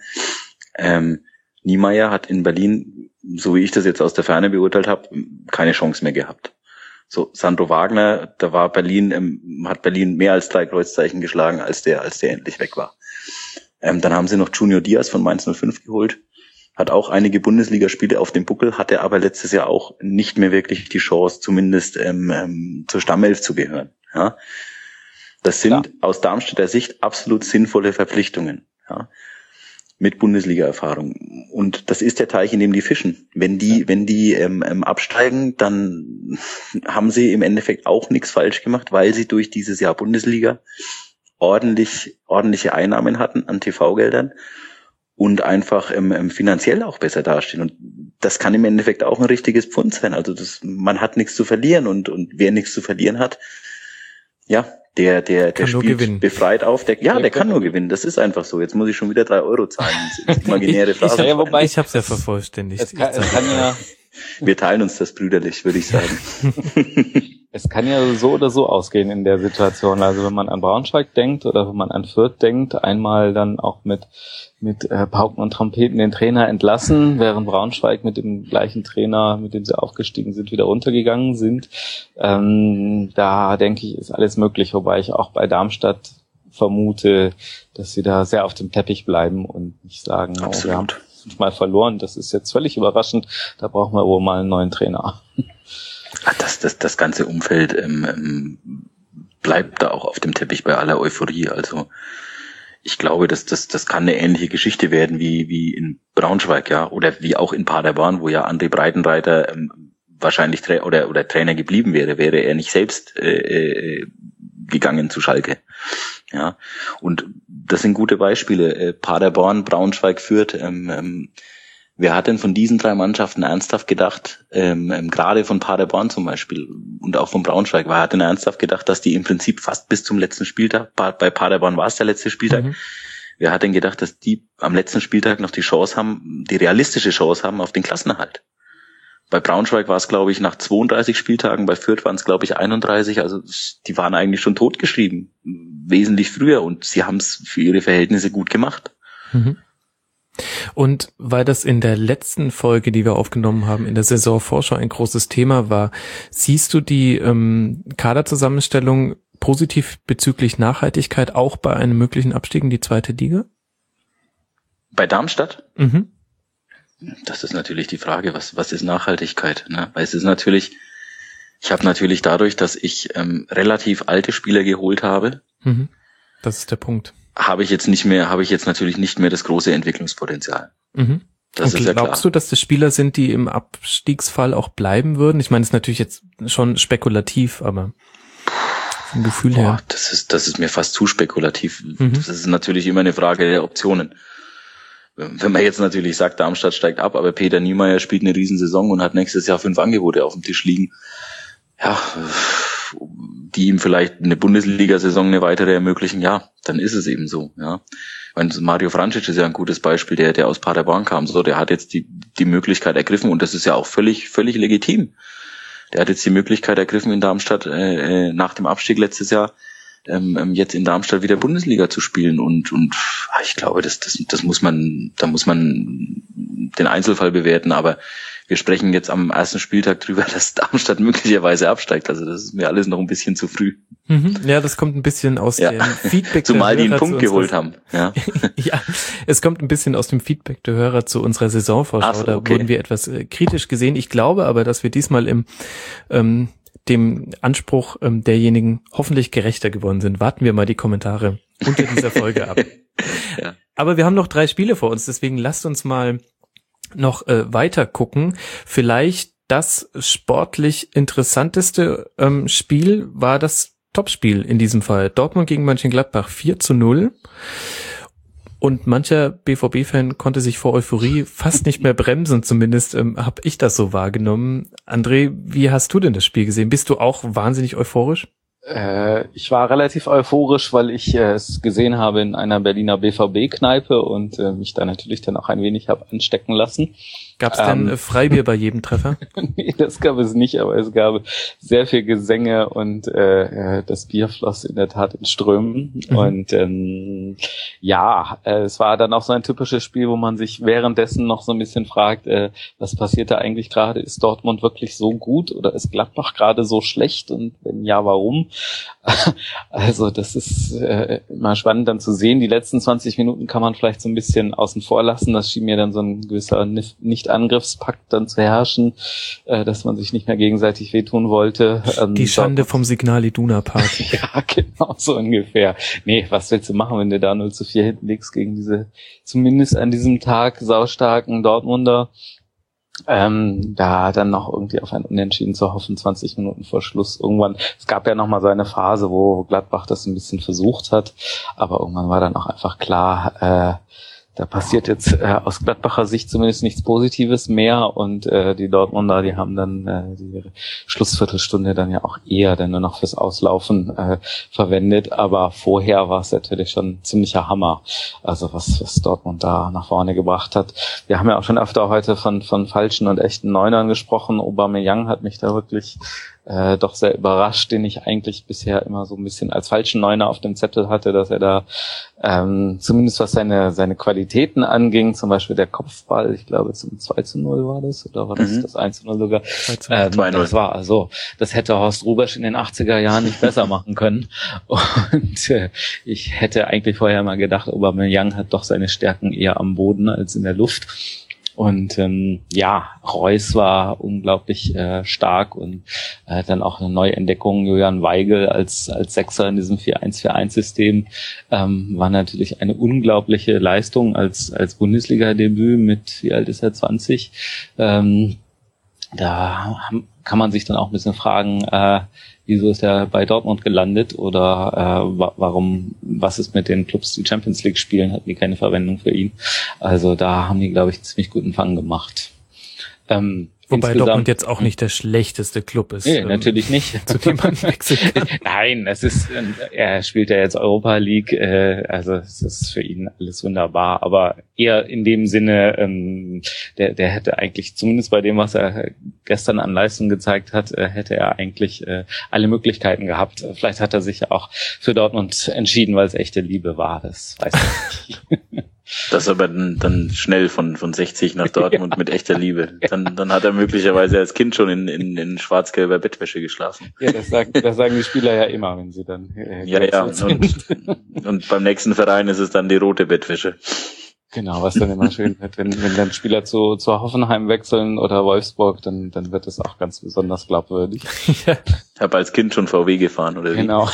[SPEAKER 2] ähm, Niemeyer hat in Berlin, so wie ich das jetzt aus der Ferne beurteilt habe, keine Chance mehr gehabt. So, Sandro Wagner, da war Berlin, ähm, hat Berlin mehr als drei Kreuzzeichen geschlagen, als der, als der endlich weg war. Ähm, dann haben sie noch Junior Diaz von Mainz null fünf geholt. Hat auch einige Bundesligaspiele auf dem Buckel, hatte aber letztes Jahr auch nicht mehr wirklich die Chance, zumindest ähm, ähm, zur Stammelf zu gehören. Ja, das sind ja aus Darmstädter Sicht absolut sinnvolle Verpflichtungen, ja, mit Bundesliga-Erfahrung. Und das ist der Teich, in dem die fischen. Wenn die, ja. wenn die ähm, ähm, absteigen, dann haben sie im Endeffekt auch nichts falsch gemacht, weil sie durch dieses Jahr Bundesliga ordentlich ordentliche Einnahmen hatten an T V-Geldern. Und einfach ähm, finanziell auch besser dastehen. Und das kann im Endeffekt auch ein richtiges Pfund sein. Also das, man hat nichts zu verlieren und und wer nichts zu verlieren hat, ja, der der der spielt befreit auf. Der, ja, der kann nur gewinnen. Das ist einfach so. Jetzt muss ich schon wieder drei Euro zahlen. Das ist imaginäre Phrase.
[SPEAKER 1] ich, ja, wobei ich habe es ja vervollständigt.
[SPEAKER 3] Es kann, es kann ja
[SPEAKER 2] Wir teilen uns das brüderlich, würde ich sagen.
[SPEAKER 3] Es kann ja so oder so ausgehen in der Situation. Also wenn man an Braunschweig denkt oder wenn man an Fürth denkt, einmal dann auch mit mit äh, Pauken und Trompeten den Trainer entlassen, während Braunschweig mit dem gleichen Trainer, mit dem sie aufgestiegen sind, wieder runtergegangen sind. Ähm, da denke ich, ist alles möglich, wobei ich auch bei Darmstadt vermute, dass sie da sehr auf dem Teppich bleiben und nicht sagen, oh, wir haben fünfmal verloren, das ist jetzt völlig überraschend, da brauchen wir wohl mal einen neuen Trainer.
[SPEAKER 2] Das, das, das ganze Umfeld ähm, bleibt da auch auf dem Teppich bei aller Euphorie. Also ich glaube, dass das, das kann eine ähnliche Geschichte werden wie wie in Braunschweig, ja, oder wie auch in Paderborn, wo ja André Breitenreiter ähm, wahrscheinlich Tra- oder oder Trainer geblieben wäre, wäre er nicht selbst äh, gegangen zu Schalke. Ja, und das sind gute Beispiele. Äh, Paderborn, Braunschweig, Fürth. Ähm, ähm, wer hat denn von diesen drei Mannschaften ernsthaft gedacht, ähm, ähm, gerade von Paderborn zum Beispiel und auch von Braunschweig, wer hat denn ernsthaft gedacht, dass die im Prinzip fast bis zum letzten Spieltag, bei Paderborn war es der letzte Spieltag, mhm. wer hat denn gedacht, dass die am letzten Spieltag noch die Chance haben, die realistische Chance haben auf den Klassenerhalt? Bei Braunschweig war es, glaube ich, nach zweiunddreißig Spieltagen, bei Fürth waren es, glaube ich, einunddreißig, also die waren eigentlich schon totgeschrieben, wesentlich früher, und sie haben es für ihre Verhältnisse gut gemacht.
[SPEAKER 1] Mhm. Und weil das in der letzten Folge, die wir aufgenommen haben, in der Saisonvorschau ein großes Thema war, siehst du die ähm, Kaderzusammenstellung positiv bezüglich Nachhaltigkeit auch bei einem möglichen Abstieg in die zweite Liga?
[SPEAKER 2] Bei Darmstadt?
[SPEAKER 1] Mhm.
[SPEAKER 2] Das ist natürlich die Frage, was was ist Nachhaltigkeit? Ne? Weil es ist natürlich, ich habe natürlich dadurch, dass ich ähm, relativ alte Spieler geholt habe,
[SPEAKER 1] mhm. Das ist der Punkt.
[SPEAKER 2] Habe ich jetzt nicht mehr, habe ich jetzt natürlich nicht mehr das große Entwicklungspotenzial.
[SPEAKER 1] Mhm.
[SPEAKER 2] Das
[SPEAKER 1] Und
[SPEAKER 2] ist ja klar.
[SPEAKER 1] Glaubst du, dass das Spieler sind, die im Abstiegsfall auch bleiben würden? Ich meine, das ist natürlich jetzt schon spekulativ, aber vom Gefühl
[SPEAKER 2] Boah,
[SPEAKER 1] her.
[SPEAKER 2] Das ist, das ist mir fast zu spekulativ.
[SPEAKER 1] Mhm.
[SPEAKER 2] Das ist natürlich immer eine Frage der Optionen. Wenn man jetzt natürlich sagt, Darmstadt steigt ab, aber Peter Niemeyer spielt eine Riesensaison und hat nächstes Jahr fünf Angebote auf dem Tisch liegen, ja, die ihm vielleicht eine Bundesliga-Saison eine weitere ermöglichen, ja, dann ist es eben so, ja. Weil Mario Vrancic ist ja ein gutes Beispiel, der, der aus Paderborn kam, so, der hat jetzt die, die Möglichkeit ergriffen, und das ist ja auch völlig, völlig legitim. Der hat jetzt die Möglichkeit ergriffen, in Darmstadt, äh, nach dem Abstieg letztes Jahr, ähm, jetzt in Darmstadt wieder Bundesliga zu spielen, und, und, ich glaube, das, das, das muss man, da muss man den Einzelfall bewerten, aber wir sprechen jetzt am ersten Spieltag drüber, dass Darmstadt möglicherweise absteigt. Also das ist mir alles noch ein bisschen zu früh.
[SPEAKER 1] Mhm, ja, das kommt ein bisschen aus
[SPEAKER 2] ja.
[SPEAKER 1] dem Feedback
[SPEAKER 2] Zumal
[SPEAKER 1] der Hörer
[SPEAKER 2] die einen Punkt
[SPEAKER 1] zu
[SPEAKER 2] geholt haben. Ja.
[SPEAKER 1] Ja, es kommt ein bisschen aus dem Feedback der Hörer zu unserer Saisonvorschau. So, da okay. wurden wir etwas äh, kritisch gesehen. Ich glaube aber, dass wir diesmal im ähm, dem Anspruch ähm, derjenigen hoffentlich gerechter geworden sind. Warten wir mal die Kommentare unter dieser Folge ab. Ja. Aber wir haben noch drei Spiele vor uns, deswegen lasst uns mal noch äh, weiter gucken. Vielleicht das sportlich interessanteste ähm, Spiel war das Topspiel in diesem Fall. Dortmund gegen Mönchengladbach vier zu null. Und mancher B V B-Fan konnte sich vor Euphorie fast nicht mehr bremsen, zumindest ähm, habe ich das so wahrgenommen. André, wie hast du denn das Spiel gesehen? Bist du auch wahnsinnig euphorisch?
[SPEAKER 3] Äh, ich war relativ euphorisch, weil ich äh, es gesehen habe in einer Berliner B V B-Kneipe und äh, mich da natürlich dann auch ein wenig habe anstecken lassen.
[SPEAKER 1] Gab es denn ähm, Freibier bei jedem Treffer?
[SPEAKER 3] Nee, das gab es nicht, aber es gab sehr viel Gesänge und äh, das Bier floss in der Tat in Strömen. Mhm. Und ähm, ja, äh, es war dann auch so ein typisches Spiel, wo man sich währenddessen noch so ein bisschen fragt, äh, was passiert da eigentlich gerade? Ist Dortmund wirklich so gut oder ist Gladbach gerade so schlecht? Und wenn ja, warum? Also das ist äh, immer spannend dann zu sehen. Die letzten zwanzig Minuten kann man vielleicht so ein bisschen außen vor lassen. Das schien mir dann so ein gewisser Nicht-Angriffspakt dann zu herrschen, äh, dass man sich nicht mehr gegenseitig wehtun wollte. Ähm,
[SPEAKER 1] Die Schande vom Signal Iduna Park.
[SPEAKER 3] Ja, genau, so ungefähr. Nee, was willst du machen, wenn du da null zu vier hinten liegst gegen diese, zumindest an diesem Tag, saustarken Dortmunder? Ähm, da dann noch irgendwie auf ein Unentschieden zu hoffen, zwanzig Minuten vor Schluss. Irgendwann, es gab ja noch mal so eine Phase, wo Gladbach das ein bisschen versucht hat, aber irgendwann war dann auch einfach klar, äh, da passiert jetzt äh, aus Gladbacher Sicht zumindest nichts Positives mehr und äh, die Dortmunder, die haben dann äh, die Schlussviertelstunde dann ja auch eher dann nur noch fürs Auslaufen äh, verwendet, aber vorher war es natürlich schon ein ziemlicher Hammer, also was was Dortmund da nach vorne gebracht hat. Wir haben ja auch schon öfter heute von von falschen und echten Neunern gesprochen. Aubameyang hat mich da wirklich äh, doch sehr überrascht, den ich eigentlich bisher immer so ein bisschen als falschen Neuner auf dem Zettel hatte, dass er da ähm, zumindest was seine seine Qualitäten anging, zum Beispiel der Kopfball, ich glaube zum zwei zu null war das, oder war das mhm. das eins zu null sogar? Ähm, das war also, das hätte Horst Rubesch in den achtziger Jahren nicht besser machen können. Und äh, ich hätte eigentlich vorher mal gedacht, Aubameyang hat doch seine Stärken eher am Boden als in der Luft. Und ähm, ja, Reus war unglaublich äh, stark und äh, dann auch eine Neuentdeckung, Julian Weigl als als Sechser in diesem vier eins vier eins System ähm, war natürlich eine unglaubliche Leistung als als Bundesliga-Debüt mit, wie alt ist er, zwanzig. Ähm, da kann man sich dann auch ein bisschen fragen, äh, wieso ist er bei Dortmund gelandet oder äh, wa- warum, was ist mit den Clubs, die Champions League spielen, hatten die keine Verwendung für ihn. Also da haben die, glaube ich, ziemlich guten Fang gemacht. Ähm,
[SPEAKER 1] Wobei Dortmund jetzt auch nicht der schlechteste Club ist.
[SPEAKER 3] Nee, ähm, natürlich nicht.
[SPEAKER 1] Zu dem man wechseln kann.
[SPEAKER 3] Nein, es ist, er spielt ja jetzt Europa League, äh, also es ist für ihn alles wunderbar, aber eher in dem Sinne, ähm, der, der hätte eigentlich, zumindest bei dem, was er gestern an Leistung gezeigt hat, äh, hätte er eigentlich äh, alle Möglichkeiten gehabt. Vielleicht hat er sich ja auch für Dortmund entschieden, weil es echte Liebe war, das weiß ich nicht.
[SPEAKER 2] Das aber dann, dann schnell von, von sechzig nach Dortmund ja. mit echter Liebe. Dann, dann hat er möglicherweise als Kind schon in, in, in schwarz-gelber Bettwäsche geschlafen.
[SPEAKER 3] Ja, das sagen, das sagen die Spieler ja immer, wenn sie dann, äh,
[SPEAKER 2] ja, ja, und, und beim nächsten Verein ist es dann die rote Bettwäsche.
[SPEAKER 3] Genau, was dann immer schön wird, wenn, wenn dann Spieler zu, zu Hoffenheim wechseln oder Wolfsburg, dann, dann wird es auch ganz besonders glaubwürdig.
[SPEAKER 2] Ja. Ich habe als Kind schon V W gefahren, oder wie?
[SPEAKER 3] Genau.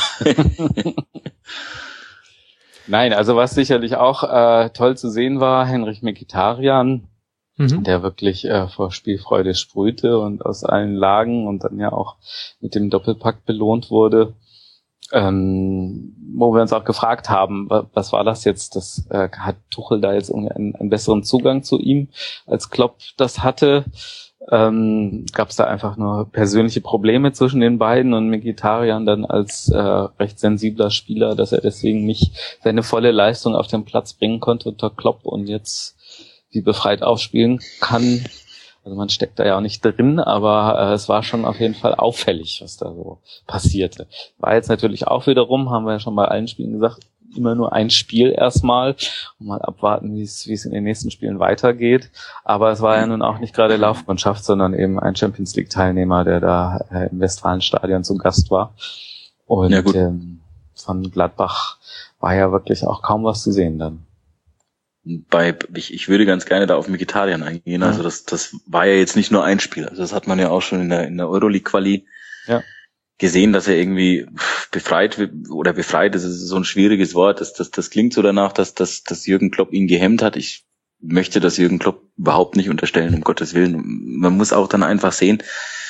[SPEAKER 3] Nein, also was sicherlich auch äh, toll zu sehen war, Henrich Mkhitaryan, mhm. der wirklich äh, vor Spielfreude sprühte und aus allen Lagen und dann ja auch mit dem Doppelpack belohnt wurde. Ähm, wo wir uns auch gefragt haben, was war das jetzt? Das äh, hat Tuchel da jetzt irgendwie einen, einen besseren Zugang zu ihm, als Klopp das hatte? Ähm, gab es da einfach nur persönliche Probleme zwischen den beiden und Mkhitaryan dann als äh, recht sensibler Spieler, dass er deswegen nicht seine volle Leistung auf den Platz bringen konnte unter Klopp und jetzt wie befreit aufspielen kann. Also man steckt da ja auch nicht drin, aber äh, es war schon auf jeden Fall auffällig, was da so passierte. War jetzt natürlich auch wiederum, haben wir ja schon bei allen Spielen gesagt, immer nur ein Spiel erstmal und mal abwarten, wie es wie es in den nächsten Spielen weitergeht. Aber es war ja nun auch nicht gerade Laufmannschaft, sondern eben ein Champions League Teilnehmer, der da äh, im Westfalenstadion zu Gast war. Und ja, ähm, von Gladbach war ja wirklich auch kaum was zu sehen dann.
[SPEAKER 2] Bei, ich, ich würde ganz gerne da auf Mkhitaryan eingehen. Also das, das war ja jetzt nicht nur ein Spiel. Also das hat man ja auch schon in der, in der Euroleague-Quali ja. gesehen, dass er irgendwie befreit oder befreit, das ist so ein schwieriges Wort. Das, das, das klingt so danach, dass, dass, dass Jürgen Klopp ihn gehemmt hat. Ich möchte das Jürgen Klopp überhaupt nicht unterstellen, um Gottes Willen. Man muss auch dann einfach sehen,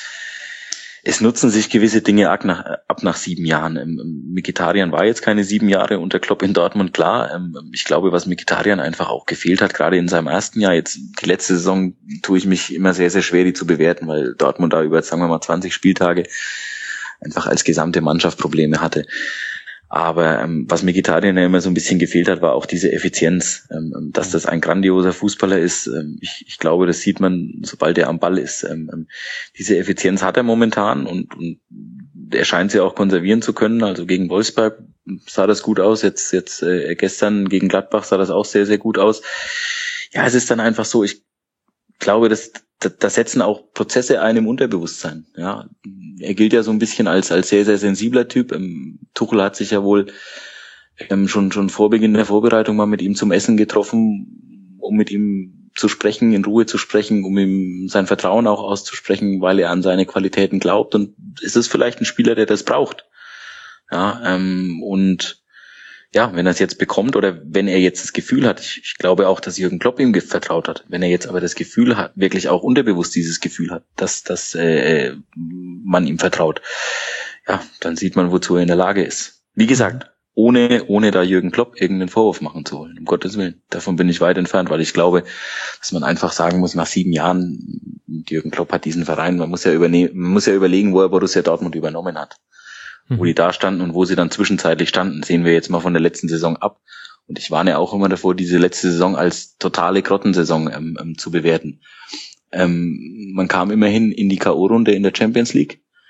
[SPEAKER 2] es nutzen sich gewisse Dinge ab nach, ab nach sieben Jahren. Mkhitaryan war jetzt keine sieben Jahre unter Klopp in Dortmund, klar. Ich glaube, was Mkhitaryan einfach auch gefehlt hat, gerade in seinem ersten Jahr, jetzt die letzte Saison tue ich mich immer sehr, sehr schwer, die zu bewerten, weil Dortmund da über, sagen wir mal, zwanzig Spieltage einfach als gesamte Mannschaft Probleme hatte. Aber ähm, was Mkhitaryan ja immer so ein bisschen gefehlt hat, war auch diese Effizienz, ähm, dass das ein grandioser Fußballer ist. Ähm, ich, ich glaube, das sieht man, sobald er am Ball ist. Ähm, diese Effizienz hat er momentan und, und er scheint sie auch konservieren zu können. Also gegen Wolfsburg sah das gut aus. Jetzt, jetzt äh, gestern gegen Gladbach sah das auch sehr, sehr gut aus. Ja, es ist dann einfach so, ich glaube, dass da setzen auch Prozesse ein im Unterbewusstsein. Ja, er gilt ja so ein bisschen als als sehr sehr sensibler Typ. Ähm, Tuchel hat sich ja wohl ähm, schon schon vor Beginn der Vorbereitung mal mit ihm zum Essen getroffen, um mit ihm zu sprechen, in Ruhe zu sprechen, um ihm sein Vertrauen auch auszusprechen, weil er an seine Qualitäten glaubt. Und es ist vielleicht ein Spieler, der das braucht. Ja, ähm, und ja, wenn er es jetzt bekommt oder wenn er jetzt das Gefühl hat, ich, ich glaube auch, dass Jürgen Klopp ihm vertraut hat, wenn er jetzt aber das Gefühl hat, wirklich auch unterbewusst dieses Gefühl hat, dass, dass äh, man ihm vertraut, ja, dann sieht man, wozu er in der Lage ist. Wie gesagt, ohne ohne da Jürgen Klopp irgendeinen Vorwurf machen zu wollen, um Gottes Willen. Davon bin ich weit entfernt, weil ich glaube, dass man einfach sagen muss, nach sieben Jahren, Jürgen Klopp hat diesen Verein, man muss ja übernehmen, man muss ja überlegen, wo er Borussia Dortmund übernommen hat. Wo die da standen und wo sie dann zwischenzeitlich standen, sehen wir jetzt mal von der letzten Saison ab. Und ich warne auch immer davor, diese letzte Saison als totale Grottensaison ähm, ähm, zu bewerten. Ähm, man kam immerhin in die K O-Runde in der Champions League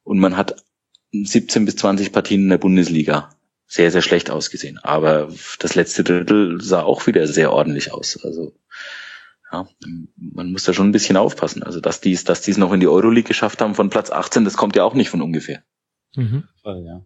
[SPEAKER 2] und man hat siebzehn bis zwanzig Partien in der Bundesliga sehr, sehr schlecht ausgesehen. Aber das letzte Drittel sah auch wieder sehr ordentlich aus. Also ja, man muss da schon ein bisschen aufpassen. Also dass die dass die es noch in die Euroleague geschafft haben von Platz achtzehn, das kommt ja auch nicht von ungefähr.
[SPEAKER 1] Mhm.
[SPEAKER 3] Voll, ja.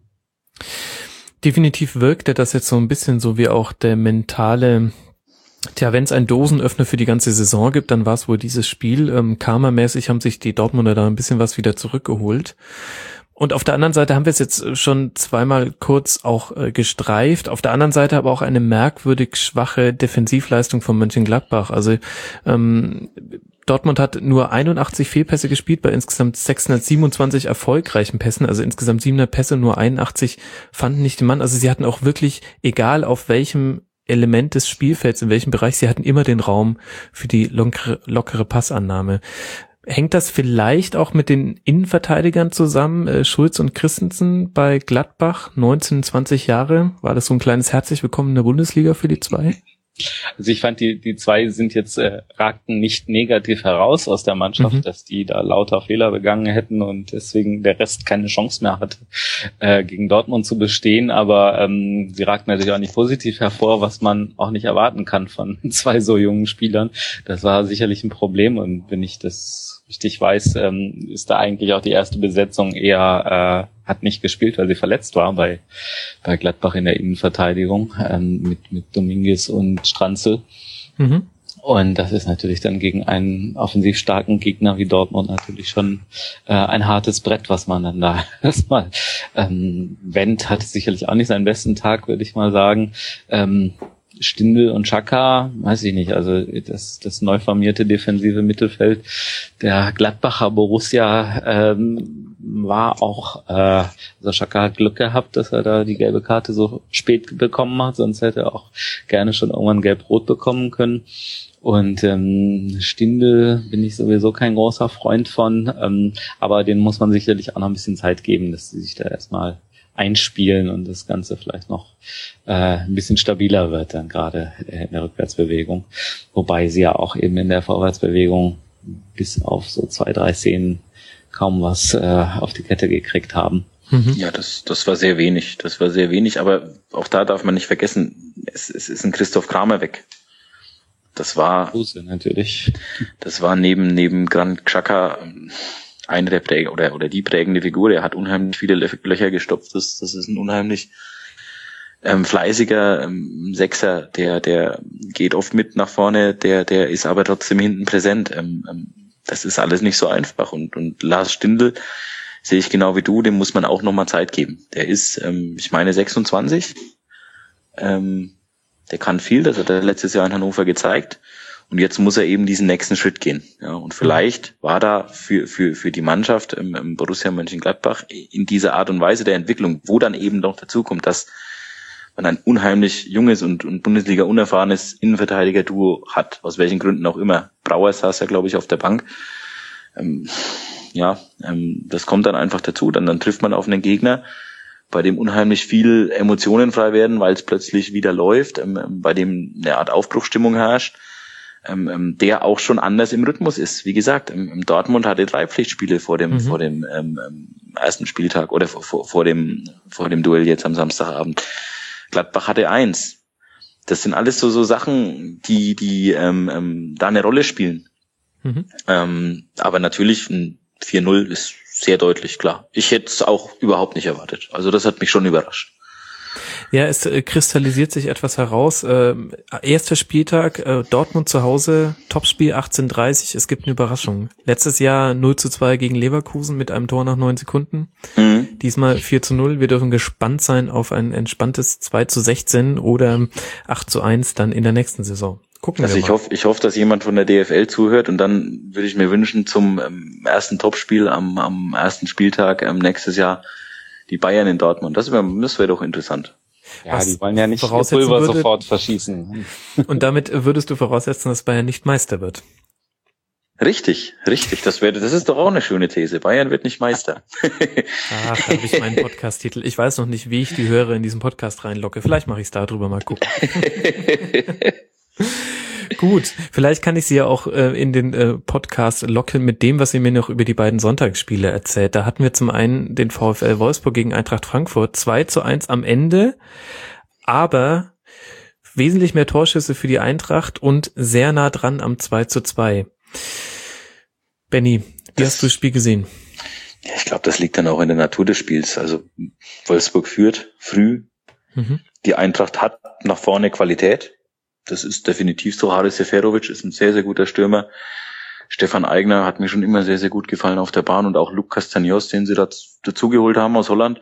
[SPEAKER 1] Definitiv wirkte das jetzt so ein bisschen so wie auch der mentale, tja, wenn es einen Dosenöffner für die ganze Saison gibt, dann war es wohl dieses Spiel. Ähm, Karma-mäßig haben sich die Dortmunder da ein bisschen was wieder zurückgeholt. Und auf der anderen Seite haben wir es jetzt schon zweimal kurz auch äh, gestreift. Auf der anderen Seite aber auch eine merkwürdig schwache Defensivleistung von Mönchengladbach. Also ähm, Dortmund hat nur einundachtzig Fehlpässe gespielt bei insgesamt sechshundertsiebenundzwanzig erfolgreichen Pässen. Also insgesamt siebenhundert Pässe, nur einundachtzig fanden nicht den Mann. Also sie hatten auch wirklich, egal auf welchem Element des Spielfelds, in welchem Bereich, sie hatten immer den Raum für die lockere, lockere Passannahme. Hängt das vielleicht auch mit den Innenverteidigern zusammen? Äh, Schulz und Christensen bei Gladbach, neunzehn, zwanzig Jahre. War das so ein kleines herzlich willkommen in der Bundesliga für die zwei?
[SPEAKER 3] Also ich fand, die die zwei sind jetzt äh, ragten nicht negativ heraus aus der Mannschaft, mhm. dass die da lauter Fehler begangen hätten und deswegen der Rest keine Chance mehr hatte, äh, gegen Dortmund zu bestehen. Aber ähm, sie ragten natürlich auch nicht positiv hervor, was man auch nicht erwarten kann von zwei so jungen Spielern. Das war sicherlich ein Problem und wenn ich das richtig weiß, ähm, ist da eigentlich auch die erste Besetzung eher äh, hat nicht gespielt, weil sie verletzt war bei bei Gladbach in der Innenverteidigung ähm, mit mit Dominguez und Stranzl. Mhm. Und das ist natürlich dann gegen einen offensiv starken Gegner wie Dortmund natürlich schon äh, ein hartes Brett, was man dann da erstmal ähm, Wendt hatte sicherlich auch nicht seinen besten Tag, würde ich mal sagen. Ähm, Stindl und Xhaka, weiß ich nicht, also das das neu formierte defensive Mittelfeld der Gladbacher Borussia ähm, war auch, äh, also Xhaka hat Glück gehabt, dass er da die gelbe Karte so spät bekommen hat, sonst hätte er auch gerne schon irgendwann gelb-rot bekommen können. Und ähm, Stindl bin ich sowieso kein großer Freund von, ähm, aber denen muss man sicherlich auch noch ein bisschen Zeit geben, dass sie sich da erstmal einspielen und das Ganze vielleicht noch äh, ein bisschen stabiler wird dann gerade in der Rückwärtsbewegung. Wobei sie ja auch eben in der Vorwärtsbewegung bis auf so zwei, drei Szenen kaum was äh, auf die Kette gekriegt haben.
[SPEAKER 2] Mhm. Ja, das das war sehr wenig. Das war sehr wenig, aber auch da darf man nicht vergessen, es, es ist ein Christoph Kramer weg. Das war
[SPEAKER 3] Grüße, natürlich.
[SPEAKER 2] Das war neben neben Granit Xhaka eine der Präg oder oder die prägende Figur. Er hat unheimlich viele Löcher gestopft. Das das ist ein unheimlich ähm, fleißiger ähm, Sechser, der der geht oft mit nach vorne, der der ist aber trotzdem hinten präsent. Ähm, ähm, das ist alles nicht so einfach und und Lars Stindl sehe ich genau wie du, dem muss man auch nochmal Zeit geben. Der ist, ähm, ich meine, sechsundzwanzig. Ähm, der kann viel, das hat er letztes Jahr in Hannover gezeigt. Und jetzt muss er eben diesen nächsten Schritt gehen. Ja, und vielleicht war da für für für die Mannschaft im, im Borussia Mönchengladbach in dieser Art und Weise der Entwicklung, wo dann eben noch dazu kommt, dass man ein unheimlich junges und, und Bundesliga unerfahrenes Innenverteidiger-Duo hat, aus welchen Gründen auch immer. Brauer saß ja, glaube ich, auf der Bank. Ähm, ja, ähm, das kommt dann einfach dazu. Dann, dann trifft man auf einen Gegner, bei dem unheimlich viel Emotionen frei werden, weil es plötzlich wieder läuft, ähm, bei dem eine Art Aufbruchsstimmung herrscht, ähm, der auch schon anders im Rhythmus ist. Wie gesagt, ähm, Dortmund hatte drei Pflichtspiele vor dem mhm. vor dem ähm, ersten Spieltag oder vor, vor dem vor dem Duell jetzt am Samstagabend. Gladbach hatte eins. Das sind alles so so Sachen, die die ähm, ähm, da eine Rolle spielen. Mhm. Ähm, aber natürlich ein vier null ist sehr deutlich, klar. Ich hätte es auch überhaupt nicht erwartet. Also das hat mich schon überrascht.
[SPEAKER 1] Ja, es äh, kristallisiert sich etwas heraus. Äh, erster Spieltag, äh, Dortmund zu Hause, Topspiel achtzehn Uhr dreißig. Es gibt eine Überraschung. Letztes Jahr null zu zwei gegen Leverkusen mit einem Tor nach neun Sekunden. Mhm. Diesmal vier zu null. Wir dürfen gespannt sein auf ein entspanntes zwei zu sechzehn oder acht zu eins dann in der nächsten Saison. Gucken
[SPEAKER 2] also
[SPEAKER 1] wir
[SPEAKER 2] ich
[SPEAKER 1] mal.
[SPEAKER 2] hoffe, ich hoffe, dass jemand von der D F L zuhört und dann würde ich mir wünschen, zum ähm, ersten Topspiel am, am ersten Spieltag ähm, nächstes Jahr die Bayern in Dortmund. Das wäre das wäre doch interessant.
[SPEAKER 3] Ja, was die wollen ja nicht ihr Pulver würde, sofort verschießen.
[SPEAKER 1] Und damit würdest du voraussetzen, dass Bayern nicht Meister wird.
[SPEAKER 2] Richtig, richtig. Das wäre, das ist doch auch eine schöne These. Bayern wird nicht Meister.
[SPEAKER 1] Ach, da habe ich meinen Podcast-Titel. Ich weiß noch nicht, wie ich die Hörer in diesen Podcast reinlocke. Vielleicht mache ich es darüber mal gucken. Gut, vielleicht kann ich Sie ja auch äh, in den äh, Podcast locken mit dem, was Sie mir noch über die beiden Sonntagsspiele erzählt. Da hatten wir zum einen den VfL Wolfsburg gegen Eintracht Frankfurt, zwei zu eins am Ende, aber wesentlich mehr Torschüsse für die Eintracht und sehr nah dran am zwei zu zwei. Benni, wie das, hast du das Spiel gesehen?
[SPEAKER 2] Ja, ich glaube, das liegt dann auch in der Natur des Spiels. Also Wolfsburg führt früh. Mhm. Die Eintracht hat nach vorne Qualität. Das ist definitiv so. Haris Seferovic ist ein sehr, sehr guter Stürmer. Stefan Aigner hat mir schon immer sehr, sehr gut gefallen auf der Bahn und auch Luc Castaños, den sie dazugeholt haben aus Holland.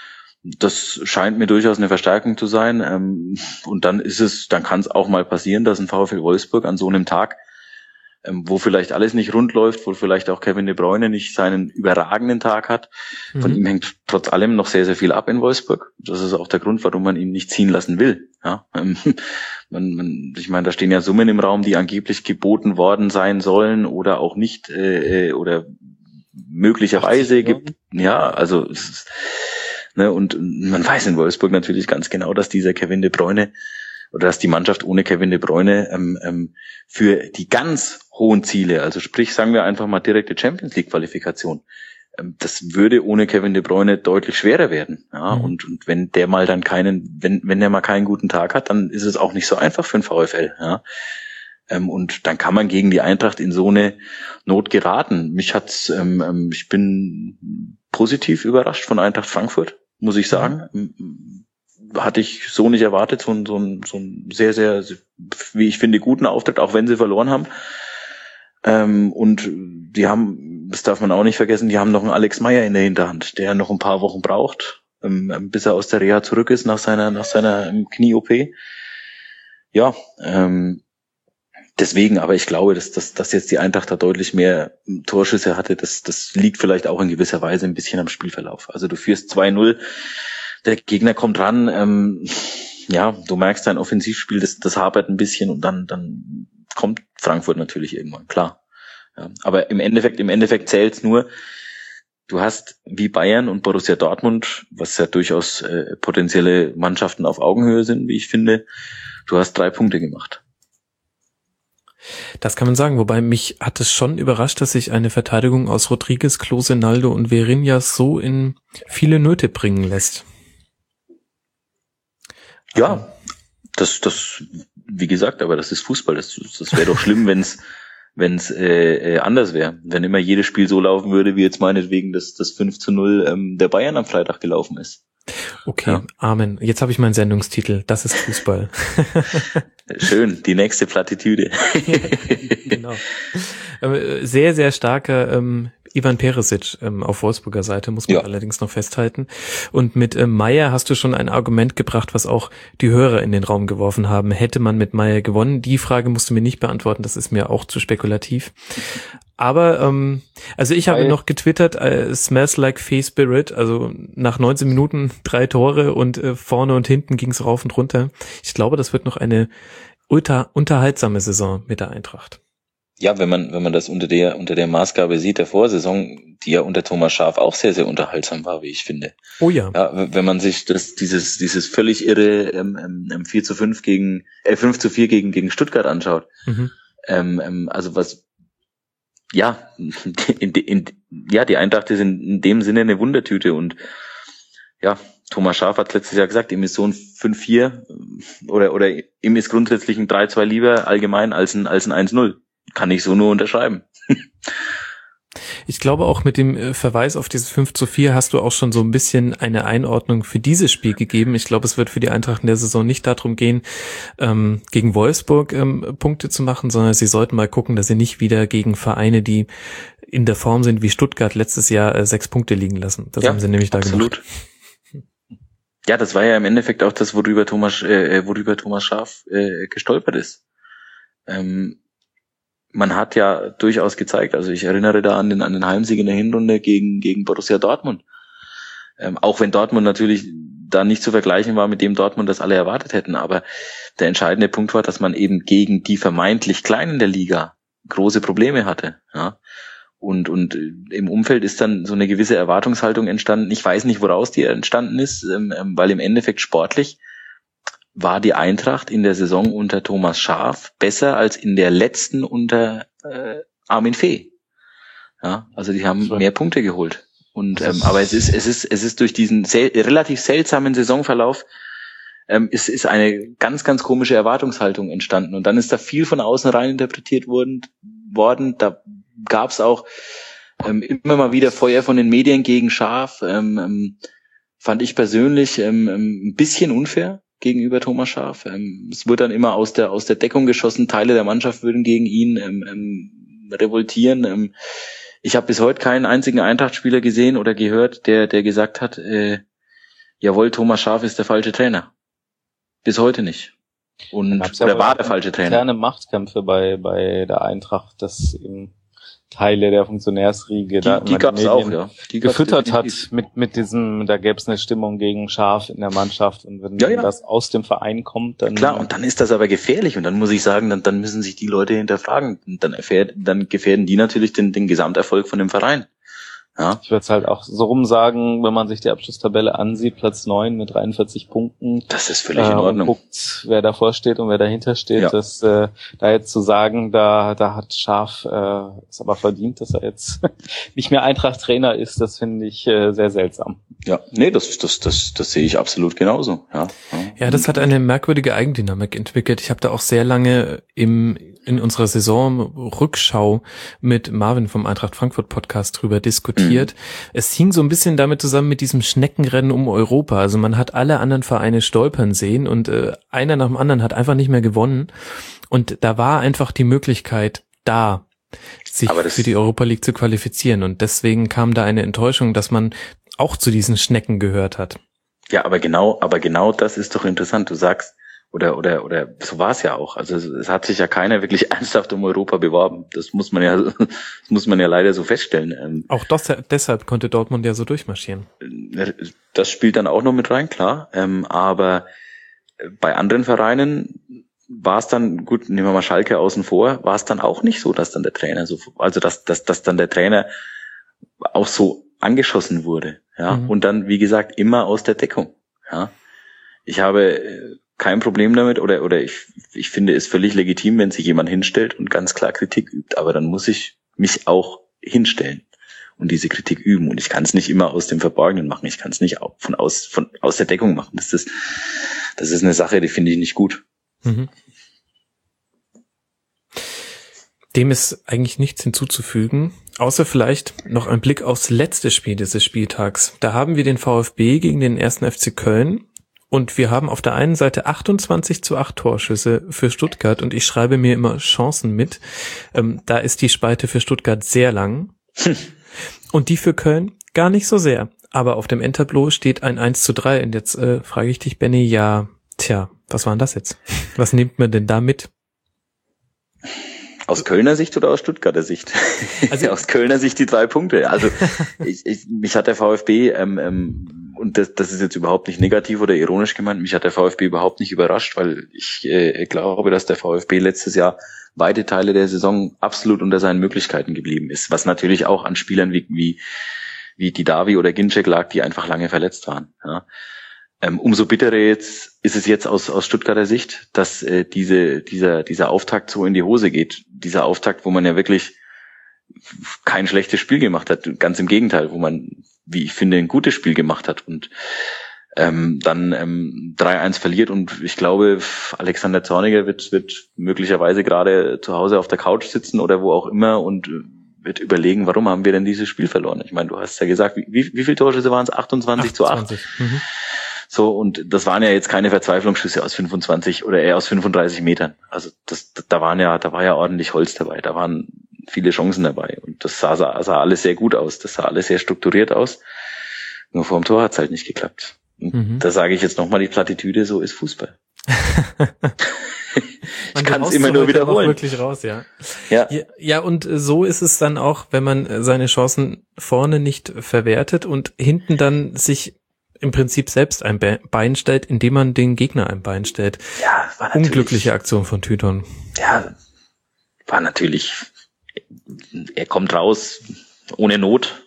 [SPEAKER 2] Das scheint mir durchaus eine Verstärkung zu sein. Und dann ist es, dann kann es auch mal passieren, dass ein VfL Wolfsburg an so einem Tag, wo vielleicht alles nicht rund läuft, wo vielleicht auch Kevin De Bruyne nicht seinen überragenden Tag hat. Von mhm. ihm hängt trotz allem noch sehr, sehr viel ab in Wolfsburg. Das ist auch der Grund, warum man ihn nicht ziehen lassen will. Ja, man, man, ich meine, da stehen ja Summen im Raum, die angeblich geboten worden sein sollen oder auch nicht äh, oder möglicherweise gibt. Ja, also es ist, ne, und man weiß in Wolfsburg natürlich ganz genau, dass dieser Kevin De Bruyne oder dass die Mannschaft ohne Kevin De Bruyne ähm, ähm, für die ganz hohen Ziele, also sprich, sagen wir einfach mal direkte Champions-League-Qualifikation, ähm, das würde ohne Kevin De Bruyne deutlich schwerer werden. Ja, mhm. und, und wenn der mal dann keinen, wenn wenn der mal keinen guten Tag hat, dann ist es auch nicht so einfach für den VfL. Ja. Ähm, und dann kann man gegen die Eintracht in so eine Not geraten. Mich hat's, ähm, ähm, ich bin positiv überrascht von Eintracht Frankfurt, muss ich sagen. Mhm. Hatte ich so nicht erwartet, so ein, so ein, so ein sehr, sehr, wie ich finde, guten Auftritt, auch wenn sie verloren haben. Ähm, und die haben, das darf man auch nicht vergessen, die haben noch einen Alex Meyer in der Hinterhand, der noch ein paar Wochen braucht, ähm, bis er aus der Reha zurück ist nach seiner, nach seiner Knie-O P. Ja, ähm, deswegen, aber ich glaube, dass, dass, dass jetzt die Eintracht da deutlich mehr Torschüsse hatte, das, das liegt vielleicht auch in gewisser Weise ein bisschen am Spielverlauf. Also du führst zwei null, der Gegner kommt ran, ähm, ja, du merkst dein Offensivspiel, das, das hapert ein bisschen und dann, dann kommt Frankfurt natürlich irgendwann, klar. Ja, aber im Endeffekt, im Endeffekt zählt's nur, du hast wie Bayern und Borussia Dortmund, was ja durchaus äh, potenzielle Mannschaften auf Augenhöhe sind, wie ich finde, du hast drei Punkte gemacht.
[SPEAKER 1] Das kann man sagen, wobei mich hat es schon überrascht, dass sich eine Verteidigung aus Rodriguez, Klose, Naldo und Virinjas so in viele Nöte bringen lässt.
[SPEAKER 2] Ja, das, das, wie gesagt, aber das ist Fußball. Das, das wäre doch schlimm, wenn es, wenn es äh, anders wäre. Wenn immer jedes Spiel so laufen würde, wie jetzt meinetwegen das, das fünf zu null ähm, der Bayern am Freitag gelaufen ist.
[SPEAKER 1] Okay, ja. Amen. Jetzt habe ich meinen Sendungstitel. Das ist Fußball.
[SPEAKER 2] Schön, die nächste Plattitüde.
[SPEAKER 1] Genau. Sehr, sehr starker ähm, Ivan Perisic ähm, auf Wolfsburger Seite, muss man ja allerdings noch festhalten. Und mit ähm, Meyer hast du schon ein Argument gebracht, was auch die Hörer in den Raum geworfen haben. Hätte man mit Meyer gewonnen? Die Frage musst du mir nicht beantworten, das ist mir auch zu spekulativ. Aber, ähm, also ich habe Weil, noch getwittert, äh, smells like Fee Spirit, also nach neunzehn Minuten drei Tore und äh, vorne und hinten ging's rauf und runter. Ich glaube, das wird noch eine ultra unterhaltsame Saison mit der Eintracht.
[SPEAKER 2] Ja, wenn man, wenn man das unter der, unter der Maßgabe sieht, der Vorsaison, die ja unter Thomas Schaaf auch sehr, sehr unterhaltsam war, wie ich finde.
[SPEAKER 1] Oh ja.
[SPEAKER 2] Ja, wenn man sich das, dieses, dieses völlig irre, ähm, ähm, vier zu fünf gegen, äh, fünf zu vier gegen, gegen Stuttgart anschaut. Mhm. Ähm, ähm, also was, ja, in, in, ja, die Eintracht ist in, in dem Sinne eine Wundertüte und ja, Thomas Schaaf hat letztes Jahr gesagt, ihm ist so ein fünf vier oder, oder ihm ist grundsätzlich ein drei zwei lieber allgemein als ein, als ein eins null. Kann ich so nur unterschreiben.
[SPEAKER 1] Ich glaube auch mit dem Verweis auf dieses fünf zu vier hast du auch schon so ein bisschen eine Einordnung für dieses Spiel gegeben. Ich glaube, es wird für die Eintracht in der Saison nicht darum gehen, ähm, gegen Wolfsburg ähm, Punkte zu machen, sondern sie sollten mal gucken, dass sie nicht wieder gegen Vereine, die in der Form sind wie Stuttgart letztes Jahr, äh, sechs Punkte liegen lassen. Das ja, haben sie nämlich da
[SPEAKER 2] absolut gemacht. Ja, das war ja im Endeffekt auch das, worüber Thomas, äh, worüber Thomas Schaaf äh, gestolpert ist. Ähm, Man hat ja durchaus gezeigt, also ich erinnere da an den, an den Heimsieg in der Hinrunde gegen, gegen Borussia Dortmund. Ähm, auch wenn Dortmund natürlich da nicht zu vergleichen war mit dem Dortmund, das alle erwartet hätten. Aber der entscheidende Punkt war, dass man eben gegen die vermeintlich Kleinen der Liga große Probleme hatte. Ja. Und, und im Umfeld ist dann so eine gewisse Erwartungshaltung entstanden. Ich weiß nicht, woraus die entstanden ist, ähm, weil im Endeffekt sportlich war die Eintracht in der Saison unter Thomas Schaaf besser als in der letzten unter äh, Armin Fee. Ja, also die haben so mehr Punkte geholt. Und ähm, aber es ist es ist es ist durch diesen sel- relativ seltsamen Saisonverlauf ähm, ist ist eine ganz ganz komische Erwartungshaltung entstanden. Und dann ist da viel von außen rein interpretiert worden. worden. Da gab es auch ähm, immer mal wieder Feuer von den Medien gegen Schaaf. Ähm, ähm, fand ich persönlich ähm, ein bisschen unfair gegenüber Thomas Schaaf. Ähm, es wurde dann immer aus der aus der Deckung geschossen. Teile der Mannschaft würden gegen ihn ähm, ähm, revoltieren. Ähm, Ich habe bis heute keinen einzigen Eintracht-Spieler gesehen oder gehört, der der gesagt hat, äh, jawohl, Thomas Schaaf ist der falsche Trainer. Bis heute nicht. Und
[SPEAKER 3] ja
[SPEAKER 2] oder war der falsche Trainer.
[SPEAKER 3] Interne Machtkämpfe bei bei der Eintracht, dass eben Teile der Funktionärsriege
[SPEAKER 2] Die,
[SPEAKER 3] da
[SPEAKER 2] die gab es auch, ja. Die
[SPEAKER 3] gefüttert hat mit mit diesem, da gäbe es eine Stimmung gegen Schaaf in der Mannschaft und wenn
[SPEAKER 2] ja, ja.
[SPEAKER 3] das aus dem Verein kommt, dann
[SPEAKER 2] klar, und dann ist das aber gefährlich und dann muss ich sagen, dann dann müssen sich die Leute hinterfragen und dann erfährt, dann gefährden die natürlich den den Gesamterfolg von dem Verein. Ja.
[SPEAKER 3] Ich würde es halt auch so rum sagen, wenn man sich die Abschlusstabelle ansieht, Platz neun mit dreiundvierzig Punkten.
[SPEAKER 2] Das ist völlig
[SPEAKER 3] äh,
[SPEAKER 2] in Ordnung.
[SPEAKER 3] Und guckt, wer davor steht und wer dahinter steht.
[SPEAKER 2] Ja.
[SPEAKER 3] Das, äh, da jetzt zu sagen, da da hat Schaaf äh, es aber verdient, dass er jetzt nicht mehr Eintracht-Trainer ist, das finde ich äh, sehr seltsam.
[SPEAKER 2] Ja, nee, das das das das sehe ich absolut genauso. Ja, ja.
[SPEAKER 1] Ja, das hat eine merkwürdige Eigendynamik entwickelt. Ich habe da auch sehr lange im in unserer Saison-Rückschau mit Marvin vom Eintracht Frankfurt Podcast drüber diskutiert. Mhm. Es hing so ein bisschen damit zusammen mit diesem Schneckenrennen um Europa. Also man hat alle anderen Vereine stolpern sehen und äh, einer nach dem anderen hat einfach nicht mehr gewonnen. Und da war einfach die Möglichkeit da, sich für die Europa League zu qualifizieren. Und deswegen kam da eine Enttäuschung, dass man auch zu diesen Schnecken gehört hat.
[SPEAKER 2] Ja, aber genau, aber genau das ist doch interessant. Du sagst, Oder, oder, oder, so war es ja auch. Also, es hat sich ja keiner wirklich ernsthaft um Europa beworben. Das muss man ja, das muss man ja leider so feststellen.
[SPEAKER 1] Auch das, deshalb konnte Dortmund ja so durchmarschieren.
[SPEAKER 2] Das spielt dann auch noch mit rein, klar. Aber bei anderen Vereinen war es dann, gut, nehmen wir mal Schalke außen vor, war es dann auch nicht so, dass dann der Trainer so, also, dass, dass, dass dann der Trainer auch so angeschossen wurde, ja. Mhm. Und dann, wie gesagt, immer aus der Deckung, ja. Ich habe kein Problem damit oder oder ich ich finde es völlig legitim, wenn sich jemand hinstellt und ganz klar Kritik übt, aber dann muss ich mich auch hinstellen und diese Kritik üben und ich kann es nicht immer aus dem Verborgenen machen, ich kann es nicht auch von aus von aus der Deckung machen. Das ist das ist eine Sache, die finde ich nicht gut.
[SPEAKER 1] Mhm. Dem ist eigentlich nichts hinzuzufügen, außer vielleicht noch ein Blick aufs letzte Spiel dieses Spieltags. Da haben wir den VfB gegen den ersten F C Köln. Und wir haben auf der einen Seite achtundzwanzig zu acht Torschüsse für Stuttgart und ich schreibe mir immer Chancen mit. Ähm, da ist die Spalte für Stuttgart sehr lang hm. und die für Köln gar nicht so sehr. Aber auf dem Endtableau steht ein eins zu drei und jetzt äh, frage ich dich, Benny, ja, tja, was war denn das jetzt? Was nimmt man denn da mit?
[SPEAKER 2] Aus Kölner Sicht oder aus Stuttgarter Sicht? Also aus Kölner Sicht die drei Punkte. Also ich, ich, mich hat der VfB, ähm, ähm, und das, das ist jetzt überhaupt nicht negativ oder ironisch gemeint, mich hat der VfB überhaupt nicht überrascht, weil ich äh, glaube, dass der VfB letztes Jahr weite Teile der Saison absolut unter seinen Möglichkeiten geblieben ist. Was natürlich auch an Spielern wie wie, wie Didavi oder Ginczek lag, die einfach lange verletzt waren. Ja. Ähm, umso bitterer jetzt ist es jetzt aus, aus Stuttgarter Sicht, dass äh, diese, dieser, dieser Auftakt so in die Hose geht. Dieser Auftakt, wo man ja wirklich kein schlechtes Spiel gemacht hat. Ganz im Gegenteil, wo man, wie ich finde, ein gutes Spiel gemacht hat und ähm, dann ähm, drei eins verliert. Und ich glaube, Alexander Zorniger wird, wird möglicherweise gerade zu Hause auf der Couch sitzen oder wo auch immer und wird überlegen, warum haben wir denn dieses Spiel verloren? Ich meine, du hast ja gesagt, wie, wie, wie viele Torschüsse waren es? achtundzwanzig zu acht. Mhm. So, und das waren ja jetzt keine Verzweiflungsschüsse aus fünfundzwanzig oder eher aus fünfunddreißig Metern. Also das, da waren ja, da war ja ordentlich Holz dabei, da waren viele Chancen dabei und das sah, sah, sah alles sehr gut aus, das sah alles sehr strukturiert aus. Nur vor dem Tor hat's halt nicht geklappt. Und mhm. da sage ich jetzt nochmal die Plattitüde, so ist Fußball. Ich kann es immer nur wiederholen.
[SPEAKER 1] Wirklich raus, ja. Ja. ja. Ja, und so ist es dann auch, wenn man seine Chancen vorne nicht verwertet und hinten dann sich im Prinzip selbst ein Bein stellt, indem man den Gegner ein Bein stellt.
[SPEAKER 2] Ja, war natürlich.
[SPEAKER 1] Unglückliche Aktion von Tyton.
[SPEAKER 2] Ja, war natürlich, er kommt raus ohne Not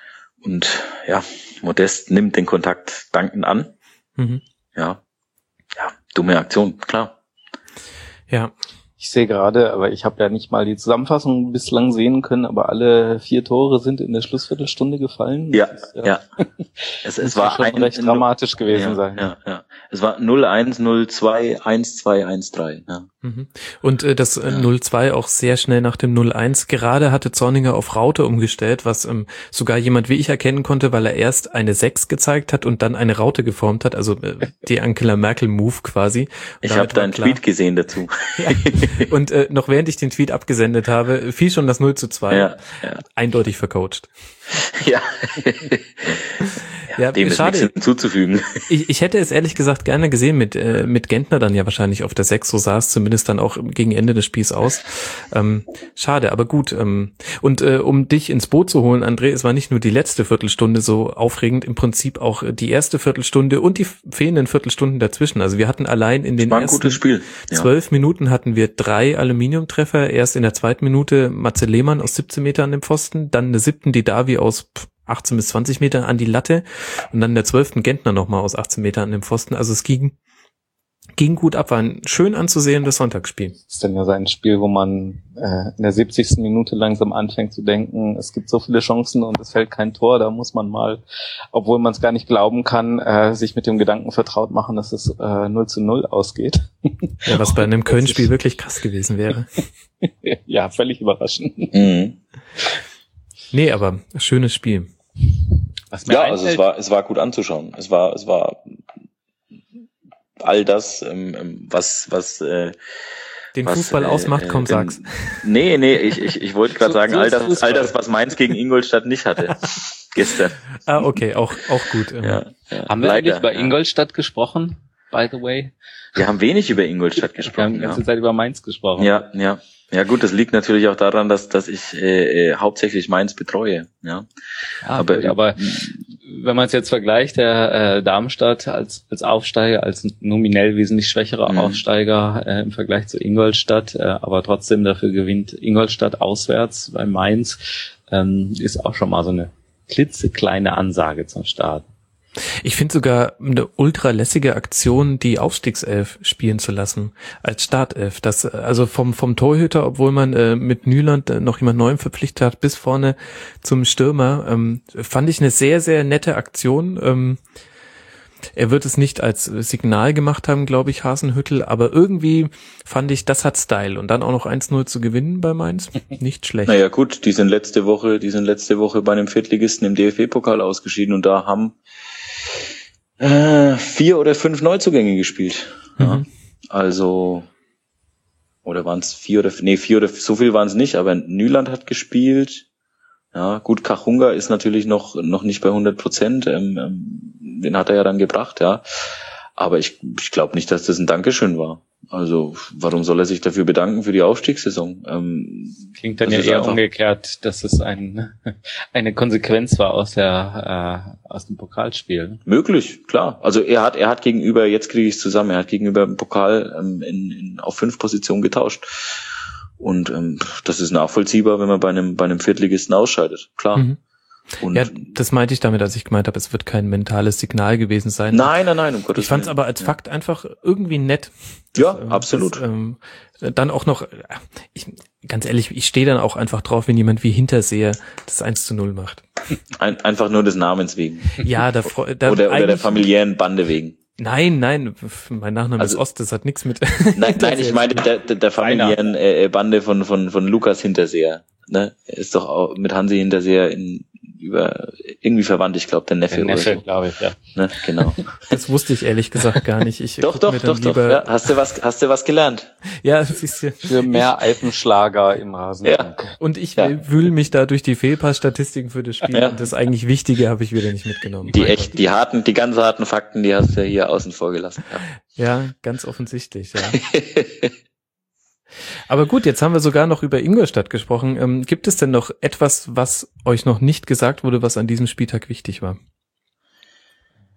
[SPEAKER 2] und ja, Modest nimmt den Kontakt dankend an. Mhm. Ja, Dumme Aktion, klar.
[SPEAKER 1] Ja.
[SPEAKER 3] Ich sehe gerade, aber ich habe ja nicht mal die Zusammenfassung bislang sehen können, aber alle vier Tore sind in der Schlussviertelstunde gefallen.
[SPEAKER 2] Ja,
[SPEAKER 3] ist,
[SPEAKER 2] ja. ja. Es, es war
[SPEAKER 3] schon
[SPEAKER 2] ein,
[SPEAKER 3] recht dramatisch gewesen
[SPEAKER 2] ja,
[SPEAKER 3] sein.
[SPEAKER 2] Ja, ja. Es war null eins, null zwei, eins zwei, eins drei. Ja.
[SPEAKER 1] Und äh, das äh, null zwei auch sehr schnell nach dem null eins. Gerade hatte Zorniger auf Raute umgestellt, was ähm, sogar jemand wie ich erkennen konnte, weil er erst eine sechs gezeigt hat und dann eine Raute geformt hat, also äh, die Angela Merkel-Move quasi. Und
[SPEAKER 2] ich habe da einen Tweet gesehen dazu.
[SPEAKER 1] Ja. Und äh, noch während ich den Tweet abgesendet habe, fiel schon das null zu zwei.
[SPEAKER 2] Ja, ja.
[SPEAKER 1] Eindeutig vercoacht.
[SPEAKER 2] Ja.
[SPEAKER 1] Ja,
[SPEAKER 2] dem ist
[SPEAKER 1] schade.
[SPEAKER 2] nichts hinzuzufügen.
[SPEAKER 1] Ich, ich hätte es ehrlich gesagt gerne gesehen mit äh, mit Gentner dann ja wahrscheinlich auf der sechs, so sah es zumindest dann auch gegen Ende des Spiels aus. Ähm, schade, aber gut. Ähm, und äh, um dich ins Boot zu holen, André, es war nicht nur die letzte Viertelstunde so aufregend, im Prinzip auch die erste Viertelstunde und die fehlenden Viertelstunden dazwischen. Also wir hatten allein in den
[SPEAKER 2] war ein
[SPEAKER 1] ersten
[SPEAKER 2] gutes Spiel. Ja.
[SPEAKER 1] zwölf Minuten hatten wir drei Aluminiumtreffer. Erst in der zweiten Minute Matze Lehmann aus siebzehn Metern an dem Pfosten, dann in der siebten die Davi aus achtzehn bis zwanzig Metern an die Latte und dann in der zwölften Gentner nochmal aus achtzehn Metern an dem Pfosten. Also es ging ging gut ab, war ein schön anzusehendes Sonntagsspiel.
[SPEAKER 3] Das ist dann ja so ein Spiel, wo man äh, in der siebzigsten Minute langsam anfängt zu denken, es gibt so viele Chancen und es fällt kein Tor. Da muss man mal, obwohl man es gar nicht glauben kann, äh, sich mit dem Gedanken vertraut machen, dass es äh, null zu null ausgeht.
[SPEAKER 1] Ja, was bei einem Köln-Spiel wirklich krass gewesen wäre.
[SPEAKER 3] Ja, völlig überraschend.
[SPEAKER 2] Mhm.
[SPEAKER 1] Nee, aber schönes Spiel.
[SPEAKER 3] Was mir
[SPEAKER 2] Ja,
[SPEAKER 3] einfällt,
[SPEAKER 2] also es war es war gut anzuschauen. Es war es war all das, ähm, was was äh,
[SPEAKER 1] Den
[SPEAKER 2] was,
[SPEAKER 1] Fußball
[SPEAKER 2] äh,
[SPEAKER 1] ausmacht, komm,
[SPEAKER 2] den,
[SPEAKER 1] sag's.
[SPEAKER 2] Nee, nee, ich ich ich wollte gerade
[SPEAKER 3] So-
[SPEAKER 2] sagen,
[SPEAKER 3] so
[SPEAKER 2] all
[SPEAKER 3] ist
[SPEAKER 2] das
[SPEAKER 3] Fußball.
[SPEAKER 2] all das, was Mainz gegen Ingolstadt nicht hatte gestern.
[SPEAKER 1] Ah, okay, auch auch gut. Ähm,
[SPEAKER 2] Ja, ja,
[SPEAKER 3] haben wir
[SPEAKER 2] leider,
[SPEAKER 3] eigentlich über
[SPEAKER 2] ja.
[SPEAKER 3] Ingolstadt gesprochen, by the way?
[SPEAKER 2] Wir haben wenig über Ingolstadt
[SPEAKER 3] Wir haben
[SPEAKER 2] gesprochen.
[SPEAKER 3] die
[SPEAKER 2] Ja.
[SPEAKER 3] ganze Zeit über Mainz gesprochen.
[SPEAKER 2] ja, ja. Ja gut, das liegt natürlich auch daran, dass dass ich äh, äh, hauptsächlich Mainz betreue. Ja,
[SPEAKER 3] Ja,
[SPEAKER 2] aber
[SPEAKER 3] gut, aber wenn man es jetzt vergleicht, der äh, Darmstadt als als Aufsteiger, als nominell wesentlich schwächerer
[SPEAKER 2] Mhm.
[SPEAKER 3] Aufsteiger äh, im Vergleich zu Ingolstadt, äh, aber trotzdem dafür gewinnt Ingolstadt auswärts bei Mainz, ähm, ist auch schon mal so eine klitzekleine Ansage zum Start.
[SPEAKER 1] Ich finde sogar eine ultra lässige Aktion, die Aufstiegself spielen zu lassen als Startelf. Das also vom vom Torhüter, obwohl man äh, mit Nyland äh, noch jemand Neuem verpflichtet hat, bis vorne zum Stürmer, ähm, fand ich eine sehr sehr nette Aktion. Ähm, er wird es nicht als Signal gemacht haben, glaube ich, Hasenhüttl, aber irgendwie fand ich, das hat Style. Und dann auch noch eins null zu gewinnen bei Mainz, nicht schlecht.
[SPEAKER 2] Naja gut, die sind letzte Woche, die sind letzte Woche bei einem Viertligisten im D F B-Pokal ausgeschieden und da haben äh, vier oder fünf Neuzugänge gespielt. Ja.
[SPEAKER 1] Mhm.
[SPEAKER 2] Also oder waren es vier oder nee vier oder so viel waren es nicht, aber Nyland hat gespielt. Ja, gut, Kachunga ist natürlich noch noch nicht bei hundert Prozent. Ähm, ähm, den hat er ja dann gebracht, ja. Aber ich ich glaube nicht, dass das ein Dankeschön war. Also warum soll er sich dafür bedanken für die Aufstiegssaison? Ähm,
[SPEAKER 3] Klingt dann
[SPEAKER 2] Das
[SPEAKER 3] ja
[SPEAKER 2] ist
[SPEAKER 3] eher
[SPEAKER 2] einfach-
[SPEAKER 3] umgekehrt, dass es ein, eine Konsequenz war aus der äh, aus dem Pokalspiel.
[SPEAKER 2] Möglich, klar. Also er hat er hat gegenüber, jetzt kriege ich es zusammen, er hat gegenüber dem Pokal ähm, in, in, auf fünf Positionen getauscht. Und ähm, das ist nachvollziehbar, wenn man bei einem bei einem Viertligisten ausscheidet, klar.
[SPEAKER 1] Mhm.
[SPEAKER 2] Und
[SPEAKER 1] Ja, das meinte ich damit, als ich gemeint habe, es wird kein mentales Signal gewesen sein.
[SPEAKER 2] nein, nein, nein, um Gottes
[SPEAKER 1] Ich fand es
[SPEAKER 2] Willen.
[SPEAKER 1] aber als
[SPEAKER 2] Ja.
[SPEAKER 1] Fakt einfach irgendwie nett.
[SPEAKER 2] Ja,
[SPEAKER 1] ähm,
[SPEAKER 2] absolut.
[SPEAKER 1] Das, ähm, dann auch noch, ich, ganz ehrlich, ich stehe dann auch einfach drauf, wenn jemand wie Hinterseher das eins zu null macht.
[SPEAKER 2] Ein, einfach nur des Namens wegen.
[SPEAKER 1] Ja, da, freu- da
[SPEAKER 2] Oder, oder der
[SPEAKER 1] eigentlich-
[SPEAKER 2] familiären Bande wegen.
[SPEAKER 1] Nein, nein, mein Nachname
[SPEAKER 2] Also-
[SPEAKER 1] ist Ost, das hat nichts mit.
[SPEAKER 2] Nein, nein, ich meine der, der, der familiären äh, Bande von, von, von Lukas Hinterseher. Ne? Er ist doch auch mit Hansi Hinterseher in, über, irgendwie verwandt, ich glaube, der Neffe,
[SPEAKER 3] Der Neffe,
[SPEAKER 2] oder so.
[SPEAKER 3] glaube ich, ja.
[SPEAKER 2] Ne? Genau.
[SPEAKER 1] Das wusste ich ehrlich gesagt gar nicht. Ich
[SPEAKER 2] doch,
[SPEAKER 1] guck
[SPEAKER 2] doch,
[SPEAKER 1] mir dann
[SPEAKER 2] doch, doch.
[SPEAKER 1] lieber-
[SPEAKER 2] Ja, hast du was, hast du was gelernt?
[SPEAKER 1] Ja, siehst du.
[SPEAKER 3] Für mehr Alpenschlager im Rasenfunk.
[SPEAKER 1] Und ich
[SPEAKER 2] Ja.
[SPEAKER 1] wühle mich da durch die Fehlpassstatistiken für das Spiel
[SPEAKER 2] Ja.
[SPEAKER 1] und das eigentlich Wichtige habe ich wieder nicht mitgenommen.
[SPEAKER 2] Die
[SPEAKER 1] Mein
[SPEAKER 2] echt, die harten, die ganz harten Fakten, die hast du hier außen vor gelassen. Ja.
[SPEAKER 1] Gott. Ja, ganz offensichtlich, ja. Aber gut, jetzt haben wir sogar noch über Ingolstadt gesprochen. Ähm, gibt es denn noch etwas, was euch noch nicht gesagt wurde, was an diesem Spieltag wichtig war?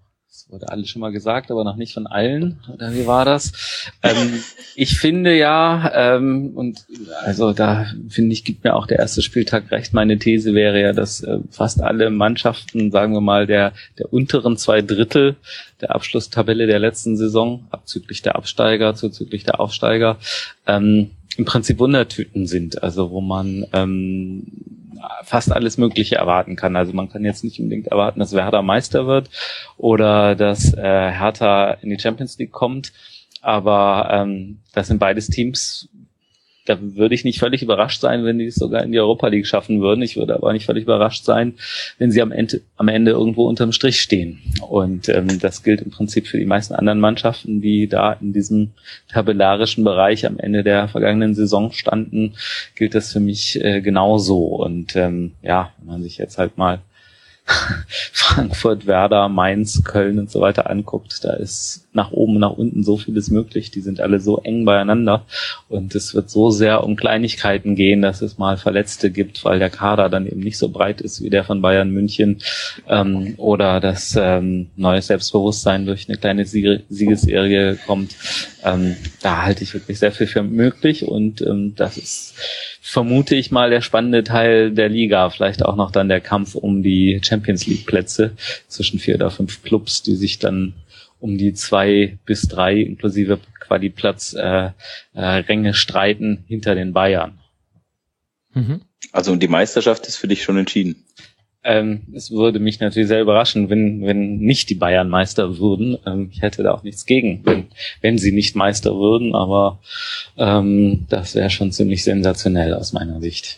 [SPEAKER 3] wurde alles schon mal gesagt, aber noch nicht von allen. Oder wie war das? Ähm, ich finde ja, ähm, und also da finde ich, gibt mir auch der erste Spieltag recht. Meine These wäre ja, dass äh, fast alle Mannschaften, sagen wir mal, der der unteren zwei Drittel der Abschlusstabelle der letzten Saison, abzüglich der Absteiger, zuzüglich der Aufsteiger, ähm, im Prinzip Wundertüten sind. Also wo man ähm, fast alles Mögliche erwarten kann. Also man kann jetzt nicht unbedingt erwarten, dass Werder Meister wird oder dass äh, Hertha in die Champions League kommt, aber ähm, das sind beides Teams, da würde ich nicht völlig überrascht sein, wenn die es sogar in die Europa League schaffen würden. Ich würde aber nicht völlig überrascht sein, wenn sie am Ende, am Ende irgendwo unterm Strich stehen. Und ähm, das gilt im Prinzip für die meisten anderen Mannschaften, die da in diesem tabellarischen Bereich am Ende der vergangenen Saison standen, gilt das für mich äh, genauso. Und ähm, ja, wenn man sich jetzt halt mal Frankfurt, Werder, Mainz, Köln und so weiter anguckt, da ist nach oben, nach unten so vieles möglich. Die sind alle so eng beieinander und es wird so sehr um Kleinigkeiten gehen, dass es mal Verletzte gibt, weil der Kader dann eben nicht so breit ist wie der von Bayern München, ähm, oder dass ähm, neues Selbstbewusstsein durch eine kleine Sieg- Siegesserie kommt. Ähm, da halte ich wirklich sehr viel für möglich und ähm, das ist, vermute ich mal, der spannende Teil der Liga. Vielleicht auch noch dann der Kampf um die Champions League Plätze zwischen vier oder fünf Clubs, die sich dann um die zwei bis drei inklusive Quali-Platz äh, äh, Ränge streiten hinter den Bayern.
[SPEAKER 2] Mhm. Also und die Meisterschaft ist für dich schon entschieden?
[SPEAKER 3] Ähm, es würde mich natürlich sehr überraschen, wenn wenn nicht die Bayern Meister würden. Ähm, ich hätte da auch nichts gegen, wenn wenn sie nicht Meister würden, aber ähm, das wäre schon ziemlich sensationell aus meiner Sicht.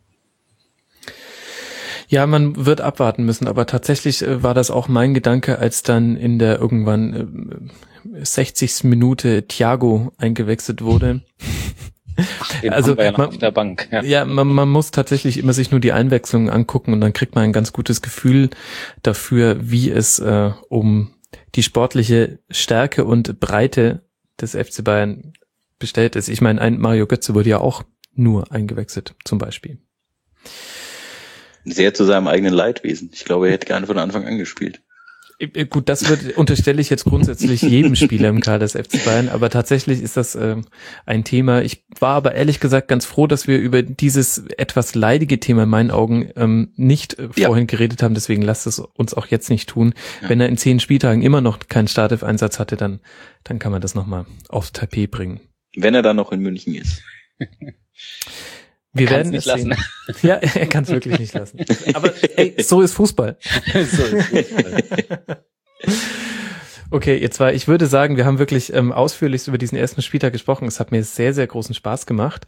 [SPEAKER 1] Ja, man wird abwarten müssen, aber tatsächlich äh, war das auch mein Gedanke, als dann in der irgendwann äh, sechzigsten Minute Thiago eingewechselt wurde.
[SPEAKER 3] Den
[SPEAKER 1] also
[SPEAKER 3] haben wir ja noch
[SPEAKER 1] man,
[SPEAKER 3] auf der Bank. Ja,
[SPEAKER 1] ja man, man muss tatsächlich immer sich nur die Einwechslungen angucken und dann kriegt man ein ganz gutes Gefühl dafür, wie es äh, um die sportliche Stärke und Breite des F C Bayern bestellt ist. Ich meine, ein Mario Götze wurde ja auch nur eingewechselt, zum Beispiel.
[SPEAKER 2] Sehr zu seinem eigenen Leidwesen. Ich glaube, er hätte gerne von Anfang an gespielt.
[SPEAKER 1] Gut, das wird, unterstelle ich jetzt grundsätzlich jedem Spieler im Kader des F C Bayern, aber tatsächlich ist das äh, ein Thema. Ich war aber ehrlich gesagt ganz froh, dass wir über dieses etwas leidige Thema in meinen Augen ähm, nicht äh,
[SPEAKER 2] ja.
[SPEAKER 1] vorhin geredet haben, deswegen lasst es uns auch jetzt nicht tun. Ja. Wenn er in zehn Spieltagen immer noch keinen Startelf-Einsatz hatte, dann, dann kann man das nochmal aufs Tapet bringen.
[SPEAKER 2] Wenn er dann noch in München ist.
[SPEAKER 1] Wir werden es sehen. Ja, er kann es wirklich nicht lassen. Aber ey, so ist Fußball. so ist Fußball. Okay, ihr zwei, ich würde sagen, wir haben wirklich ähm, ausführlichst über diesen ersten Spieltag gesprochen. Es hat mir sehr, sehr großen Spaß gemacht.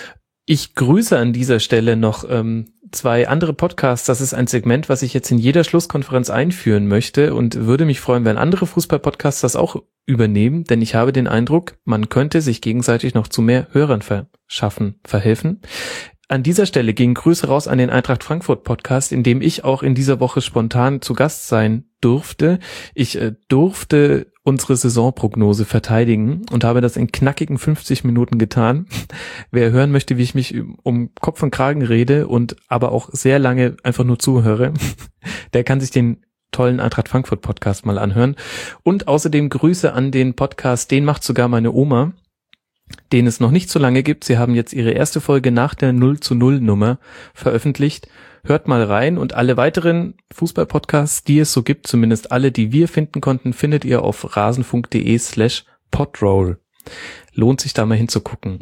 [SPEAKER 1] Ich grüße an dieser Stelle noch ähm, zwei andere Podcasts. Das ist ein Segment, was ich jetzt in jeder Schlusskonferenz einführen möchte und würde mich freuen, wenn andere Fußball-Podcasts das auch übernehmen, denn ich habe den Eindruck, man könnte sich gegenseitig noch zu mehr Hörern verschaffen, verhelfen. An dieser Stelle gehen Grüße raus an den Eintracht Frankfurt Podcast, in dem ich auch in dieser Woche spontan zu Gast sein durfte. Ich äh, durfte unsere Saisonprognose verteidigen und habe das in knackigen fünfzig Minuten getan. Wer hören möchte, wie ich mich um Kopf und Kragen rede und aber auch sehr lange einfach nur zuhöre, der kann sich den tollen Eintracht Frankfurt Podcast mal anhören. Und außerdem Grüße an den Podcast, den macht sogar meine Oma, den es noch nicht so lange gibt. Sie haben jetzt ihre erste Folge nach der null zu null Nummer veröffentlicht. Hört mal rein und alle weiteren Fußball-Podcasts, die es so gibt, zumindest alle, die wir finden konnten, findet ihr auf rasenfunk.de slash podroll. Lohnt sich da mal hinzugucken.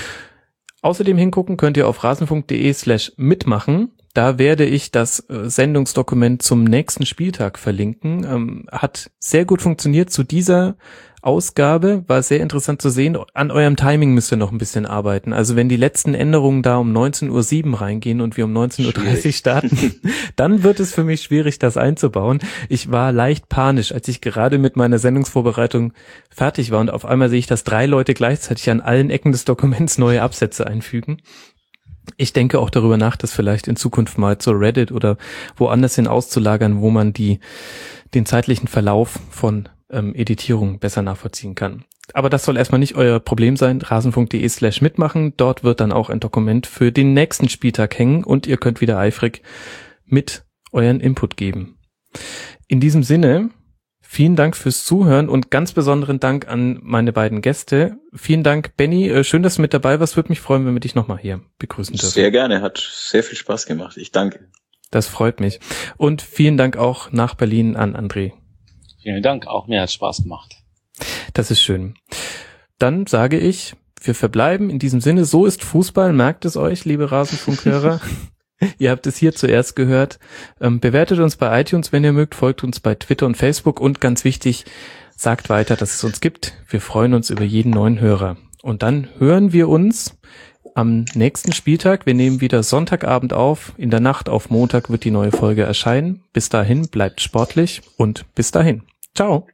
[SPEAKER 1] Außerdem hingucken könnt ihr auf rasenfunk.de slash mitmachen. Da werde ich das äh, Sendungsdokument zum nächsten Spieltag verlinken. Ähm, hat sehr gut funktioniert zu dieser Ausgabe, war sehr interessant zu sehen. An eurem Timing müsst ihr noch ein bisschen arbeiten. Also wenn die letzten Änderungen da um neunzehn Uhr sieben reingehen und wir um neunzehn Uhr dreißig starten, dann wird es für mich schwierig, das einzubauen. Ich war leicht panisch, als ich gerade mit meiner Sendungsvorbereitung fertig war und auf einmal sehe ich, dass drei Leute gleichzeitig an allen Ecken des Dokuments neue Absätze einfügen. Ich denke auch darüber nach, das vielleicht in Zukunft mal zur Reddit oder woanders hin auszulagern, wo man die den zeitlichen Verlauf von ähm, Editierung besser nachvollziehen kann. Aber das soll erstmal nicht euer Problem sein. rasenfunk.de slash mitmachen. Dort wird dann auch ein Dokument für den nächsten Spieltag hängen und ihr könnt wieder eifrig mit euren Input geben. In diesem Sinne, Vielen Dank fürs Zuhören und ganz besonderen Dank an meine beiden Gäste. Vielen Dank, Benny. Schön, dass du mit dabei warst. Würde mich freuen, wenn wir dich nochmal hier begrüßen dürfen.
[SPEAKER 2] Sehr gerne. Hat sehr viel Spaß gemacht. Ich danke.
[SPEAKER 1] Das freut mich. Und vielen Dank auch nach Berlin an André.
[SPEAKER 3] Vielen Dank. Auch mir hat Spaß gemacht.
[SPEAKER 1] Das ist schön. Dann sage ich, wir verbleiben in diesem Sinne. So ist Fußball. Merkt es euch, liebe Rasenfunkhörer. Ihr habt es hier zuerst gehört. Ähm, bewertet uns bei iTunes, wenn ihr mögt. Folgt uns bei Twitter und Facebook. Und ganz wichtig, sagt weiter, dass es uns gibt. Wir freuen uns über jeden neuen Hörer. Und dann hören wir uns am nächsten Spieltag. Wir nehmen wieder Sonntagabend auf. In der Nacht auf Montag wird die neue Folge erscheinen. Bis dahin, bleibt sportlich und bis dahin. Ciao.